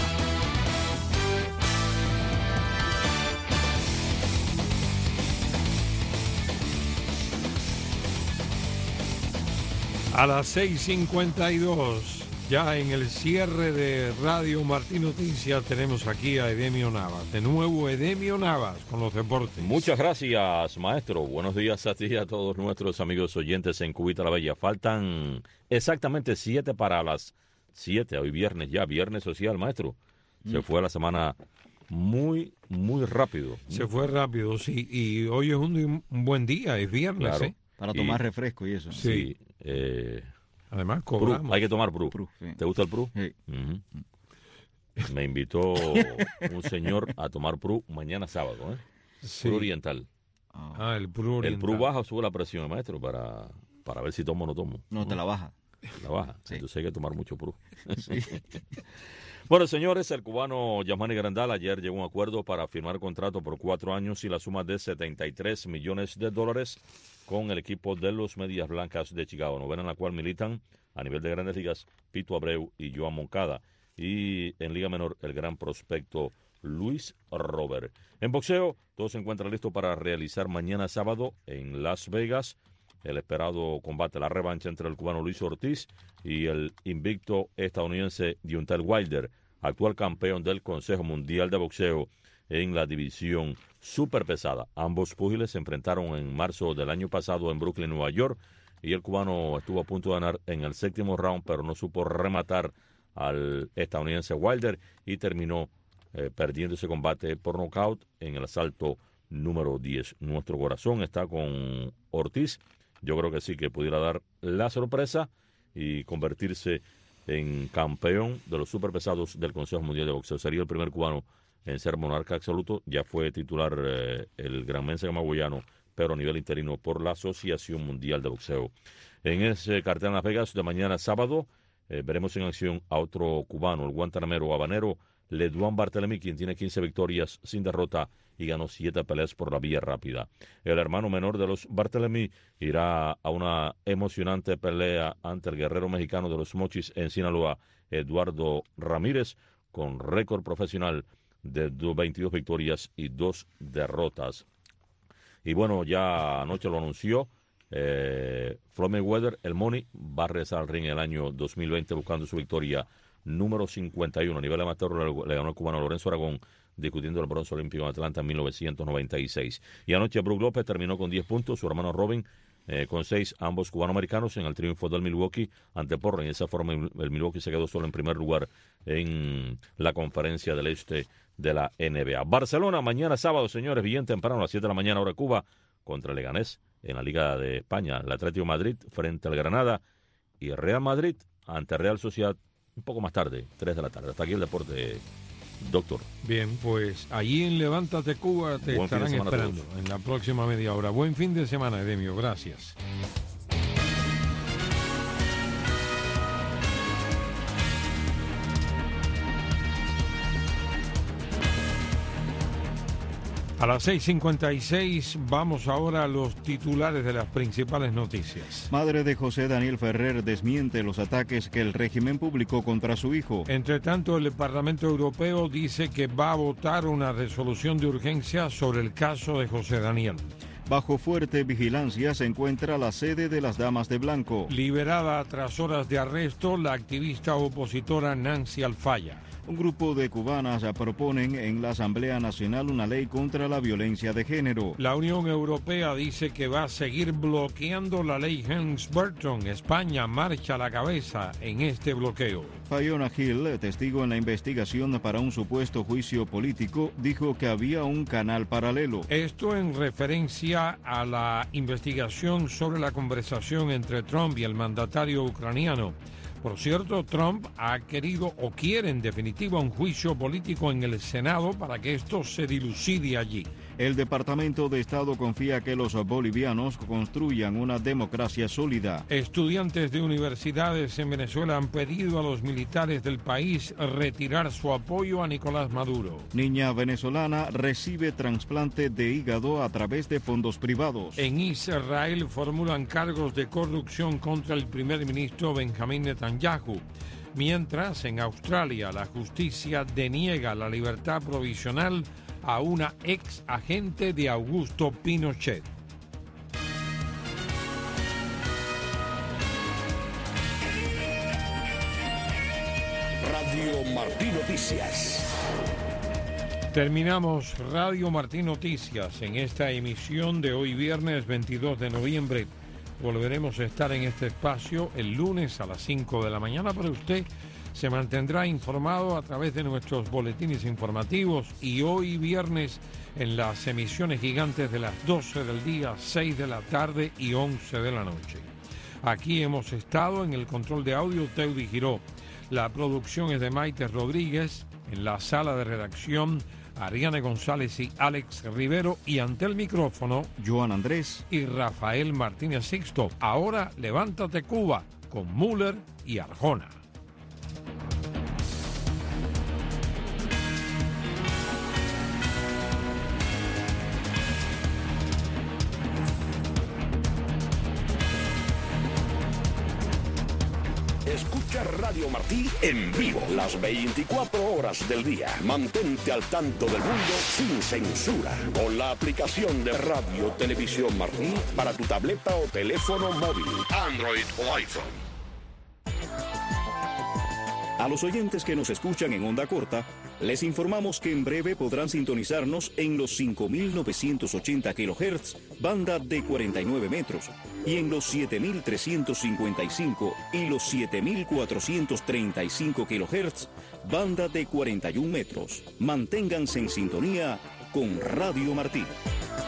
A las 6:52, ya en el cierre de Radio Martí Noticias, tenemos aquí a Edemio Navas. De nuevo, Edemio Navas con los deportes. Muchas gracias, maestro. Buenos días a ti y a todos nuestros amigos oyentes en Cubita la Bella. Faltan exactamente 7 para las 7, hoy viernes ya, viernes social, maestro. Se fue la semana muy rápido. Se fue rápido, sí, y hoy es un buen día, es viernes, claro, para tomar refresco y eso. Sí. Además, cobramos. Pru, hay que tomar Pru. Sí. ¿Te gusta el Pru? Sí. Me invitó un señor a tomar Pru mañana sábado, ¿eh? Sí. Pru oriental. El Pru oriental. El Pru baja o sube la presión, maestro, para ver si tomo o no tomo. No, te la baja. La baja. Sí. Entonces hay que tomar mucho Pru. Sí. Bueno, señores, el cubano Yasmani Grandal ayer llegó a un acuerdo para firmar contrato por 4 años y la suma de $73 millones con el equipo de los Medias Blancas de Chicago, novena en la cual militan a nivel de Grandes Ligas Pito Abreu y Joan Moncada, y en Liga Menor el gran prospecto Luis Robert. En boxeo, todo se encuentra listo para realizar mañana sábado en Las Vegas el esperado combate, la revancha entre el cubano Luis Ortiz y el invicto estadounidense Deontay Wilder, actual campeón del Consejo Mundial de Boxeo en la división superpesada. Ambos púgiles se enfrentaron en marzo del año pasado en Brooklyn, Nueva York, y el cubano estuvo a punto de ganar en el 7º round, pero no supo rematar al estadounidense Wilder y terminó perdiendo ese combate por nocaut en el asalto número 10. Nuestro corazón está con Ortiz. Yo creo que sí, que pudiera dar la sorpresa y convertirse en campeón de los superpesados del Consejo Mundial de Boxeo. Sería el primer cubano en ser monarca absoluto. Ya fue titular el granmense camagüeyano, pero a nivel interino por la Asociación Mundial de Boxeo. En ese cartel en Las Vegas de mañana sábado veremos en acción a otro cubano, el guantanamero habanero Leduan Barthelemy, quien tiene 15 victorias sin derrota y ganó 7 peleas por la vía rápida. El hermano menor de los Barthelemy irá a una emocionante pelea ante el guerrero mexicano de los Mochis en Sinaloa, Eduardo Ramírez, con récord profesional de 22 victorias y 2 derrotas. Y bueno, ya anoche lo anunció Floyd Mayweather, el Money, va a regresar al ring en el año 2020 buscando su victoria número 51. A nivel amateur le ganó el cubano Lorenzo Aragón, discutiendo el bronce olímpico en Atlanta en 1996. Y anoche Brook López terminó con 10 puntos, su hermano Robin con 6, ambos cubanoamericanos, en el triunfo del Milwaukee ante Portland. Y de esa forma el Milwaukee se quedó solo en primer lugar en la conferencia del este de la NBA. Barcelona, mañana sábado, señores, bien temprano, a las 7 de la mañana, hora Cuba, contra el Leganés en la Liga de España. El Atlético de Madrid frente al Granada y el Real Madrid ante Real Sociedad un poco más tarde, 3 de la tarde. Hasta aquí el deporte, doctor. Bien, pues allí en Levántate Cuba te estarán esperando en la próxima media hora. Buen fin de semana, Edemio. Gracias. A las 6:56 vamos ahora a los titulares de las principales noticias. Madre de José Daniel Ferrer desmiente los ataques que el régimen publicó contra su hijo. Entre tanto, el Parlamento Europeo dice que va a votar una resolución de urgencia sobre el caso de José Daniel. Bajo fuerte vigilancia se encuentra la sede de las Damas de Blanco. Liberada tras horas de arresto, la activista opositora Nancy Alfaya. Un grupo de cubanas proponen en la Asamblea Nacional una ley contra la violencia de género. La Unión Europea dice que va a seguir bloqueando la ley Helms-Burton. España marcha a la cabeza en este bloqueo. Fiona Hill, testigo en la investigación para un supuesto juicio político, dijo que había un canal paralelo. Esto en referencia a la investigación sobre la conversación entre Trump y el mandatario ucraniano. Por cierto, Trump ha querido o quiere en definitiva un juicio político en el Senado para que esto se dilucide allí. El Departamento de Estado confía que los bolivianos construyan una democracia sólida. Estudiantes de universidades en Venezuela han pedido a los militares del país retirar su apoyo a Nicolás Maduro. Niña venezolana recibe trasplante de hígado a través de fondos privados. En Israel formulan cargos de corrupción contra el primer ministro Benjamín Netanyahu. Mientras, en Australia, la justicia deniega la libertad provisional a una ex agente de Augusto Pinochet. Radio Martí Noticias. Terminamos Radio Martí Noticias en esta emisión de hoy viernes 22 de noviembre. Volveremos a estar en este espacio el lunes a las 5 de la mañana, pero usted se mantendrá informado a través de nuestros boletines informativos y hoy viernes en las emisiones gigantes de las 12 del día, 6 de la tarde y 11 de la noche. Aquí hemos estado en el control de audio Teudi Giró. La producción es de Maite Rodríguez, en la sala de redacción Ariane González y Alex Rivero, y ante el micrófono Joan Andrés y Rafael Martínez Sixto. Ahora levántate Cuba con Müller y Arjona. Escucha Radio Martí en vivo las 24 horas del día. Mantente al tanto del mundo sin censura con la aplicación de Radio Televisión Martí para tu tableta o teléfono móvil, Android o iPhone. A los oyentes que nos escuchan en onda corta, les informamos que en breve podrán sintonizarnos en los 5.980 kHz, banda de 49 metros, y en los 7.355 y los 7.435 kHz, banda de 41 metros. Manténganse en sintonía con Radio Martí.